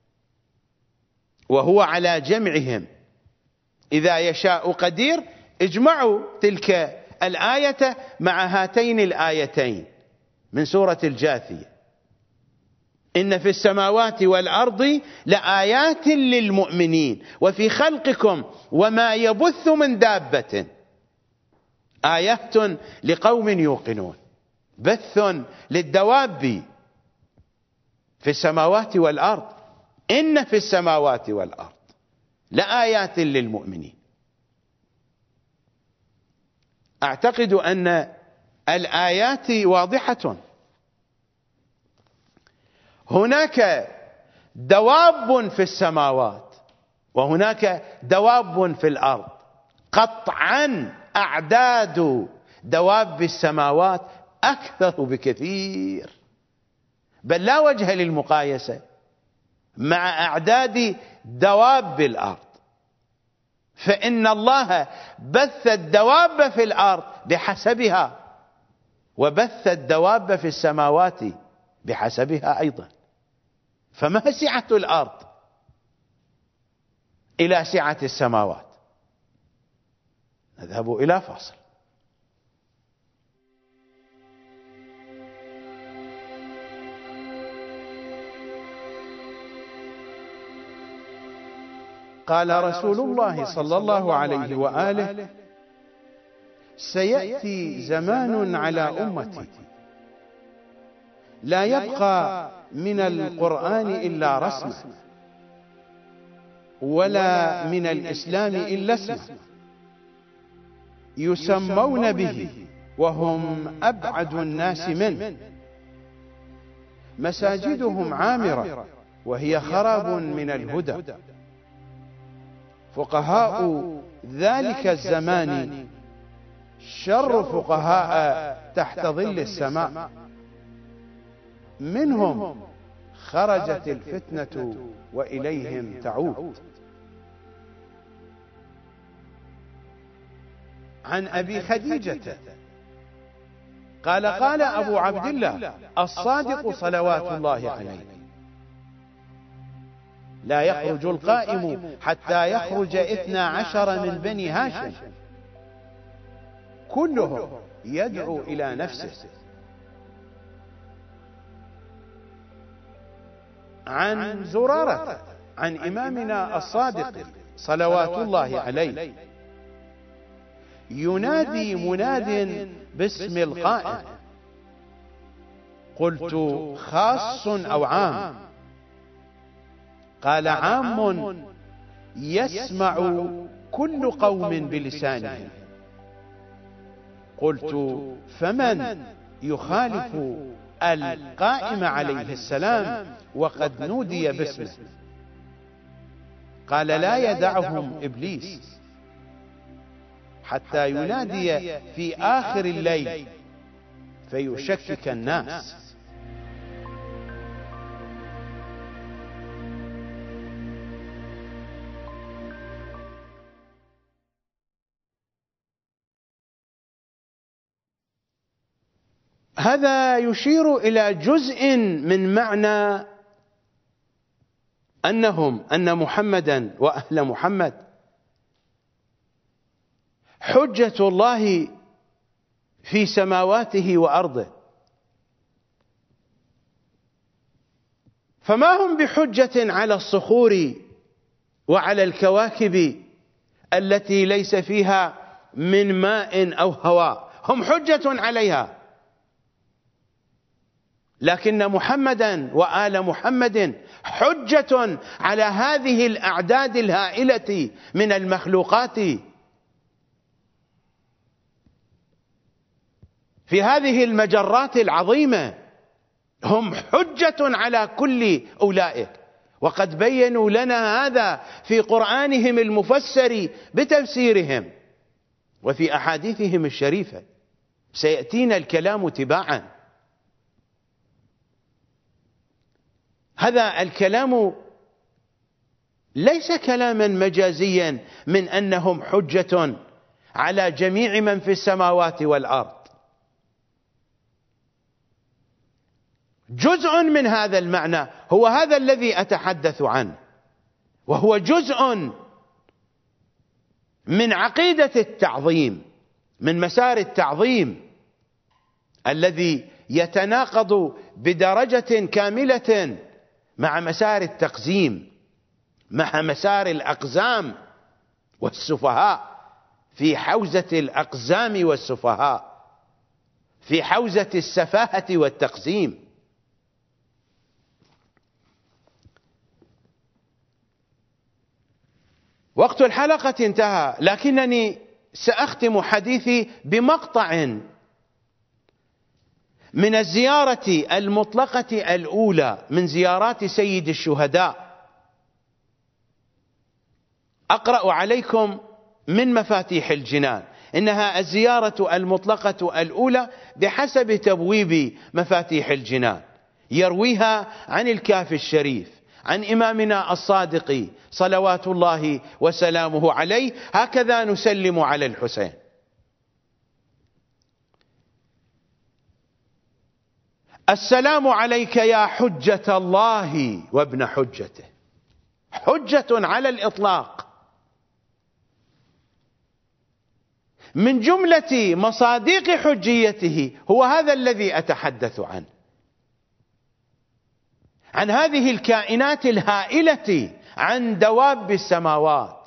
A: وهو على جمعهم إذا يشاء قدير. اجمعوا تلك الآية مع هاتين الآيتين من سورة الجاثية: إن في السماوات والأرض لآيات للمؤمنين وفي خلقكم وما يبث من دابة آيات لقوم يوقنون. بث للدواب في السماوات والأرض. إن في السماوات والأرض لآيات للمؤمنين. أعتقد أن الآيات واضحة. هناك دواب في السماوات وهناك دواب في الأرض. قطعا أعداد دواب السماوات أكثر بكثير، بل لا وجه للمقايسة مع أعداد دواب الأرض، فإن الله بث الدواب في الأرض بحسبها وبث الدواب في السماوات بحسبها أيضا. فما سعة الأرض إلى سعة السماوات؟ نذهب إلى فاصل.
B: قال رسول الله صلى الله عليه وآله: سيأتي زمان على أمتي لا يبقى من القرآن إلا رسمه ولا من الإسلام إلا اسمه، يسمون به وهم أبعد الناس منه، مساجدهم عامرة وهي خراب من الهدى، فقهاء ذلك الزمان شر فقهاء تحت ظل السماء، منهم خرجت الفتنة وإليهم تعود. عن أبي خديجة قال: قال أبو عبد الله الصادق صلوات الله عليه: لا يخرج القائم حتى يخرج 12 من بني هاشم كلهم يدعو إلى نفسه. عن زرارة عن إمامنا الصادق صلوات الله عليه: ينادي مناد باسم القائم. قلت: خاص أو عام؟ قال: عام يسمع كل قوم بلسانهم. قلت: فمن يخالف القائم عليه السلام وقد نودي باسمه؟ قال: لا يدعهم إبليس حتى ينادي في آخر الليل فيشكك الناس. هذا يشير إلى جزء من معنى أن محمدا وأهل محمد حجة الله في سماواته وأرضه،
A: فما هم بحجة على الصخور وعلى الكواكب التي ليس فيها من ماء أو هواء، هم حجة عليها، لكن محمدا وآل محمد حجة على هذه الأعداد الهائلة من المخلوقات في هذه المجرات العظيمة، هم حجة على كل أولئك، وقد بينوا لنا هذا في قرآنهم المفسر بتفسيرهم وفي أحاديثهم الشريفة، سيأتينا الكلام تباعا. هذا الكلام ليس كلاما مجازيا من أنهم حجة على جميع من في السماوات والأرض، جزء من هذا المعنى هو هذا الذي أتحدث عنه، وهو جزء من عقيدة التعظيم، من مسار التعظيم الذي يتناقض بدرجة كاملة مع مسار التقزيم، مع مسار الأقزام والسفهاء في حوزة الأقزام والسفهاء، في حوزة السفاهة والتقزيم. وقت الحلقة انتهى، لكنني سأختم حديثي بمقطع من الزيارة المطلقة الأولى من زيارات سيد الشهداء، أقرأ عليكم من مفاتيح الجنان. إنها الزيارة المطلقة الأولى بحسب تبويب مفاتيح الجنان، يرويها عن الكافي الشريف عن إمامنا الصادق صلوات الله وسلامه عليه، هكذا نسلم على الحسين. السلام عليك يا حجة الله وابن حجته، حجة على الإطلاق. من جملة مصادق حجيته هو هذا الذي أتحدث عنه، عن هذه الكائنات الهائلة، عن دواب السماوات،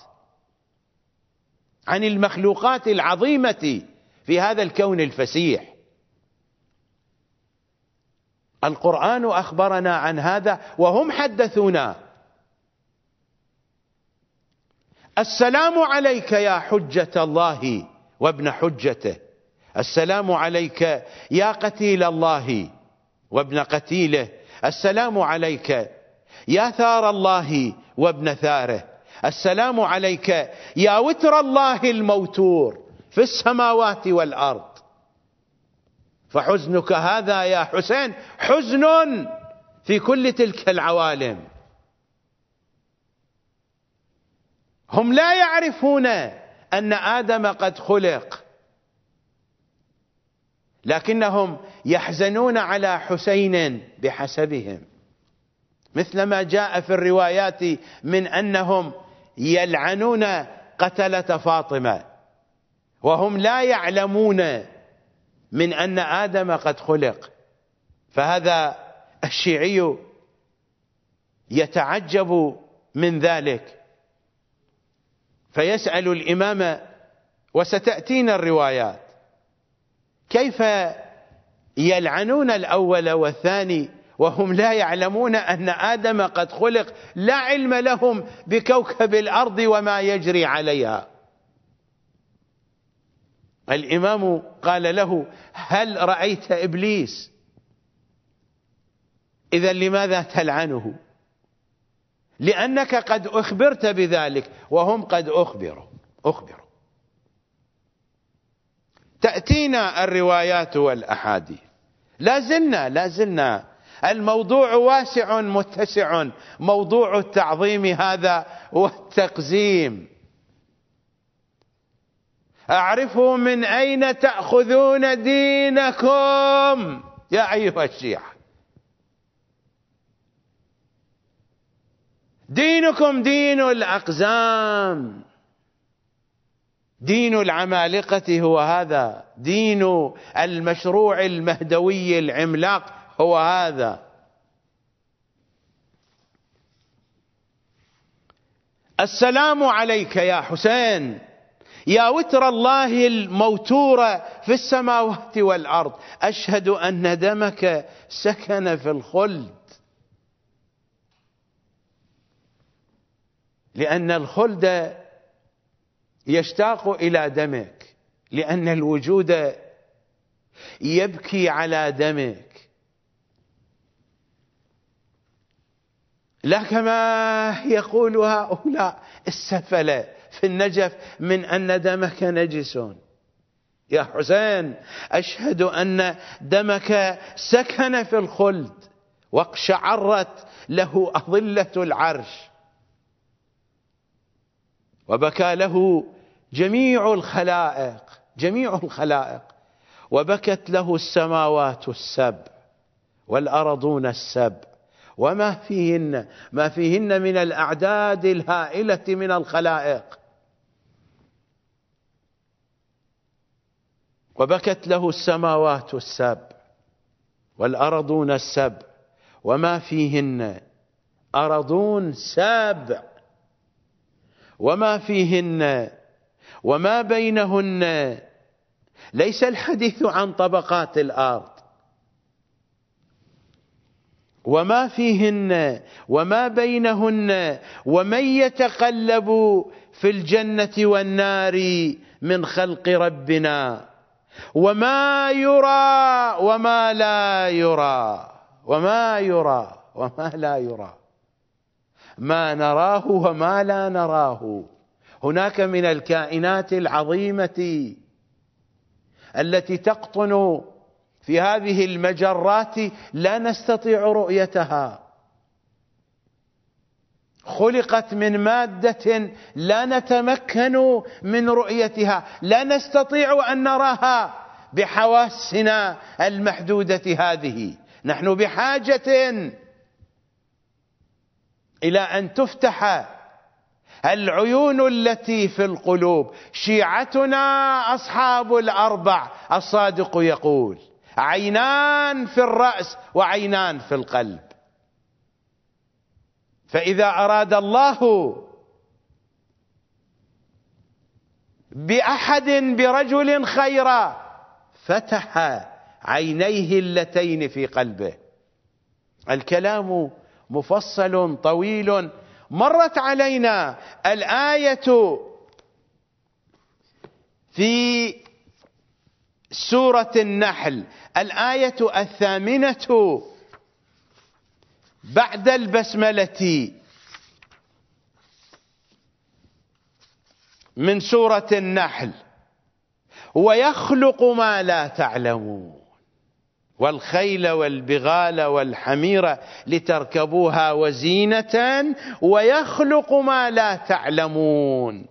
A: عن المخلوقات العظيمة في هذا الكون الفسيح. القرآن أخبرنا عن هذا وهم حدثونا. السلام عليك يا حجة الله وابن حجته، السلام عليك يا قتيل الله وابن قتيله، السلام عليك يا ثار الله وابن ثاره، السلام عليك يا وتر الله الموتور في السماوات والأرض. فحزنك هذا يا حسين حزن في كل تلك العوالم. هم لا يعرفون أن آدم قد خلق، لكنهم يحزنون على حسين بحسبهم، مثلما جاء في الروايات من أنهم يلعنون قتلة فاطمة وهم لا يعلمون من أن آدم قد خلق. فهذا الشيعي يتعجب من ذلك، فيسأل الإمام، وستأتينا الروايات، كيف يلعنون الأول والثاني وهم لا يعلمون أن آدم قد خلق، لا علم لهم بكوكب الأرض وما يجري عليها. الإمام قال له: هل رأيت إبليس؟ إذا لماذا تلعنه؟ لأنك قد أخبرت بذلك وهم قد أخبروا. تأتينا الروايات والأحاديث. لا زلنا الموضوع واسع متسع، موضوع التعظيم هذا والتقزيم. أعرفوا من أين تأخذون دينكم يا أيها الشيعة. دينكم دين الأقزام، دين العمالقة هو هذا، دين المشروع المهدوي العملاق هو هذا. السلام عليك يا حسين، يا وتر الله الموتور في السماوات والأرض، أشهد أن دمك سكن في الخلد. لأن الخلد يشتاق إلى دمك، لأن الوجود يبكي على دمك، لا كما يقول هؤلاء السفلة في النجف من أن دمك نجس. يا حسين، أشهد أن دمك سكن في الخلد واقشعرت له أظلة العرش، وبكى له جميع الخلائق، وبكت له السماوات السبع والأرضون السبع وما فيهن من الأعداد الهائلة من الخلائق، وبكت له السماوات السبع والأرضون السبع وما فيهن، أرضون سبع وما فيهن وما بينهن. ليس الحديث عن طبقات الأرض، وما فيهن وما بينهن، ومن يتقلب في الجنة والنار من خلق ربنا، وما يرى وما لا يرى، وما يرى وما لا يرى، ما نراه وما لا نراه. هناك من الكائنات العظيمة التي تقطن في هذه المجرات لا نستطيع رؤيتها، خلقت من مادة لا نتمكن من رؤيتها، لا نستطيع أن نراها بحواسنا المحدودة هذه. نحن بحاجة إلى أن تفتح العيون التي في القلوب. شيعتنا أصحاب الأربع، الصادق يقول: عينان في الرأس وعينان في القلب. فإذا أراد الله بأحد برجل خيرا فتح عينيه اللتين في قلبه. الكلام مفصل طويل. مرت علينا الآية في سورة النحل، الآية 8 بعد البسملة من سورة النحل: ويخلق ما لا تعلمون، والخيل والبغال والحمير لتركبوها وزينة، ويخلق ما لا تعلمون.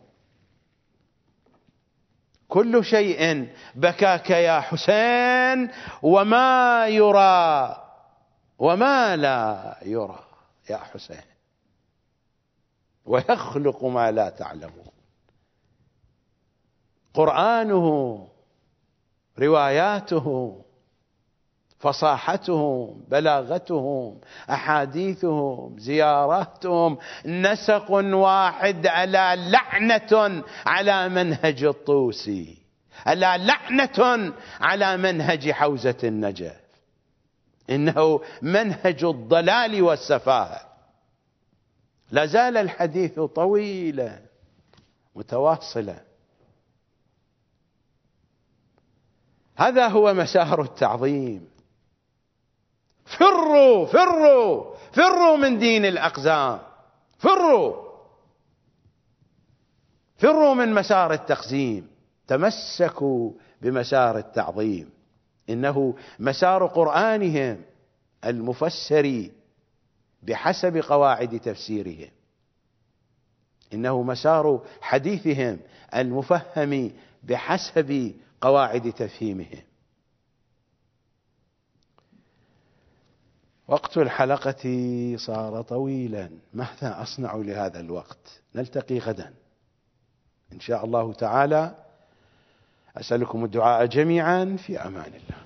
A: كل شيء بكاك يا حسين، وما يرى وما لا يرى يا حسين، ويخلق ما لا تعلمون. قرآنه، رواياته، فصاحتهم، بلاغتهم، أحاديثهم، زياراتهم، نسق واحد ألا لعنة على منهج الطوسي، ألا لعنة على منهج حوزة النجف. إنه منهج الضلال والسفاهة. لا زال الحديث طويلا متواصلا. هذا هو مسار التعظيم. فروا فروا فروا من دين الأقزام، فروا من مسار التقزيم، تمسكوا بمسار التعظيم. إنه مسار قرآنهم المفسر بحسب قواعد تفسيرهم، إنه مسار حديثهم المفهم بحسب قواعد تفهيمهم. وقت الحلقة صار طويلا، ماذا أصنع لهذا الوقت؟ نلتقي غدا إن شاء الله تعالى. أسألكم الدعاء جميعا، في أمان الله.